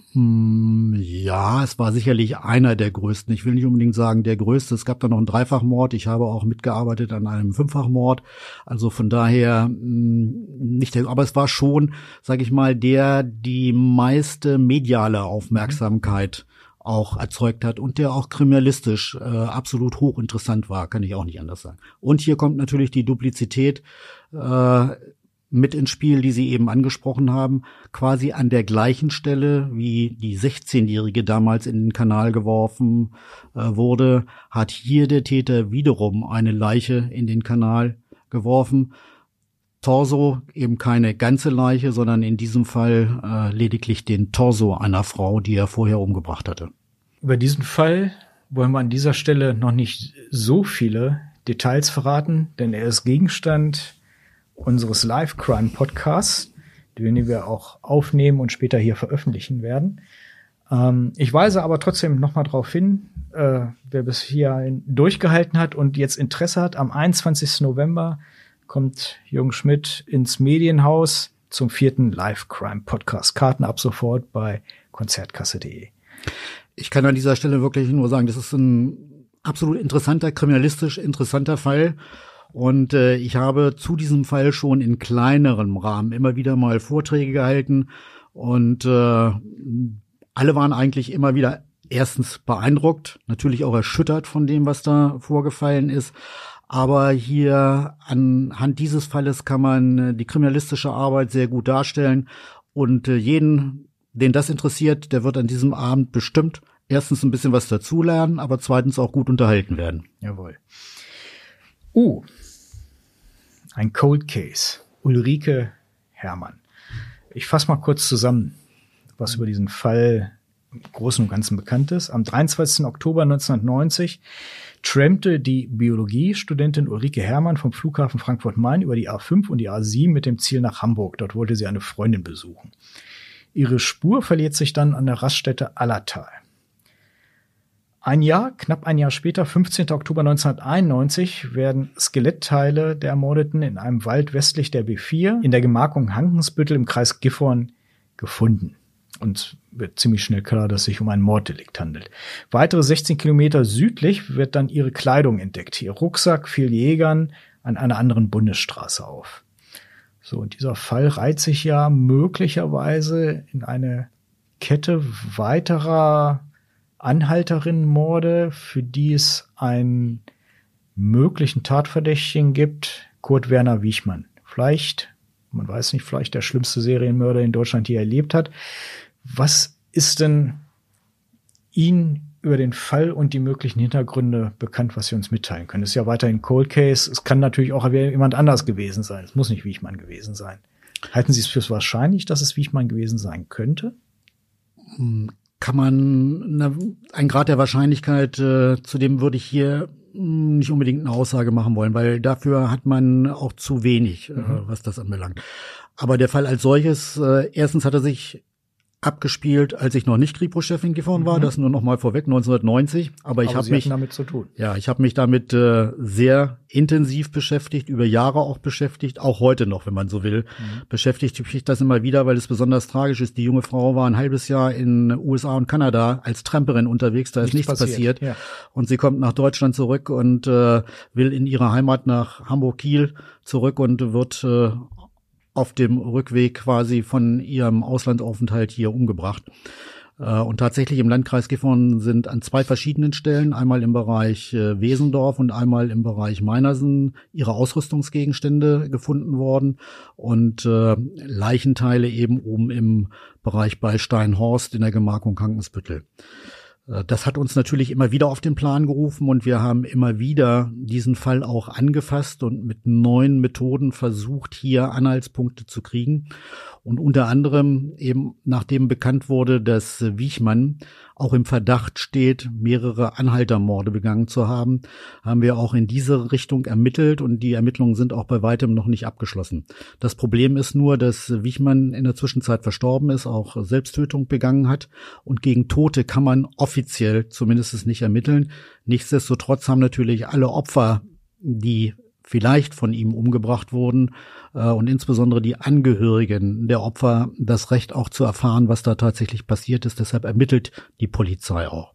Ja, es war sicherlich einer der größten. Ich will nicht unbedingt sagen der größte. Es gab da noch einen Dreifachmord. Ich habe auch mitgearbeitet an einem Fünffachmord. Also von daher nicht der, aber es war schon, sage ich mal, der die meiste mediale Aufmerksamkeit auch erzeugt hat und der auch kriminalistisch absolut hochinteressant war, kann ich auch nicht anders sagen. Und hier kommt natürlich die Duplizität mit ins Spiel, die Sie eben angesprochen haben, quasi an der gleichen Stelle, wie die 16-Jährige damals in den Kanal geworfen wurde, hat hier der Täter wiederum eine Leiche in den Kanal geworfen. Torso, eben keine ganze Leiche, sondern in diesem Fall lediglich den Torso einer Frau, die er vorher umgebracht hatte.
Über diesen Fall wollen wir an dieser Stelle noch nicht so viele Details verraten, denn er ist Gegenstand unseres Live-Crime-Podcasts, den wir auch aufnehmen und später hier veröffentlichen werden. Ich weise aber trotzdem noch mal darauf hin, wer bis hierhin durchgehalten hat und jetzt Interesse hat, am 21. November kommt Jürgen Schmidt ins Medienhaus zum 4. Live-Crime-Podcast. Karten ab sofort bei konzertkasse.de.
Ich kann an dieser Stelle wirklich nur sagen, das ist ein absolut interessanter, kriminalistisch interessanter Fall. Und ich habe zu diesem Fall schon in kleinerem Rahmen immer wieder mal Vorträge gehalten. Und alle waren eigentlich immer wieder erstens beeindruckt, natürlich auch erschüttert von dem, was da vorgefallen ist. Aber hier anhand dieses Falles kann man die kriminalistische Arbeit sehr gut darstellen. Und jeden, den das interessiert, der wird an diesem Abend bestimmt erstens ein bisschen was dazulernen, aber zweitens auch gut unterhalten werden.
Jawohl. Ein Cold Case. Ulrike Herrmann. Ich fasse mal kurz zusammen, was über diesen Fall im Großen und Ganzen bekannt ist. Am 23. Oktober 1990 trampte die Biologiestudentin Ulrike Herrmann vom Flughafen Frankfurt-Main über die A5 und die A7 mit dem Ziel nach Hamburg. Dort wollte sie eine Freundin besuchen. Ihre Spur verliert sich dann an der Raststätte Allertal. Knapp ein Jahr später, 15. Oktober 1991, werden Skelettteile der Ermordeten in einem Wald westlich der B4 in der Gemarkung Hankensbüttel im Kreis Gifhorn gefunden. Und wird ziemlich schnell klar, dass es sich um ein Morddelikt handelt. Weitere 16 Kilometer südlich wird dann ihre Kleidung entdeckt. Ihr Rucksack fiel Jägern an einer anderen Bundesstraße auf. So, und dieser Fall reiht sich ja möglicherweise in eine Kette weiterer Anhalterinnenmorde, für die es einen möglichen Tatverdächtigen gibt, Kurt Werner Wiechmann. Vielleicht, man weiß nicht, vielleicht der schlimmste Serienmörder in Deutschland je erlebt hat. Was ist denn Ihnen über den Fall und die möglichen Hintergründe bekannt, was Sie uns mitteilen können? Es ist ja weiterhin Cold Case. Es kann natürlich auch jemand anders gewesen sein. Es muss nicht Wiechmann gewesen sein. Halten Sie es für wahrscheinlich, dass es Wiechmann gewesen sein könnte?
Kann man ein Grad der Wahrscheinlichkeit, zu dem würde ich hier nicht unbedingt eine Aussage machen wollen, weil dafür hat man auch zu wenig, was das anbelangt. Aber der Fall als solches, erstens hat er sich abgespielt, als ich noch nicht Kripo-Chef in Gifhorn war. Das nur noch mal vorweg, 1990. Aber ich habe mich
damit zu tun.
Ja, ich habe mich damit sehr intensiv beschäftigt, über Jahre auch beschäftigt, auch heute noch, wenn man so will. Beschäftigt mich das immer wieder, weil es besonders tragisch ist. Die junge Frau war ein halbes Jahr in USA und Kanada als Tramperin unterwegs, da ist nichts passiert. Ja. Und sie kommt nach Deutschland zurück und will in ihre Heimat nach Hamburg-Kiel zurück und wird auf dem Rückweg quasi von ihrem Auslandsaufenthalt hier umgebracht. Und tatsächlich im Landkreis Gifhorn sind an 2 verschiedenen Stellen, einmal im Bereich Wesendorf und einmal im Bereich Meinersen, ihre Ausrüstungsgegenstände gefunden worden und Leichenteile eben oben im Bereich bei Steinhorst in der Gemarkung Hankensbüttel. Das hat uns natürlich immer wieder auf den Plan gerufen und wir haben immer wieder diesen Fall auch angefasst und mit neuen Methoden versucht, hier Anhaltspunkte zu kriegen. Und unter anderem eben, nachdem bekannt wurde, dass Wiechmann auch im Verdacht steht, mehrere Anhaltermorde begangen zu haben, haben wir auch in diese Richtung ermittelt und die Ermittlungen sind auch bei weitem noch nicht abgeschlossen. Das Problem ist nur, dass Wiechmann in der Zwischenzeit verstorben ist, auch Selbsttötung begangen hat und gegen Tote kann man offiziell zumindest nicht ermitteln. Nichtsdestotrotz haben natürlich alle Opfer, die vielleicht von ihm umgebracht wurden und insbesondere die Angehörigen der Opfer das Recht auch zu erfahren, was da tatsächlich passiert ist. Deshalb ermittelt die Polizei auch.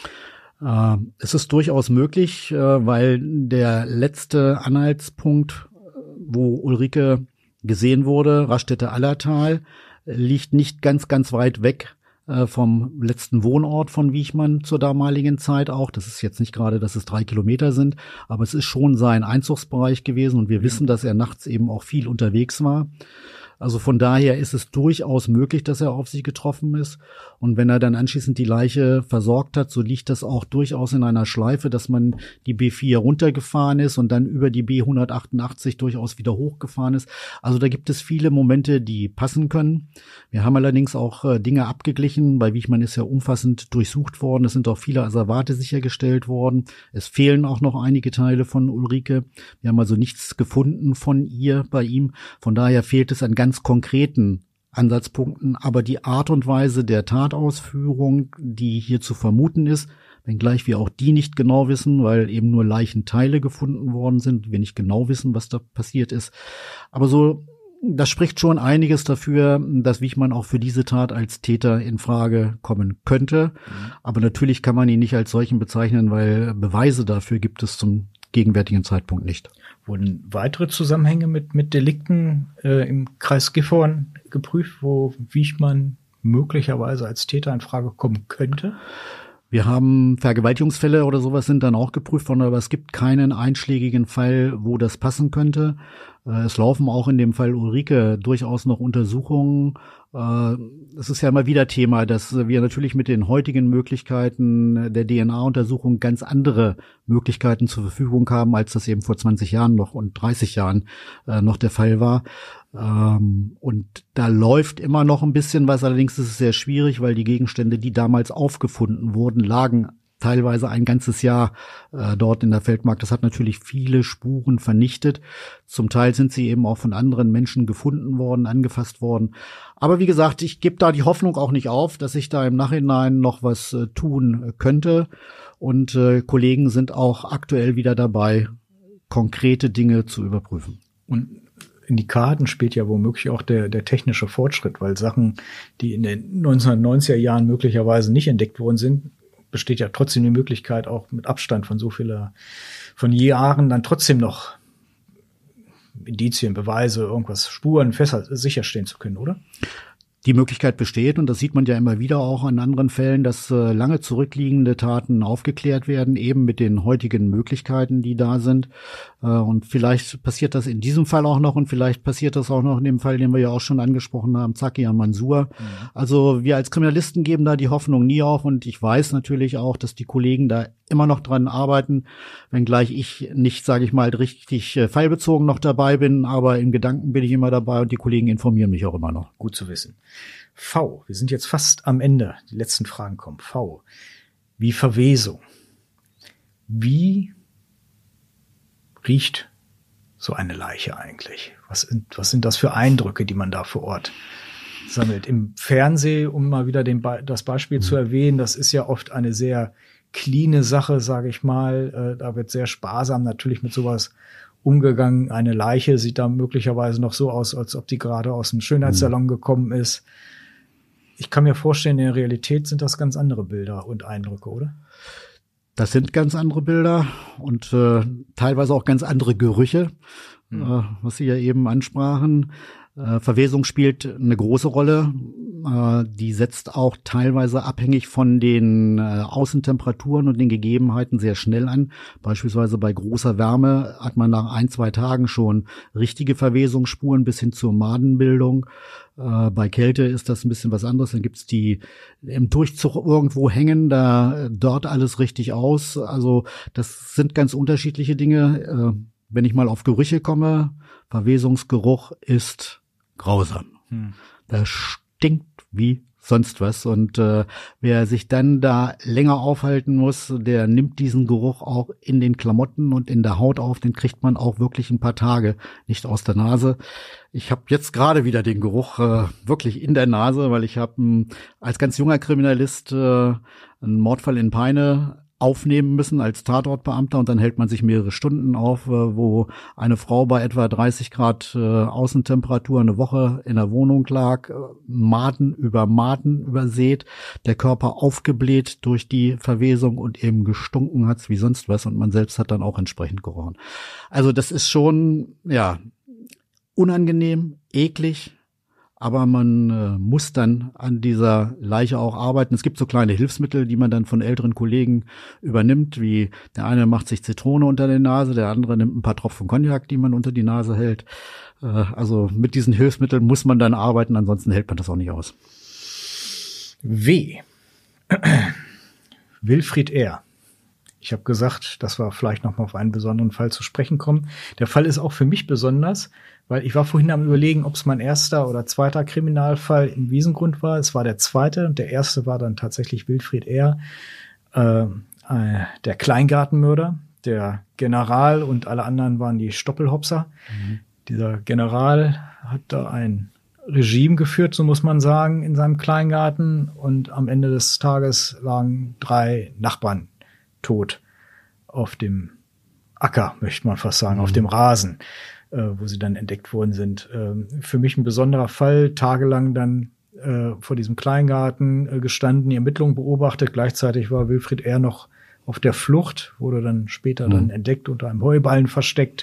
Es ist durchaus möglich, weil der letzte Anhaltspunkt, wo Ulrike gesehen wurde, Raststätte-Allertal, liegt nicht ganz weit weg vom letzten Wohnort von Wiechmann zur damaligen Zeit auch. Das ist jetzt nicht gerade, dass es 3 Kilometer sind, aber es ist schon sein Einzugsbereich gewesen und wir wissen, dass er nachts eben auch viel unterwegs war. Also von daher ist es durchaus möglich, dass er auf sie getroffen ist. Und wenn er dann anschließend die Leiche versorgt hat, so liegt das auch durchaus in einer Schleife, dass man die B4 runtergefahren ist und dann über die B188 durchaus wieder hochgefahren ist. Also da gibt es viele Momente, die passen können. Wir haben allerdings auch Dinge abgeglichen. Bei Wiechmann ist ja umfassend durchsucht worden. Es sind auch viele Asservate sichergestellt worden. Es fehlen auch noch einige Teile von Ulrike. Wir haben also nichts gefunden von ihr bei ihm. Von daher fehlt es an ganz konkreten Ansatzpunkten, aber die Art und Weise der Tatausführung, die hier zu vermuten ist, wenngleich wir auch die nicht genau wissen, weil eben nur Leichenteile gefunden worden sind, wir nicht genau wissen, was da passiert ist. Aber so, das spricht schon einiges dafür, dass Wiechmann auch für diese Tat als Täter in Frage kommen könnte. Aber natürlich kann man ihn nicht als solchen bezeichnen, weil Beweise dafür gibt es zum gegenwärtigen Zeitpunkt nicht.
Wurden weitere Zusammenhänge mit Delikten im Kreis Gifhorn geprüft, wo Wiechmann möglicherweise als Täter in Frage kommen könnte?
Wir haben Vergewaltigungsfälle oder sowas sind dann auch geprüft worden, aber es gibt keinen einschlägigen Fall, wo das passen könnte. Es laufen auch in dem Fall Ulrike durchaus noch Untersuchungen. Es ist ja immer wieder Thema, dass wir natürlich mit den heutigen Möglichkeiten der DNA-Untersuchung ganz andere Möglichkeiten zur Verfügung haben, als das eben vor 20 Jahren noch und 30 Jahren noch der Fall war. Und da läuft immer noch ein bisschen was, allerdings ist es sehr schwierig, weil die Gegenstände, die damals aufgefunden wurden, lagen teilweise ein ganzes Jahr dort in der Feldmark. Das hat natürlich viele Spuren vernichtet. Zum Teil sind sie eben auch von anderen Menschen gefunden worden, angefasst worden. Aber wie gesagt, ich gebe da die Hoffnung auch nicht auf, dass ich da im Nachhinein noch was tun könnte. Und Kollegen sind auch aktuell wieder dabei, konkrete Dinge zu überprüfen.
Und in die Karten spielt ja womöglich auch der technische Fortschritt, weil Sachen, die in den 1990er Jahren möglicherweise nicht entdeckt worden sind, besteht ja trotzdem die Möglichkeit, auch mit Abstand von so vieler, von Jahren dann trotzdem noch Indizien, Beweise, irgendwas, Spuren sicherstellen zu können, oder?
Die Möglichkeit besteht und das sieht man ja immer wieder auch an anderen Fällen, dass lange zurückliegende Taten aufgeklärt werden, eben mit den heutigen Möglichkeiten, die da sind. Und vielleicht passiert das in diesem Fall auch noch und vielleicht passiert das auch noch in dem Fall, den wir ja auch schon angesprochen haben, Zakian Mansour. Also wir als Kriminalisten geben da die Hoffnung nie auf und ich weiß natürlich auch, dass die Kollegen da immer noch dran arbeiten, wenngleich ich nicht, sage ich mal, richtig fallbezogen noch dabei bin, aber in Gedanken bin ich immer dabei und die Kollegen informieren mich auch immer noch.
Gut zu wissen. V, wir sind jetzt fast am Ende. Die letzten Fragen kommen. V, wie Verwesung. Wie riecht so eine Leiche eigentlich? Was sind das für Eindrücke, die man da vor Ort sammelt. Im Fernsehen, um mal wieder das Beispiel zu erwähnen, das ist ja oft eine sehr cleane Sache, sage ich mal. Da wird sehr sparsam natürlich mit sowas umgegangen. Eine Leiche sieht da möglicherweise noch so aus, als ob die gerade aus dem Schönheitssalon gekommen ist. Ich kann mir vorstellen, in der Realität sind das ganz andere Bilder und Eindrücke, oder?
Das sind ganz andere Bilder und teilweise auch ganz andere Gerüche, was Sie ja eben ansprachen. Verwesung spielt eine große Rolle. Die setzt auch teilweise abhängig von den Außentemperaturen und den Gegebenheiten sehr schnell an. Beispielsweise bei großer Wärme hat man nach 1-2 Tagen schon richtige Verwesungsspuren bis hin zur Madenbildung. Bei Kälte ist das ein bisschen was anderes. Dann gibt's die im Durchzug irgendwo hängen, da dort alles richtig aus. Also das sind ganz unterschiedliche Dinge. Wenn ich mal auf Gerüche komme, Verwesungsgeruch ist grausam. Das stinkt wie sonst was. Und wer sich dann da länger aufhalten muss, der nimmt diesen Geruch auch in den Klamotten und in der Haut auf. Den kriegt man auch wirklich ein paar Tage nicht aus der Nase. Ich habe jetzt gerade wieder den Geruch wirklich in der Nase, weil ich habe als ganz junger Kriminalist einen Mordfall in Peine aufnehmen müssen als Tatortbeamter und dann hält man sich mehrere Stunden auf, wo eine Frau bei etwa 30 Grad Außentemperatur eine Woche in der Wohnung lag, Maden übersät, der Körper aufgebläht durch die Verwesung und eben gestunken hat's wie sonst was und man selbst hat dann auch entsprechend gerochen. Also das ist schon, ja, unangenehm, eklig, aber man muss dann an dieser Leiche auch arbeiten. Es gibt so kleine Hilfsmittel, die man dann von älteren Kollegen übernimmt, wie der eine macht sich Zitrone unter die Nase, der andere nimmt ein paar Tropfen Cognac, die man unter die Nase hält. Also mit diesen Hilfsmitteln muss man dann arbeiten, ansonsten hält man das auch nicht aus.
W. Wilfried R. Ich habe gesagt, dass wir vielleicht noch mal auf einen besonderen Fall zu sprechen kommen. Der Fall ist auch für mich besonders, weil ich war vorhin am Überlegen, ob es mein erster oder zweiter Kriminalfall im Wiesengrund war. Es war der zweite und der erste war dann tatsächlich Wilfried R., der Kleingartenmörder. Der General und alle anderen waren die Stoppelhopser. Dieser General hat da ein Regime geführt, so muss man sagen, in seinem Kleingarten. Und am Ende des Tages lagen 3 Nachbarn tot auf dem Acker, möchte man fast sagen, auf dem Rasen, wo sie dann entdeckt worden sind. Für mich ein besonderer Fall, tagelang dann vor diesem Kleingarten gestanden, die Ermittlungen beobachtet. Gleichzeitig war Wilfried R. noch auf der Flucht, wurde dann später dann entdeckt, unter einem Heuballen versteckt.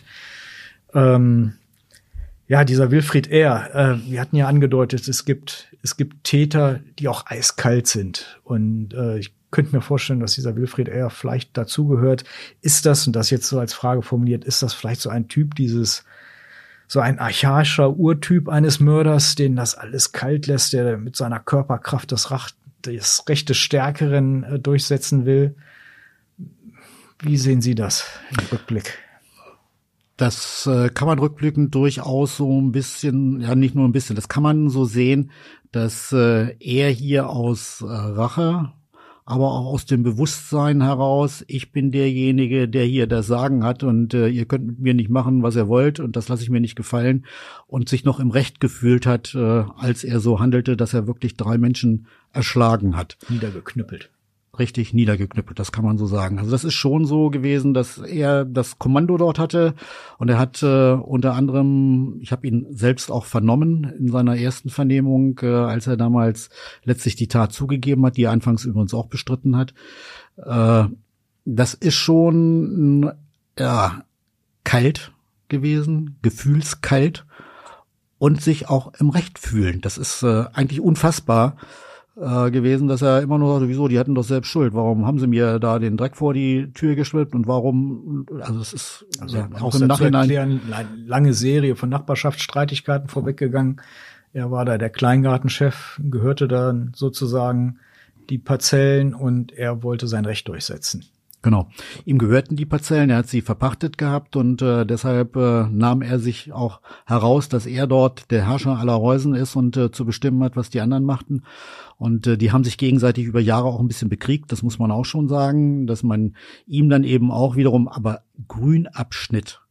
Ja, dieser Wilfried R., wir hatten ja angedeutet, es gibt Täter, die auch eiskalt sind. Und ich könnte mir vorstellen, dass dieser Wilfried R. vielleicht dazugehört. Ist das, und das jetzt so als Frage formuliert, ist das vielleicht so ein Typ so ein archaischer Urtyp eines Mörders, den das alles kalt lässt, der mit seiner Körperkraft das Recht des Stärkeren durchsetzen will? Wie sehen Sie das im Rückblick?
Das kann man rückblickend durchaus so ein bisschen, ja nicht nur ein bisschen, das kann man so sehen, dass er hier aus Rache, aber auch aus dem Bewusstsein heraus, ich bin derjenige, der hier das Sagen hat und ihr könnt mit mir nicht machen, was ihr wollt und das lasse ich mir nicht gefallen und sich noch im Recht gefühlt hat, als er so handelte, dass er wirklich 3 Menschen erschlagen hat.
Niedergeknüppelt.
Richtig niedergeknüppelt, das kann man so sagen. Also das ist schon so gewesen, dass er das Kommando dort hatte und er hat unter anderem, ich habe ihn selbst auch vernommen in seiner ersten Vernehmung, als er damals letztlich die Tat zugegeben hat, die er anfangs übrigens auch bestritten hat. Das ist schon kalt gewesen, gefühlskalt und sich auch im Recht fühlen. Das ist eigentlich unfassbar gewesen, dass er immer nur sagte, wieso, die hatten doch selbst Schuld. Warum haben sie mir da den Dreck vor die Tür geschwippt und warum, also es ist
auch im Nachhinein eine lange Serie von Nachbarschaftsstreitigkeiten vorweggegangen. Er war da der Kleingartenchef, gehörte dann sozusagen die Parzellen und er wollte sein Recht durchsetzen.
Genau. Ihm gehörten die Parzellen, er hat sie verpachtet gehabt und deshalb nahm er sich auch heraus, dass er dort der Herrscher aller Reusen ist und zu bestimmen hat, was die anderen machten. Und die haben sich gegenseitig über Jahre auch ein bisschen bekriegt, das muss man auch schon sagen, dass man ihm dann eben auch wiederum aber grün abschnitt,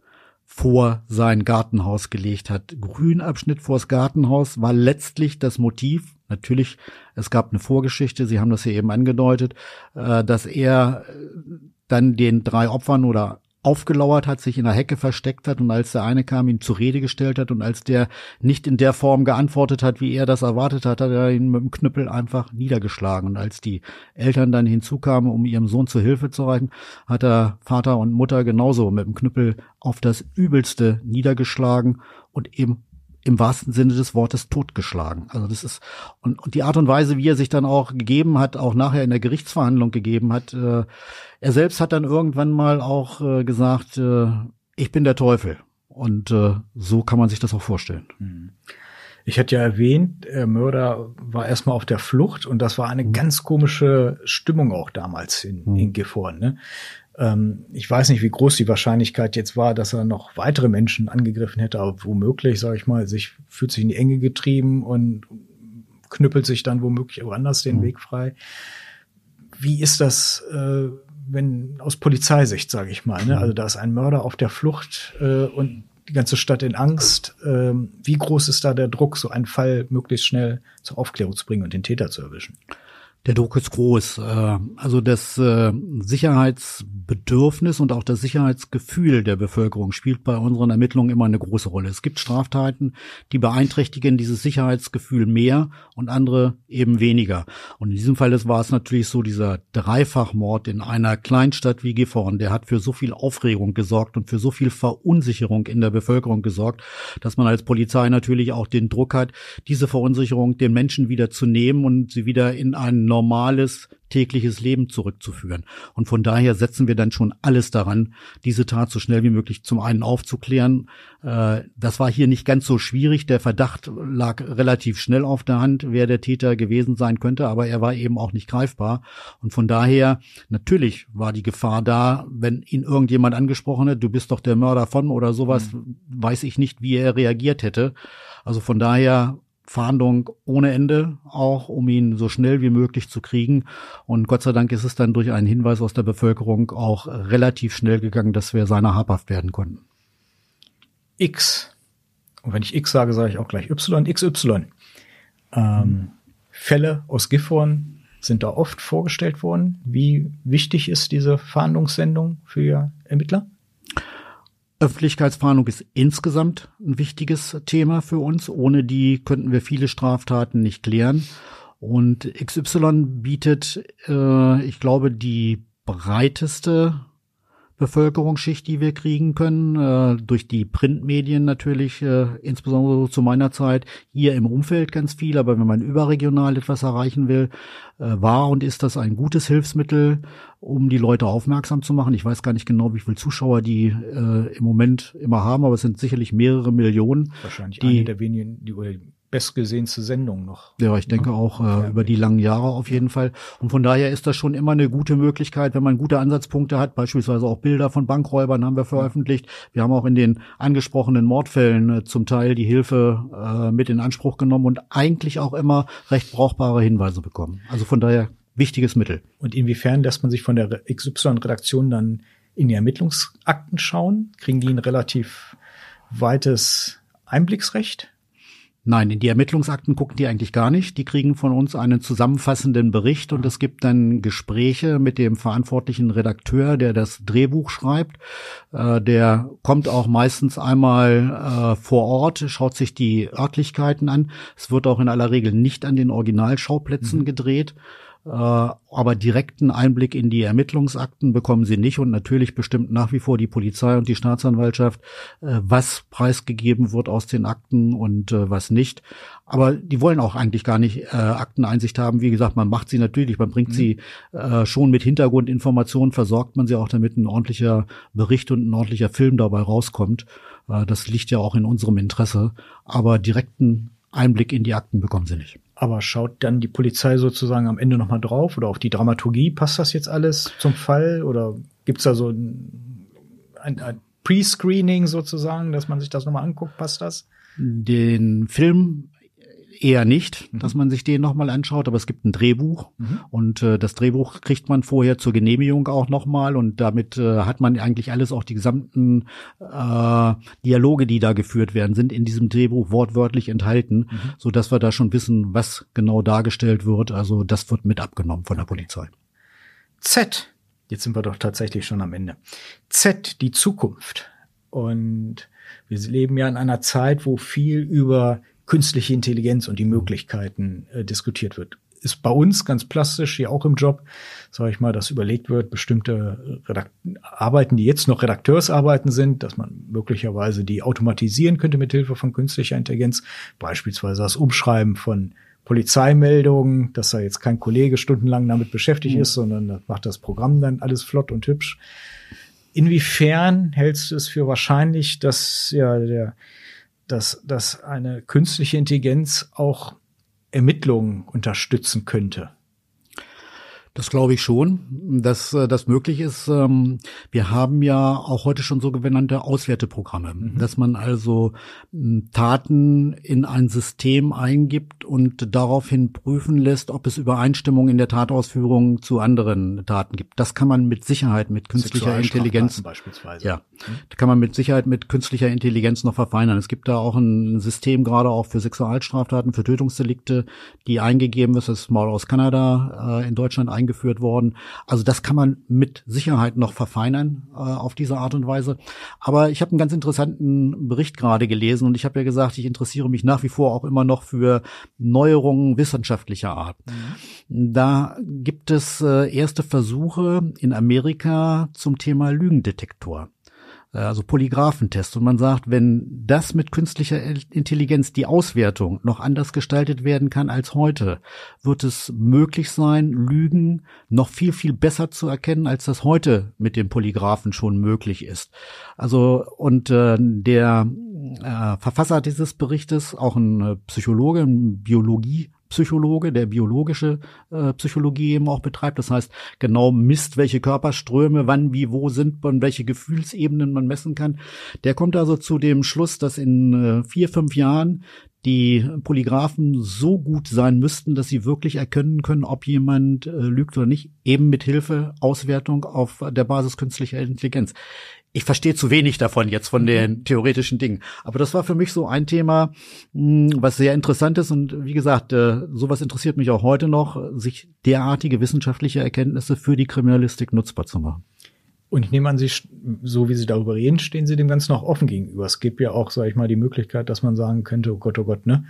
vor sein Gartenhaus gelegt hat. Grünabschnitt vors Gartenhaus war letztlich das Motiv. Natürlich, es gab eine Vorgeschichte, Sie haben das hier eben angedeutet, dass er dann den 3 Opfern oder aufgelauert hat, sich in der Hecke versteckt hat und als der eine kam, ihn zur Rede gestellt hat und als der nicht in der Form geantwortet hat, wie er das erwartet hat, hat er ihn mit dem Knüppel einfach niedergeschlagen. Und als die Eltern dann hinzukamen, um ihrem Sohn zur Hilfe zu reichen, hat er Vater und Mutter genauso mit dem Knüppel auf das Übelste niedergeschlagen und eben im wahrsten Sinne des Wortes totgeschlagen. Also das ist, und die Art und Weise, wie er sich dann auch gegeben hat, auch nachher in der Gerichtsverhandlung gegeben hat, er selbst hat dann irgendwann mal auch gesagt, ich bin der Teufel. Und so kann man sich das auch vorstellen.
Ich hatte ja erwähnt, der Mörder war erstmal auf der Flucht und das war eine ganz komische Stimmung auch damals in Gifhorn, ne? Ich weiß nicht, wie groß die Wahrscheinlichkeit jetzt war, dass er noch weitere Menschen angegriffen hätte, aber womöglich, sage ich mal, fühlt sich in die Enge getrieben und knüppelt sich dann womöglich woanders den Weg frei. Wie ist das, wenn aus Polizeisicht, sage ich mal, ne? Also da ist ein Mörder auf der Flucht und die ganze Stadt in Angst. Wie groß ist da der Druck, so einen Fall möglichst schnell zur Aufklärung zu bringen und den Täter zu erwischen?
Der Druck ist groß. Also das Sicherheitsbedürfnis und auch das Sicherheitsgefühl der Bevölkerung spielt bei unseren Ermittlungen immer eine große Rolle. Es gibt Straftaten, die beeinträchtigen dieses Sicherheitsgefühl mehr und andere eben weniger. Und in diesem Fall war es natürlich so, dieser Dreifachmord in einer Kleinstadt wie Gifhorn, der hat für so viel Aufregung gesorgt und für so viel Verunsicherung in der Bevölkerung gesorgt, dass man als Polizei natürlich auch den Druck hat, diese Verunsicherung den Menschen wieder zu nehmen und sie wieder in ein normales tägliches Leben zurückzuführen. Und von daher setzen wir dann schon alles daran, diese Tat so schnell wie möglich zum einen aufzuklären. Das war hier nicht ganz so schwierig. Der Verdacht lag relativ schnell auf der Hand, wer der Täter gewesen sein könnte, aber er war eben auch nicht greifbar. Und von daher, natürlich war die Gefahr da, wenn ihn irgendjemand angesprochen hat, du bist doch der Mörder von oder sowas, weiß ich nicht, wie er reagiert hätte. Also von daher Fahndung ohne Ende, auch um ihn so schnell wie möglich zu kriegen. Und Gott sei Dank ist es dann durch einen Hinweis aus der Bevölkerung auch relativ schnell gegangen, dass wir seiner habhaft werden konnten.
X. Und wenn ich X sage, sage ich auch gleich Y, XY. Fälle aus Gifhorn sind da oft vorgestellt worden. Wie wichtig ist diese Fahndungssendung für Ermittler?
Öffentlichkeitsfahndung ist insgesamt ein wichtiges Thema für uns. Ohne die könnten wir viele Straftaten nicht klären. Und XY bietet, ich glaube, die breiteste Bevölkerungsschicht, die wir kriegen können, durch die Printmedien natürlich, insbesondere zu meiner Zeit, hier im Umfeld ganz viel, aber wenn man überregional etwas erreichen will, war und ist das ein gutes Hilfsmittel, um die Leute aufmerksam zu machen. Ich weiß gar nicht genau, wie viele Zuschauer die im Moment immer haben, aber es sind sicherlich mehrere Millionen.
Wahrscheinlich eine der wenigen, die bestgesehenste Sendung noch.
Ja, ich denke auch über die langen Jahre auf jeden Fall. Und von daher ist das schon immer eine gute Möglichkeit, wenn man gute Ansatzpunkte hat, beispielsweise auch Bilder von Bankräubern haben wir veröffentlicht. Wir haben auch in den angesprochenen Mordfällen zum Teil die Hilfe mit in Anspruch genommen und eigentlich auch immer recht brauchbare Hinweise bekommen. Also von daher wichtiges Mittel.
Und inwiefern lässt man sich von der XY-Redaktion dann in die Ermittlungsakten schauen? Kriegen die ein relativ weites Einblicksrecht?
Nein, in die Ermittlungsakten gucken die eigentlich gar nicht. Die kriegen von uns einen zusammenfassenden Bericht und es gibt dann Gespräche mit dem verantwortlichen Redakteur, der das Drehbuch schreibt. Der kommt auch meistens einmal vor Ort, schaut sich die Örtlichkeiten an. Es wird auch in aller Regel nicht an den Originalschauplätzen gedreht. Aber direkten Einblick in die Ermittlungsakten bekommen sie nicht und natürlich bestimmt nach wie vor die Polizei und die Staatsanwaltschaft, was preisgegeben wird aus den Akten und was nicht. Aber die wollen auch eigentlich gar nicht Akteneinsicht haben. Wie gesagt, man macht sie natürlich, man bringt sie schon mit Hintergrundinformationen, versorgt man sie auch, damit ein ordentlicher Bericht und ein ordentlicher Film dabei rauskommt. Das liegt ja auch in unserem Interesse. Aber direkten Einblick in die Akten bekommen sie nicht.
Aber schaut dann die Polizei sozusagen am Ende nochmal drauf oder auf die Dramaturgie? Passt das jetzt alles zum Fall? Oder gibt's da so ein Pre-Screening sozusagen, dass man sich das nochmal anguckt? Passt das?
Den Film eher nicht, dass man sich den nochmal anschaut, aber es gibt ein Drehbuch und das Drehbuch kriegt man vorher zur Genehmigung auch nochmal und damit hat man eigentlich alles, auch die gesamten Dialoge, die da geführt werden, sind in diesem Drehbuch wortwörtlich enthalten, so dass wir da schon wissen, was genau dargestellt wird. Also das wird mit abgenommen von der Polizei.
Z. Jetzt sind wir doch tatsächlich schon am Ende. Z, die Zukunft. Und wir leben ja in einer Zeit, wo viel über künstliche Intelligenz und die Möglichkeiten diskutiert wird. Ist bei uns ganz plastisch, hier auch im Job, sage ich mal, dass überlegt wird, bestimmte Arbeiten, die jetzt noch Redakteursarbeiten sind, dass man möglicherweise die automatisieren könnte mit Hilfe von künstlicher Intelligenz, beispielsweise das Umschreiben von Polizeimeldungen, dass da jetzt kein Kollege stundenlang damit beschäftigt ist, sondern das macht das Programm dann alles flott und hübsch. Inwiefern hältst du es für wahrscheinlich, dass dass eine künstliche Intelligenz auch Ermittlungen unterstützen könnte?
Das glaube ich schon, dass das möglich ist. Wir haben ja auch heute schon sogenannte Auswerteprogramme, dass man also Taten in ein System eingibt und daraufhin prüfen lässt, ob es Übereinstimmung in der Tatausführung zu anderen Taten gibt. Das kann man mit Sicherheit mit künstlicher Intelligenz
beispielsweise.
Ja, da kann man mit Sicherheit mit künstlicher Intelligenz noch verfeinern. Es gibt da auch ein System, gerade auch für Sexualstraftaten, für Tötungsdelikte, die eingegeben ist. Das ist mal aus Kanada in Deutschland eingeführt worden. Also das kann man mit Sicherheit noch verfeinern auf diese Art und Weise. Aber ich habe einen ganz interessanten Bericht gerade gelesen und ich habe ja gesagt, ich interessiere mich nach wie vor auch immer noch für Neuerungen wissenschaftlicher Art. Da gibt es erste Versuche in Amerika zum Thema Lügendetektor. Also Polygraphentest. Und man sagt, wenn das mit künstlicher Intelligenz die Auswertung noch anders gestaltet werden kann als heute, wird es möglich sein, Lügen noch viel, viel besser zu erkennen, als das heute mit dem Polygraphen schon möglich ist. Also, und der Verfasser dieses Berichtes, auch ein Psychologe, ein Biologiepsychologe, der biologische Psychologie eben auch betreibt. Das heißt, genau misst, welche Körperströme wann, wie, wo sind und welche Gefühlsebenen man messen kann. Der kommt also zu dem Schluss, dass in 4-5 Jahren die Polygraphen so gut sein müssten, dass sie wirklich erkennen können, ob jemand lügt oder nicht, eben mit Hilfe Auswertung auf der Basis künstlicher Intelligenz. Ich verstehe zu wenig davon jetzt, von den theoretischen Dingen. Aber das war für mich so ein Thema, was sehr interessant ist. Und wie gesagt, sowas interessiert mich auch heute noch, sich derartige wissenschaftliche Erkenntnisse für die Kriminalistik nutzbar zu machen.
Und ich nehme an, Sie, so wie Sie darüber reden, stehen Sie dem Ganzen noch offen gegenüber. Es gibt ja auch, sage ich mal, die Möglichkeit, dass man sagen könnte, oh Gott, ne?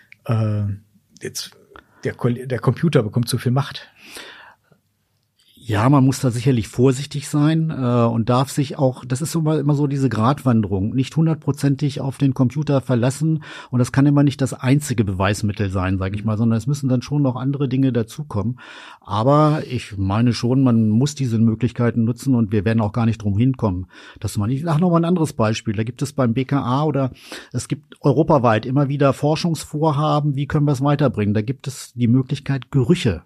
Jetzt der Computer bekommt zu viel Macht.
Ja, man muss da sicherlich vorsichtig sein und darf sich auch, das ist immer so diese Gratwanderung, nicht 100%ig auf den Computer verlassen und das kann immer nicht das einzige Beweismittel sein, sage ich mal, sondern es müssen dann schon noch andere Dinge dazukommen. Aber ich meine schon, man muss diese Möglichkeiten nutzen und wir werden auch gar nicht drum hinkommen, dass man nicht. Ach, noch mal ein anderes Beispiel, da gibt es beim BKA oder es gibt europaweit immer wieder Forschungsvorhaben, wie können wir es weiterbringen? Da gibt es die Möglichkeit, Gerüche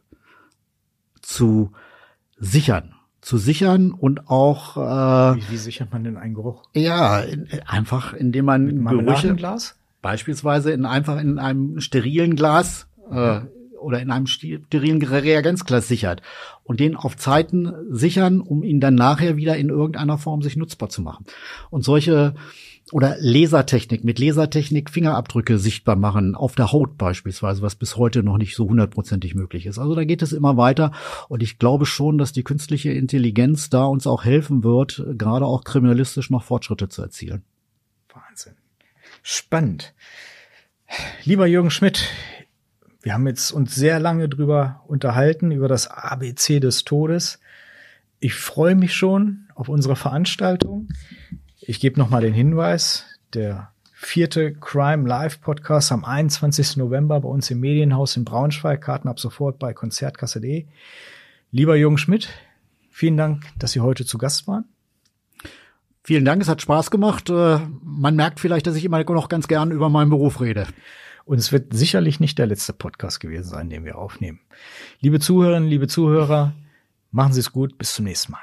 zu sichern und auch
wie sichert man denn einen Geruch?
Ja, einfach indem man
mit Marmeladenglas
beispielsweise in einem sterilen Glas oder in einem sterilen Reagenzglas sichert und den auf Zeiten sichern, um ihn dann nachher wieder in irgendeiner Form sich nutzbar zu machen. Und solche oder mit Lasertechnik Fingerabdrücke sichtbar machen, auf der Haut beispielsweise, was bis heute noch nicht so 100%ig möglich ist. Also da geht es immer weiter und ich glaube schon, dass die künstliche Intelligenz da uns auch helfen wird, gerade auch kriminalistisch noch Fortschritte zu erzielen.
Wahnsinn. Spannend. Lieber Jürgen Schmidt, wir haben jetzt uns sehr lange drüber unterhalten, über das ABC des Todes. Ich freue mich schon auf unsere Veranstaltung. Ich gebe noch mal den Hinweis, der 4. Crime Live Podcast am 21. November bei uns im Medienhaus in Braunschweig. Karten ab sofort bei konzertkasse.de. Lieber Jürgen Schmidt, vielen Dank, dass Sie heute zu Gast waren.
Vielen Dank, es hat Spaß gemacht. Man merkt vielleicht, dass ich immer noch ganz gern über meinen Beruf rede.
Und es wird sicherlich nicht der letzte Podcast gewesen sein, den wir aufnehmen. Liebe Zuhörerinnen, liebe Zuhörer, machen Sie es gut, bis zum nächsten Mal.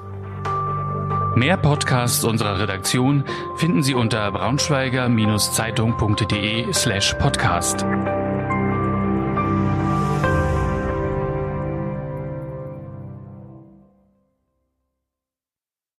Mehr Podcasts unserer Redaktion finden Sie unter braunschweiger-zeitung.de/podcast.